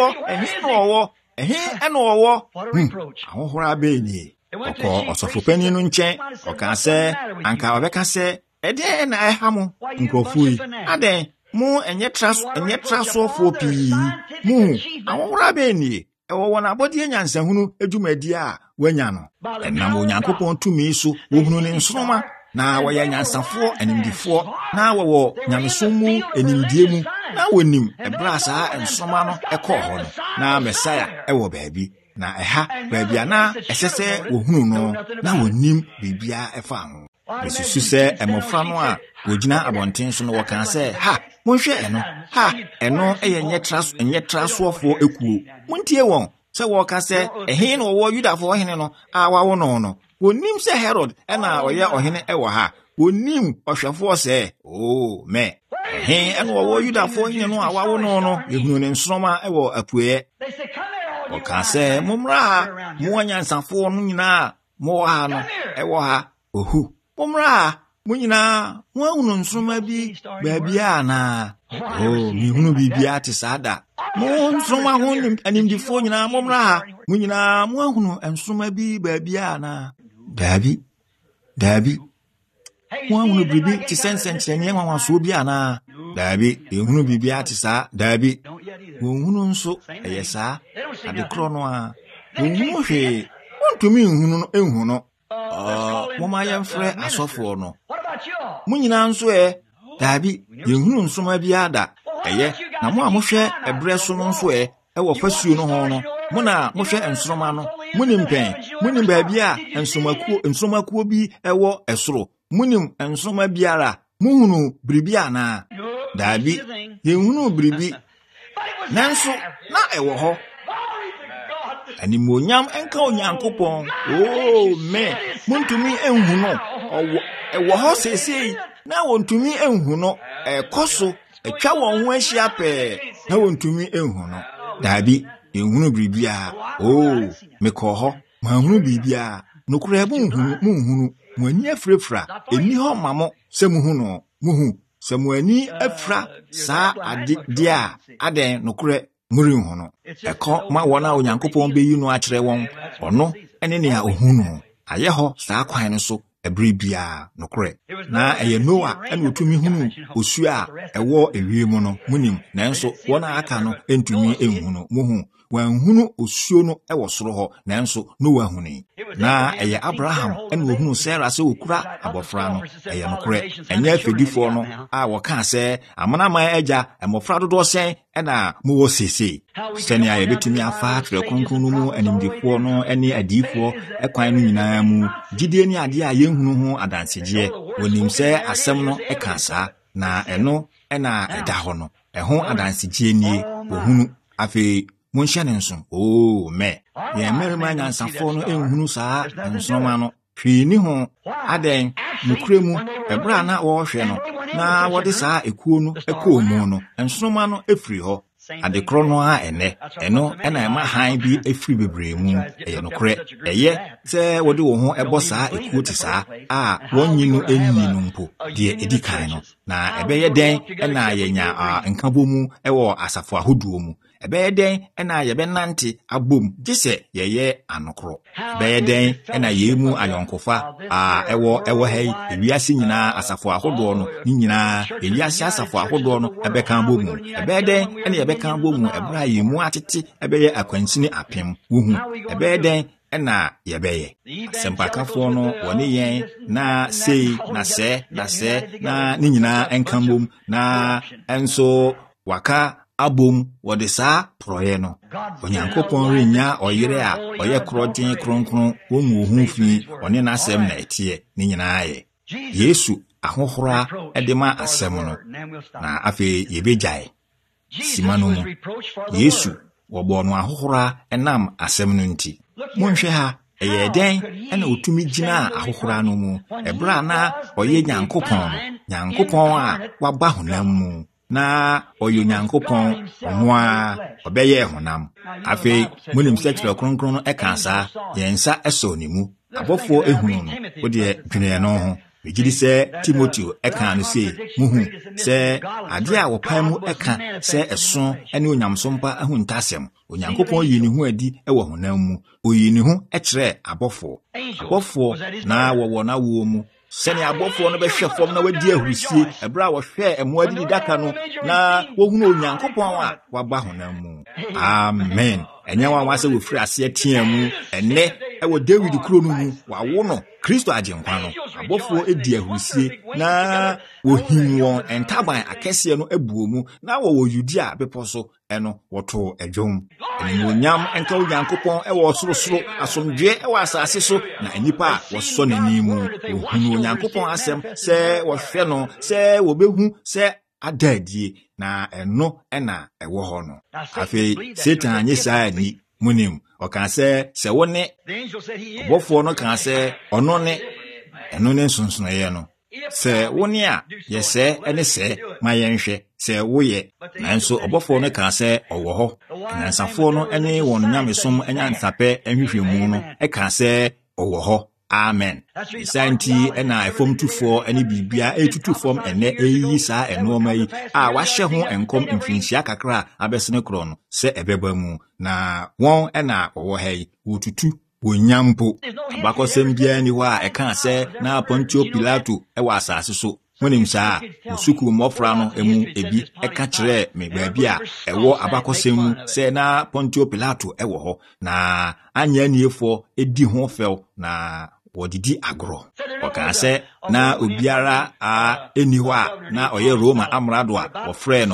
na owo ahohora beni okọ osofopani no nchen oka se anka obeka se ede na ehamo nkrofui aden mu enye traso fo pi mu ahohora beni ewo wona abodi nyansahunu adwumadi a wanya no enam onyankopon tumi so wohunu ne nsoma na waya nyansafo animdifo na wo nyamesomu enimdie mu na wonim ebra saa ensoma no ekọ ho no na Messiah ewo baabi na eha baabi ana esese wohunu no na wonim bibia efa ho besusu se emofra no a wogina abonten so no wokan se monhwe eno enye trasoofo ekuo montie won se woka se ehin no wo Yudafo hene no awawo no wonim se Herod ena oye ohene ewo ha wonim ohwefo se me ehin eno wo Yudafo hene no awawo no ehunu ne nsoma ewo apue woka se mumra ha mo nyansafo no nyina mo ha no ewo ha mumra munyina wahunu nsoma bi baabia na mihunu bibia te sada mo nsoma ho animdifo nyina momra ha munyina wahunu nsoma bi baabia na dabi wahunu bibi ti sensenkyene nwanwaso bi ana dabi ehunu bibia te sa dabi wohunu nso eyesa adekro no a wohunu hwe wontumi nhunu no ehunu moma yemfre asofo no munyina nso dabi yehunu nsoma bi ada na mo amohwe ebre so no nso ewo fasuo no ho no mo na mohwe ensoma no munim baabi a ensomakuo bi ewo esoro munim ensoma biara muhunu bribia na dabi yehunu bribi nanso na ewo ho animonyam enka onyankopon me muntumi enhu no ewo ho sesei na wontumi enhu no ekoso etwa won ho ahia pe na wontumi enhu no dabi ehunu bribia mekọ ho mahunu bibia nokura munhunu mwani afrefra eni ho mamo se muhu se mwani afra saa ade dia aden nokura muri hu no eko ma wona onyankopon beyi no akere won ono ene ne a ohunu aye ho saa kwan no so ebribia nokure na eye Noah ene otumi hunu osu a ewo ewiem no munim nanso wona aka no entumi enhunu muhu wanhunu osuo no ewo soro ho nanso Noah huni na eye Abraham ene ohunu Sarah se okura abofra no eye nokure enye afedifo no a woka se amanama agya emofra dodo sen ena muwo sese sene aye betumi afa tre kronkron no mu animdifo no ene adifo ekwan no nyinaa mu gidie ni ade a yenhunu ho adanseje wonim se asem no eka saa na eno ena eda ho no eho adanseje nie wohunu afi monhyane nso me ye merima nyansafo no enhunu saa nsoma no hwini ho aden nukremu ebra na wo hwe no na wode saa ekuo no ekomu no nsoma no efiri ho adekro no a ene eno ena ema han bi efiri bebre mu eye no kore eye se wode wo ho ebo saa ekuo ti saa a wonyi no enyi no mpo de edikan no na ebeye den ena yenya nkabo mu ewo asafo ahoduo mu ebeye den ena yebenante abom gise yeye anokro ebeye den ena yemu ayonkofa ewo hei ewiase nyina asafo ahoduo no ni nyina eliase asafo ahoduo no ebeka bomu ebeye den ena yebeka bomu ebra yemu atete ebeye akwansini apem wuhu ebeye den ena yebeye sempakafo no woni yen na sei na se na ni nyina enkambom na enso waka abom wode saa proye no onyankopon renya oyere a oye krotin kronkron womu hu fi one na asem na etie ni nyina ye Yesu ahohora edema asem no na afi yebejae simano mu Yesu wobo no ahohora enam asem no nti monhwe ha eye den ena otumi gina ahohora no mu ebra na oye nyankopon a waba honam mu na oyo nyankopon omoa obeye honam afi munim sekre kronkron no ekansa yensa eso ni mu abofo ehunu no wode dwene no ho megidi se Timoteo ekan no se muhu se ade a wopan mu eka se eso ene onyamsompa ahuntasem onyankopon yi ni hu adi ewo honam mu oyi ni hu ekere abofo na wowo na wo mu sene abofo no behwe fom na wadi ahurusie ebra wo hwe emoadi didaka no na wohunu onyankopon a waba honam mu amen enya wa wase wo firi ase atia mu enne ewo David kuro no mu wawo no Kristo agenkwa no abofo edi ahurusie na wohim won entaban akese no ebuo mu na wo Yudia beposo eno woto edwom enimonyam enka onyankopon ewo sorosoro asomdwe ewo asase so na anipa woso nani mu ohunu onyankopon asem se wohwe no se wobehu se adadie na eno ena ewo ho no afi Satan anyesa ni munim okan se wone obofo no kan se ono ne eno ne nsonsono ye no se wone a yese ene se ma yenhwe se woye nanso obofo no kan se owo ho nansafo no ene won nyamesom enya nsape enhwehwemu no e kan se owo ho amen santi ena efom tufo ene bibia etutu fom ene eyi saa enoma yi a wahye ho enkom mfinhia kakra abesene kro no se ebeba mu na won ena owo hei wotutu wonyampo abakosem bia ni wa eka se na Pontio Pilato ewa asase so monim saa musuku mofra no emu ebi eka kire me baabi a ewo abakosem se na Pontio Pilato ewo ho na anya niefo edi ho fel na wodidi agro okase na obiara eni ho a na oye Roma amrado a wofre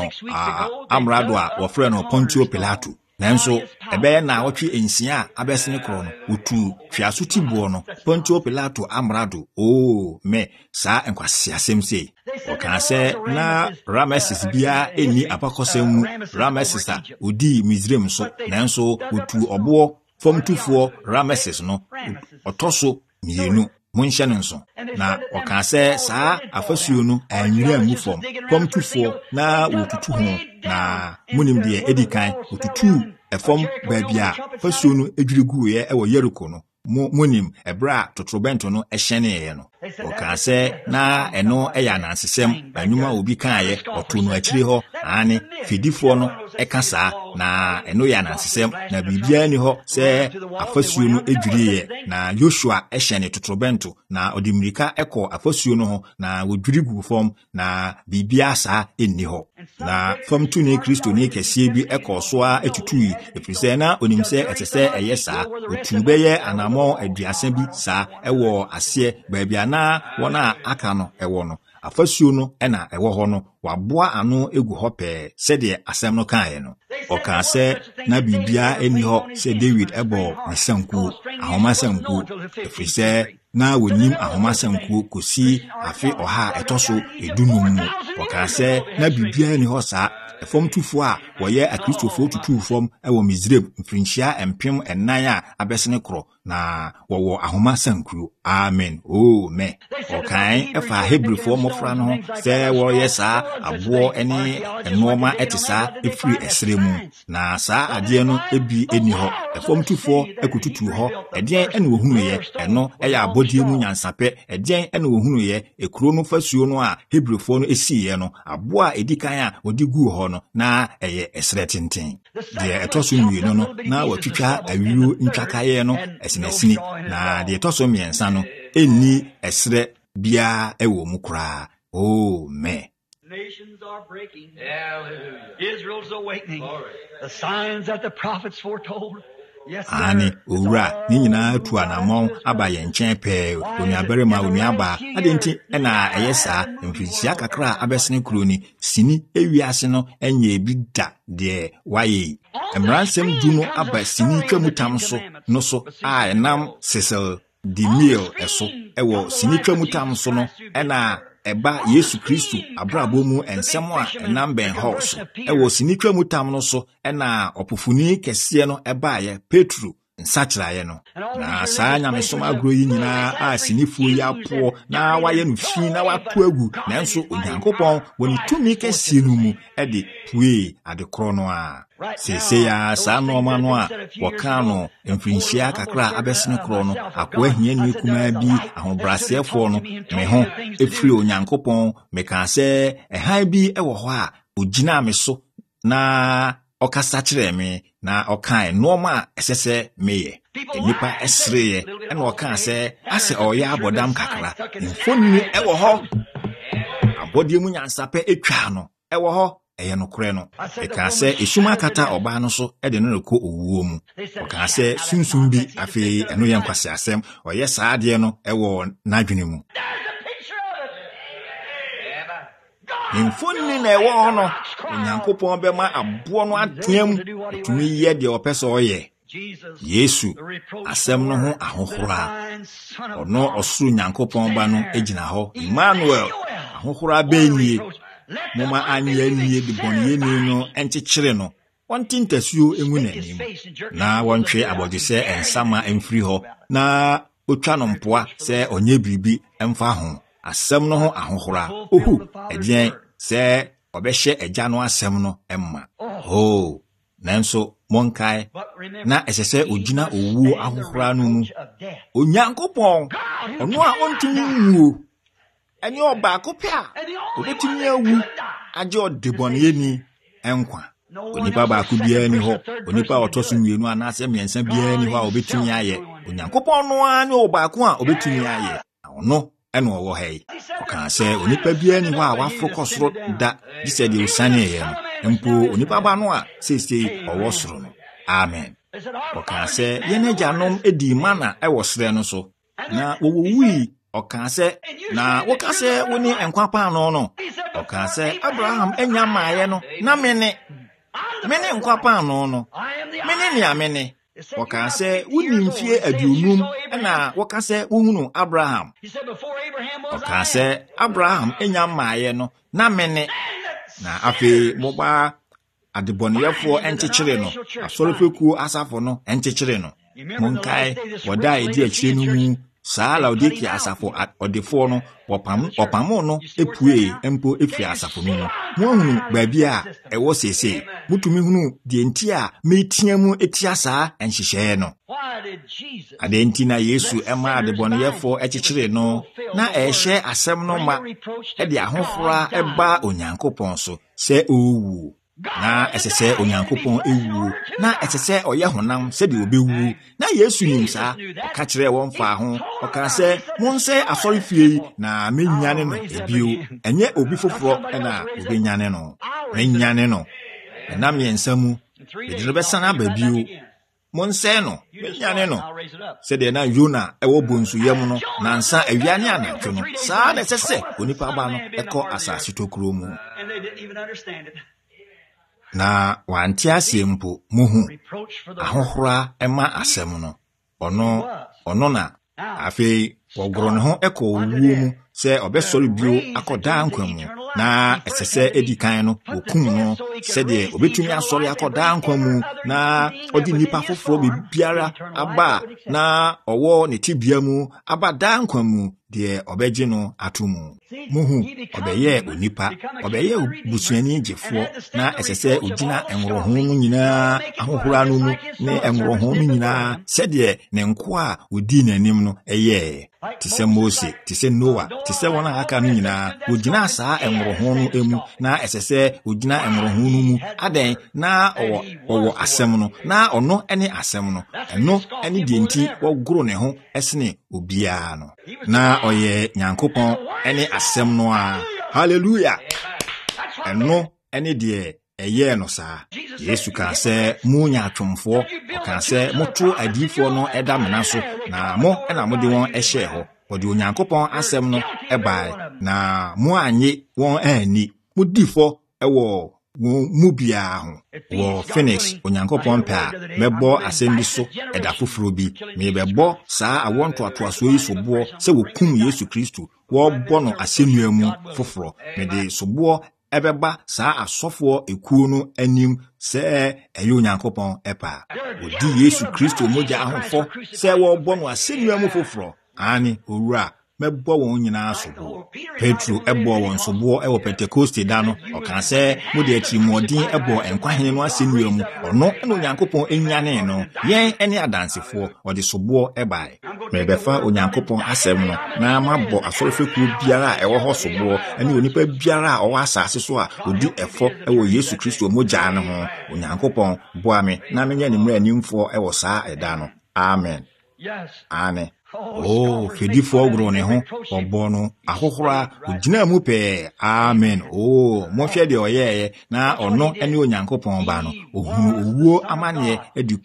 no Pontio Pilato nanso ebe na wotwe ensia abesene kro no otu twiaso tibuo no Pontio Pilato amrado me saa enkwase asemse okase na Rameses bia eni apakosem Rameses a odi Misraim so nanso otu obo fomtufo Rameses no otoso mienu munhye nso na okase saa afasuo no anwira mu fom tufo na wotutu ho na munim de edikan wotutu efom baabia fasuo no edwiregu ye ewo Yeriko no munim ebra totrobento no ehyene ye no okase na eno eya nansesem anwuma obi kan ye oto no akire ho ane fidifo no ekasa na eno ya nansesem na bibia ni ho se afasuo no edwiriye na Joshua ehyene totrobento na odimirika eko afasuo no ho na wodwirigu fom na bibia sa enni ho na fom tu ni Kristo ni kese bi eko so a etutui efise na onimse etese eyesa otubeye anamo aduase bi sa ewo ase baabia na wona aka no ewo no afasuo no ena ewo ho no waboa ano egu ho pe sede asem no kan ye no oka se na bibia eni ho se David ebo asanku ahomasanku efise na wonim ahomasanku kosi afi oha etoso edunum mu oka se na bibia eni ho sa efom tufo a woye akristofo tutu fom ewo Misraim mfrinhia empem enan a abesene kro na wowo ahoma sankuro. Amen. Oh me. Okay, efa Hebrew for mofra no se wo yesa abo ene enoma etisa efiri esremu na sa ade no ebi eni ho efom tufo ekututu ho ede ene wohunu ye eno eya abodie mu nyansape ede ene wohunu ye ekuro no fasuo no a Hebrew for no esi ye no abo a edikan a odi gu ho no na eye esre tenten de etoso nwieno no na watwitwa awiru ntwakaye no esinesini na de etoso miensa no eni esre bia ewo mu kra. Oh me. Nations are breaking. Israel's awakening. The signs that the prophets foretold. Yes, ani owura ni nyina tu anamon aba ye nchen pe onuabere ma onuaba adenti na eyesa mfisia kakra abesene kroni sini ewiase no enye bi da de waye emransem du no aba sini twamutam so no so a enam sesel di meal eso ewo sini twamutam so no na eba Yesu Kristo abrabo mu ensem a enam ben house ewo sinitwa mutam no so na opofuni kese no eba ye Petro nsachiraye no na saa nyamesom agro yi nyina a sinifuo ya po na waye no fi na watu agu nanso Onyankopɔn woni tumi kese no mu de pue adekro no a sese ya saa no ma no a wɔka no mfinhyia kakra abesene kro no akwa hia ni kuma bi ahobrasefo no me ho efiri Onyankopɔn meka sɛ ɛhan bi ɛwɔ hɔ a ogina me so na okasa kyerɛ me na ɔkae noma ɛsɛsɛ meyɛ nipa ɛsreye ɛna ɔka sɛ ase ɔyɛ abɔdam kakra mfoni ɛwɔ hɔ abɔde mu nyansape etwa no ɛwɔ hɔ ɛyɛ no korɛ no ɛka sɛ esuma kata ɔbaa no so ɛde no rekɔ owuo mu ɔka sɛ sunsum bi afei ɛno yɛ nkwase asɛm ɔyɛ saa adeɛ no ɛwɔ n'adwene mu mfoni na ɛwɔ hɔ no Onyankopɔn bɛma aboɔ no ateam tumi yɛ deɛ ɔpɛ sɛ ɔyɛ Yesu asɛm no ho ahohora ɔno ɔsoro Nyankopɔn ba no egyina hɔ Emmanuel ahohora bɛnie moma anya nie de bɔnye no enkyekere no wɔntintasuo engu n'anim na wɔntwe abɔde sɛ ensama emfiri hɔ na otwa no mpoa sɛ onye biribi emfa ho asɛm no ho ahohora ohu ɛdeɛn sɛ ɔbɛhyɛ agya no asɛm no emma nanso monkae na ɛsɛ sɛ ogyina owuo ahohora no mu Onyankopɔn ɔno a ɔntumi nwuo ɛne ɔbaako pɛ a obetumi awu agye ɔdebɔneyɛni ɛnkwa onipa baako biara ni hɔ onipa ɔtɔso mmienu anaasɛ mmiɛnsa biara ni hɔ a obetumi ayɛ Onyankopɔn no a ne ɔbaako a obetumi ayɛ ɔno ɛna ɔwɔ ha yi ɔka sɛ onipa biara ni hɔ a waforo kɔ soro da gye sɛ deɛ osane yɛ no mpo onipa ba no a seesei ɔwɔ soro no amen ɔka sɛ yɛn agyanom edi mana ɛwɔ srɛ no so na wɔwɔwui ɔka sɛ na woka sɛ woni enkwa paano no ɔka sɛ Abraham enya maaye no na mene enkwa paano no mene ni amene ɔka sɛ woni mfie aduonum na woka sɛ wohunu Abraham ɔka sɛ Abraham enya maaye no na mene na afi moba adebɔneyɛfoɔ enkyekere no asorofekuo asafo no enkyekere no monkae wɔda edi akyire no mu saa Laodikia asafo odefo no opamo no epue empo efiri asafo no mu hunu baabi a ɛwɔ sese mutumi hunu de enti a metia mu etia saa enhyehyɛ no adenti na Yesu ɛma adebɔneyɛfo ɛkyekyere no na ɛhyɛ asɛm no ma ɛde ahohora ɛba Onyankopɔn so sɛ owu na ɛsɛ sɛ Onyankopɔn ewuo na ɛsɛ sɛ ɔyɛ honam sɛ de obewu na Yesu nim saa ɔka kyerɛ wɔn fa ho ɔka sɛ monsɛ asɔre fie na menyane no ebio ɛnyɛ obi foforo na obenyane no menyane no na mmiɛnsa mu de no bɛsan aba bio monsɛ no menyane no sɛ de na Yona ɛwɔ bonsuyɛ mu no nansa awiane anatwe no saa na ɛsɛ sɛ onipa ba no ɛkɔ asase tokuro mu na wanti asie mpo muhu ahohora ema asɛm no ɔno na afei wɔgoro ne ho ɛkɔ owuo mu sɛ ɔbɛsɔre bio akɔda nkwa mu na esese edikan no okum no sede obetumi asori akoda nkwa mu na odi nipa foforo biara aba na owo ne tibia mu aba da nkwa mu de obeje no atomu muhu obeye onipa obeye busuani jefo na esese ogina enwroho no nyina ahohora no mu ne enwroho no nyina sede ne nko a odi nanim no eye tise Mose tise Noah tise wona aka no nyina ogina saa enwroho no emu na esese ogina enwroho no mu aden na owo asem no na ono ene asem no eno ene de nti wogoro ne ho esene obia no na oye Nyankopon ene asem no a hallelujah eno ene de eye no sa Yesu ka se mu nya atwomfo ka se moto adifo no eda mena so na mo ena mo de won ehye ho odi Onyankopon asem no ebai na mo anye won ani mo difo ewo mu bia ho wo Phoenix Onyankopon pa mebo asem bi so eda foforo bi me bebo saa awonto atoaso yi so bo se wokum Yesu Kristo wo bono asenua mu foforo me de sobo ebeba saa asofo ekuo no anim se eyo Onyankopon epa odi Yesu Kristo moja ahofo se wo bono asenua mu foforo ani owura mebo won nyina sobo Petro ebo won sobo ewo Pentecost da no oka se mode atimodin ebo enkwahene no asenua mu ono eno Onyankopon enyane no yen ene adansefo ode sobo ebai mebefa Onyankopon asem no na mabo asorefeku biara ewo ho sobo ene onipa biara owo asase so a odi efo ewo Yesu Kristo moja ne ho Onyankopon boame na menye ne mra nimfo ewo saa eda no amen amen. Oh, fedifo ogro ne ho obono ahohora ogina mu pe amen. Oh, mo hwe de oyeye na ono ene Onyankopon ba no ohunu owuo amane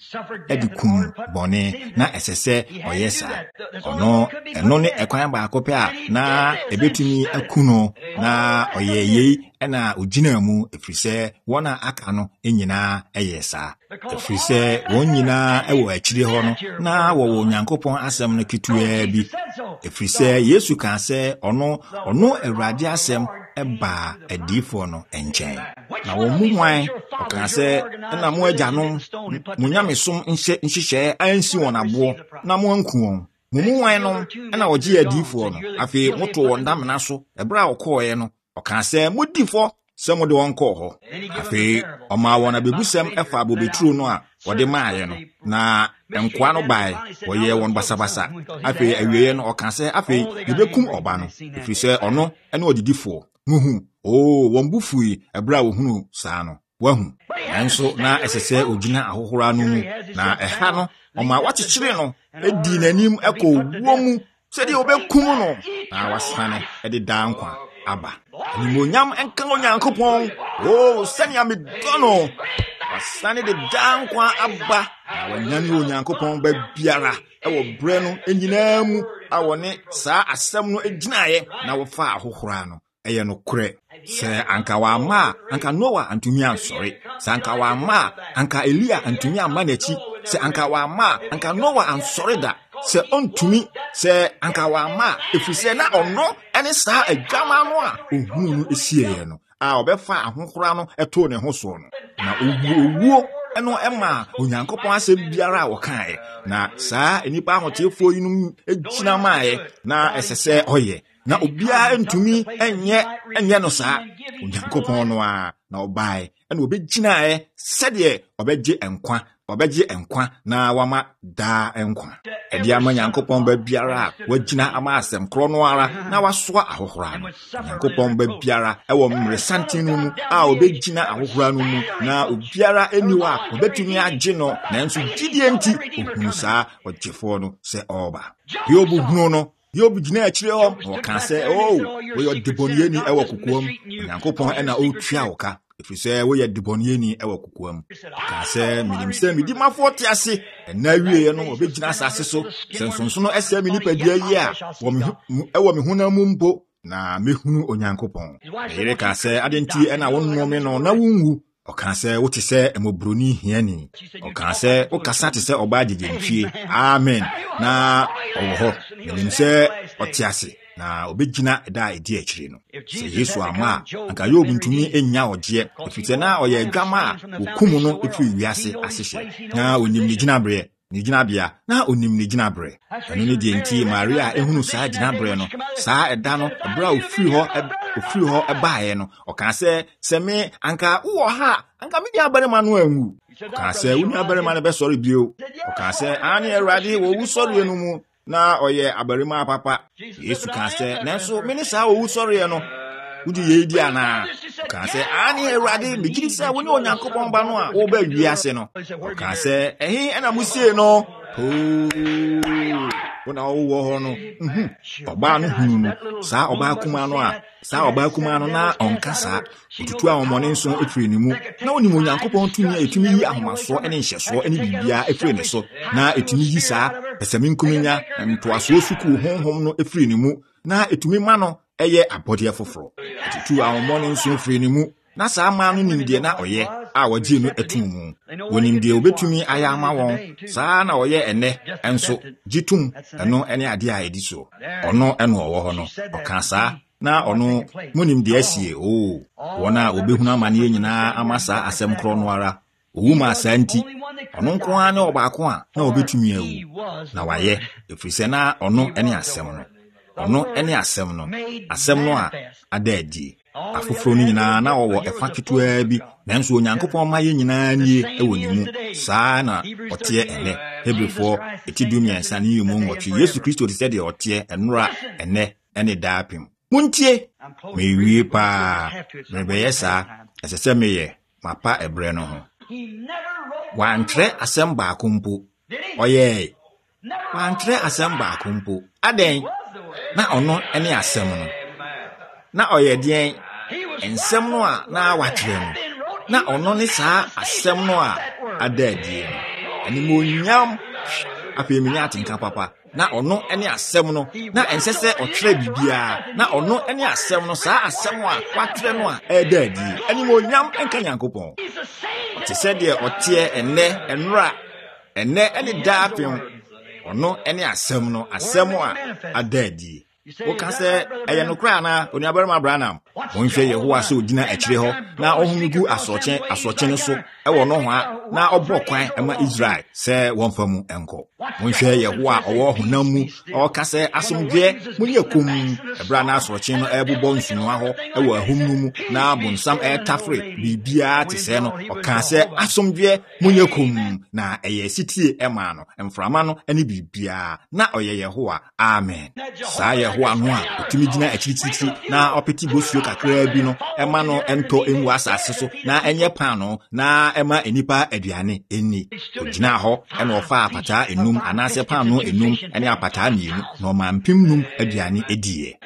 edikum bone na esese oyesa ono eno ne ekwan ba akopɛ a na ebetumi akuno na oyeye ena ogina mu efrise wona aka no enyina eyesa efrise won nyina ewo akire ho no na wo Onyankopon asem no kitua bi efrise Yesu kan se ono Awurade asem eba adifo no enchen na wo muhwan kan se na mo agyanom munyamesom nhyehyɛ ansi won abo na mo anku won muhwan no na ogie adifo no afi moto won damena so ebra okoye no okan se modifo se mo de won kɔ hɔ afi ɔma won abegusem efa bobeturo no a wɔde maaye no na enkwa no bai wɔyɛ won basabasa afi awieye no ɔka sɛ afi yebekum ɔba no efi sɛ ɔno ɛne ɔdidifo nuhu wɔn bufui ebra wo hunu saa no wahu enso na esese ogina ahohora no mu na ɛha no ɔma wakyekere no edi nanim ɛkɔ wo mu sɛ de obekum no na wasane ɛde da nkwa aba nimonyam enka Onyankopon sɛnea medono wasane de da nkwa aba na wanyane Onyankopon ba biara ɛwɔ brɛ no enyina mu awone saa asɛm no egyinae na wofa ahohora no ɛyɛ no korɛ sɛ anka wa ma anka Noah antumi ansɔre sɛ anka wa ma anka Elia antumi amma n'akyi sɛ anka wa ma anka Noah ansɔre da sɛ ontumi sɛ anka wa ma efisɛ na ɔno ɛne saa adwama no a ohunu no esieye no a ɔbɛfa ahohora no ɛto ne ho so no na owuo ɛno ɛma Onyankopon asɛm biara a wɔkae na saa enipa ahotefoɔ yi no egyina maae na ɛsɛ ɔyɛ na obiara ntumi ɛnyɛ no saa Onyankopon no a na ɔbae ɛna obegyinae sɛdeɛ ɔbɛgye nkwa na wama daa nkwa ɛde ama Nyankopon ba biara wagina ama asɛm korɔ no ara na wasoa ahohora no Nyankopon ba biara ɛwɔ mmeresanten no mu a obegyina ahohora no mu na obiara eniwa a obetumi agye no nanso gidie nti ohunu saa ɔgyefo no sɛ ɔba Yobu hunu no Yobu gina akyire hɔ ɔka sɛ woyɛ debɔnieni ɛwɔ kokoam Nyankopon ɛna ɔtua woka efisɛ woyɛ debɔnieni ɛwɔ kokoam ka sɛ minim sɛ midi mafo te ase ɛna wieye no obegyina asase so sensonso no ɛsɛ me nipadua yi a ɛwɔ me honam mu mpo na mehunu Onyankopon yere ka sɛ adenti ɛna wonnome no na wunwu ɔka sɛ wote sɛ emobroni hiani ɔka sɛ wokasa te sɛ ɔba gyegyentwie amen na ɔwɔ hɔ minim sɛ ɔte ase na obegina da edi akiri no se Yesu ama anka Yob ntumi enya oje efite na oye adwama okumu no efiri wiase asehye na onim ni ginabre ni ginabia na onim ni ginabre eno ne die nti Maria ehunu saa ginabre no saa eda no bra ofiri ho ebaaye no oka se me anka wo ha anka me dia bare ma no anwu oka se uni abare ma no be sori bio oka se ani Awurade wo wu sori enu mu na oye abarima papa Yesu ka se nanso me ni saa wo wu sori no udi ye di ana ka se ani Awurade me gidi se wo ni Onyankopɔn ba no a wo ba wiase no ka se ehi ana musie no wona wo ho no oba no hunu no saa oba kuma no na onkasa otutu a omone nso efiri ne mu na oni Onyankopɔn tumi etumi yi ahomaso ene nhyeso ene bibia efiri ne so na etumi yi saa pesami nkuminya ntoaso suku honhom no efiri ne mu na etumi ma no eye abode foforo otutu a omone nso efiri ne mu na saa ma no nimde na oye a wagye no etumu wonimde obetumi aya ama won saa na oye ene enso gitum eno ene ade a edi so ono eno owo ho no oka saa na ono munimde asie wona obehunu amane nyina amasa asem kro no ara owu ma asanti ono nko ane obaako a na obetumi awu na waye efrise na ono ene asem no a adaadi afoforo ni nyina na owo efa ketua bi nanso Onyankopɔn ma ye nyina nie ewonimu saa na otie ene Hebrefo etidumia nsane yimu nwotwe Yesu Kristo te de otie enura ene ene daapim muntie mewie pa mebeye saa esese meye mapa ebre no ho wantre asem ba akompo oye wantre asem ba akompo aden na ono ene asem no na oye den ensem no a na wakyerɛ no na ono ne saa asem no a adadi ani monyam apemini atenka papa na ono ene asem no na ensese otwerɛ bibia na ono ene asem no saa asem a wakyerɛ no a adadi ani monyam enka Nyankopɔn te sɛ deɛ otie enura ene daapem ono ene asem no asem a adadi woka se eye no kra na oni abarima Branham wonhwe Yehowa se odina akire ho na ohumugu asoche no so ewo no ho na obokwan ema Israel se wonfa mu enko wonhwe Yehowa owo honam mu oka se asomdwe munyakum ebra na asoche no ebubo nsunu ho ewo ahumnu mu na bonsam etafre bibia te se no oka se asomdwe munyakum na eye sitie ema no emframa no ani bibia na oye Yehowa amen sa Yehowa no a otumi gina akirikiri na opeti bosuo kakra bi no ema no ento enwu asase so na enye pan no na ema enipa aduane eni ogina ho ena ofa apata enum anase pan no enum ene apata mienu na oma mpim num aduane edie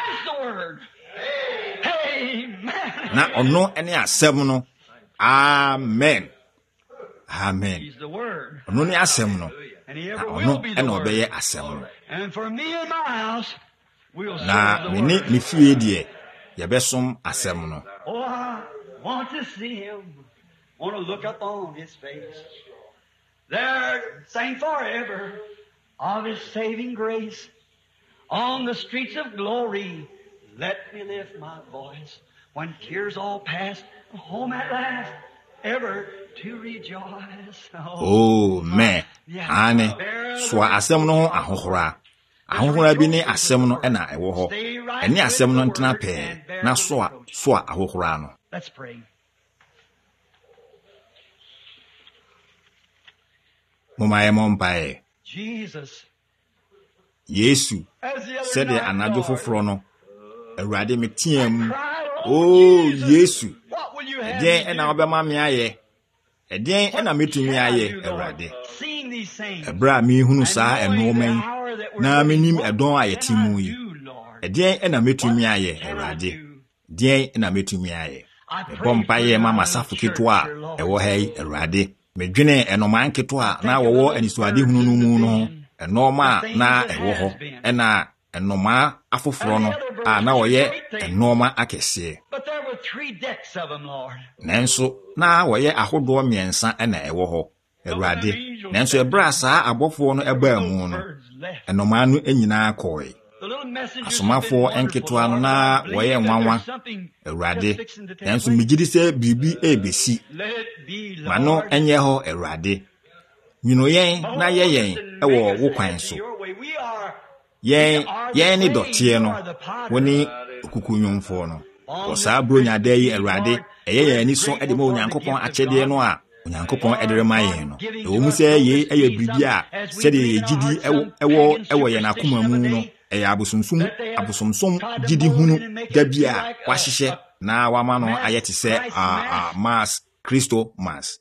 na ono ene asem no amen ono ne asem no ono ena obeye asem no na mini mi fie die yebesom asem no I want to see him, want to look up on his face. There, sing forever of his saving grace. On the streets of glory, let me lift my voice. When tears all past, home at last, ever to rejoice. Oh man, ane swa asem no ahohora. Ahohora bi ne asem no na ewo ho. Ene asem no ntena pe na so ahohora no. Let's pray. Mumaye mompae. Jesus. Yesu. Said the anajo foforo no. Awurade metiam. Oh Yesu. Eden na obema me aye. Eden na metumi aye Awurade. Ebra mi hunu saa enomen. Na menim edon ayetimu yi. Eden na metumi aye Awurade. Den na metumi aye. Bompaye mama safu ketua ewo hei Awurade. Medwene enoman ketua na wowo anisuade hunu no mu no. Enoma na ewo ho. Ena enoma afoforo no a na woye enoma akese. But there were 3 decks of them, Lord. Nanso na woye ahodo miensa ena ewo ho Awurade. Nanso ebra saa abofo no eba mu no enoma no enyina akoi. asomafo enketoa no na wɔyɛ nwanwa Awurade nanso migidi sɛ biribi ebesi ma no enye hɔ Awurade nyino yɛn na yɛn ɛwɔ wo kwan so yɛn ne dɔteɛ no woni okukunyomfo no wɔsaa bronya da yi Awurade ɛyɛ yɛn ani so ɛde ma Onyankopɔn akyɛdeɛ no a Onyankopɔn ɛde ma yɛn no ɛwɔ mu sɛ yɛ ɛyɛ biribi a sɛde yɛgidi ɛwɔ yɛn akoma mu no ɛyɛ abosomsom gidi hunu da bi a wahyehyɛ na wama no ayɛ te sɛ mass Kristo mass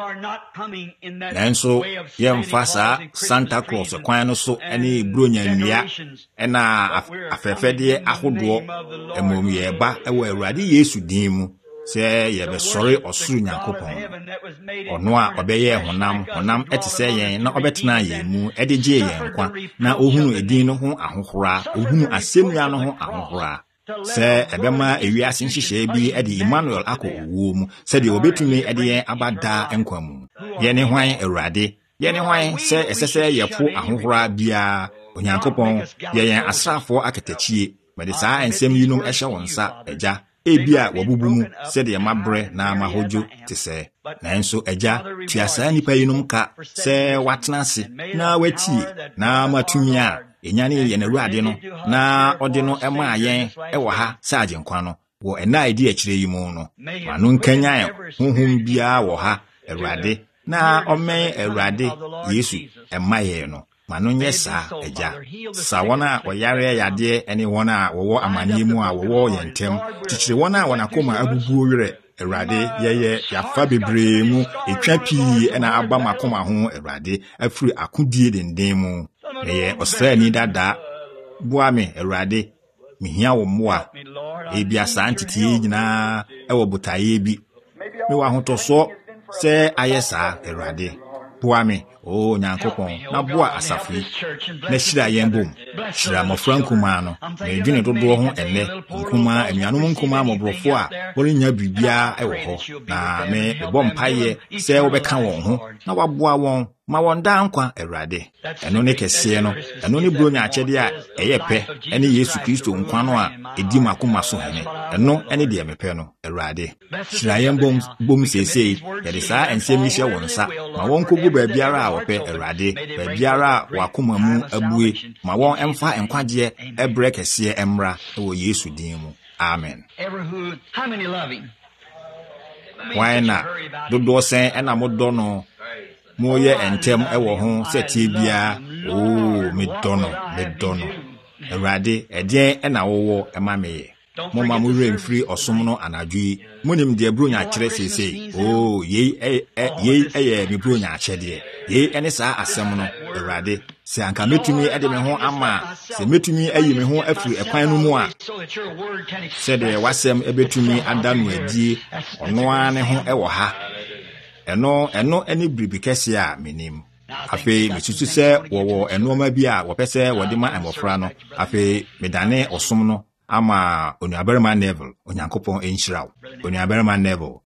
nanso yɛmfa saa Santa Claus kwan no so ɛne bronya nnua ɛna afɛfɛdeɛ ahodoɔ ɛmom yɛba ɛwɔ Awurade Yesu din mu sɛ yɛbɛsɔre ɔsoro Nyankopɔn ɔno a ɔbɛyɛ honam ɛte sɛ yɛn na ɔbɛtena yɛn mu ɛde gye yɛn nkwa na ohunu edin no ho ahohora ohunu asɛmua no ho ahohora sɛ ɛbɛma ewiase nhyehyɛ bi ɛde Emmanuel akɔ owuo mu sɛdeɛ obetumi ɛde yɛn abada nkwa mu yɛne hwan Awurade yɛne hwan sɛ ɛsɛ sɛ yɛpo ahohora bia Onyankopɔn yɛn asrafo akatachie mɛde saa nsɛm yinom ɛhyɛ wɔn nsa agya ebia wabubu mu sɛdeɛ mabrɛ na mahodwo te sɛ nanso agya tua saa nipa yinom ka sɛ watena ase na watie na matumi a enyane yɛn Awurade no na ɔde no ɛma yɛn ɛwɔ ha sɛ agyenkwa no wɔ ɛna edi akyire yi mu no mano nkanyan honhom bia wɔ ha Awurade na ɔmɛn Awurade Yesu ɛma yɛn no mano nyɛ saa agya sa wɔn a wɔyare yadeɛ ɛne wɔn a wɔwɔ amanneɛ mu a wɔwɔ yɛn ntɛm kyikyire wɔn a wɔn akoma abubuo werɛ Awurade yɛyɛ yafa bebree mu etwa pii ɛna aba makoma ho Awurade afiri akodie denden mu ɛyɛ ɔsraani dada boa me Awurade mihia wo mmoa ebia saa ntetie nyinaa ɛwɔ botaeɛ bi me wɔ ahotɔsoɔ sɛ ayɛ saa Awurade boa me Nyankopɔn na boa asafo na hyira yɛn bom hyira mmɔfra nkumaa no na edwene dodoɔ ho ɛnɛ nkumaa anuanom nkumaa mmɔborɔfo a wɔrenya biribiara ɛwɔ hɔ na me bɔ mpaeɛ sɛ wobɛka wɔn ho na waboa wɔn ma wɔn da nkwa Awurade ɛno ne kɛseɛ no ɛno ne bronya akyɛde a ɛyɛ pɛ ɛne Yesu Kristo nkwa no a edi makoma so hene ɛno ɛne deɛ mepɛ no Awurade hyira yɛn bom seesei yɛde saa nsɛm yi hyɛ wɔn nsa ma wɔn kogu baabiara a wɔpɛ Awurade baabiara a wakoma mu abue ma wɔn ɛmfa nkwagyeɛ ɛbrɛ kɛseɛ ɛmmra ɛwɔ Yesu din mu amen wɔn na dodoɔ sɛn ɛna modɔ no moyɛ ntɛm ɛwɔ ho sɛ tie bia medɔ no Awurade ɛdeɛn ɛna wɔwɔ ɛma meyɛ moma mo werɛ mfiri ɔsom no anadwo yi monim deɛ bronya akyerɛ seesei yei ɛyɛ me bronya akyɛdeɛ yei ɛne saa asɛm no Awurade sɛ anka metumi ɛde me ho ama sɛ metumi ayi me ho afiri ɛkwan no mu a sɛdeɛ wasɛm ɛbɛtumi ada no adie ɔno ara ne ho ɛwɔ ha ɛno ɛne biribi kɛse a menim afei mesusu sɛ wɔwɔ ɛnoɔma bi a wɔpɛ sɛ wɔde ma mmɔfra no afei medane ɔsom no ama onuabarima Neville Onyankopɔn enhyiraw onuabarima Neville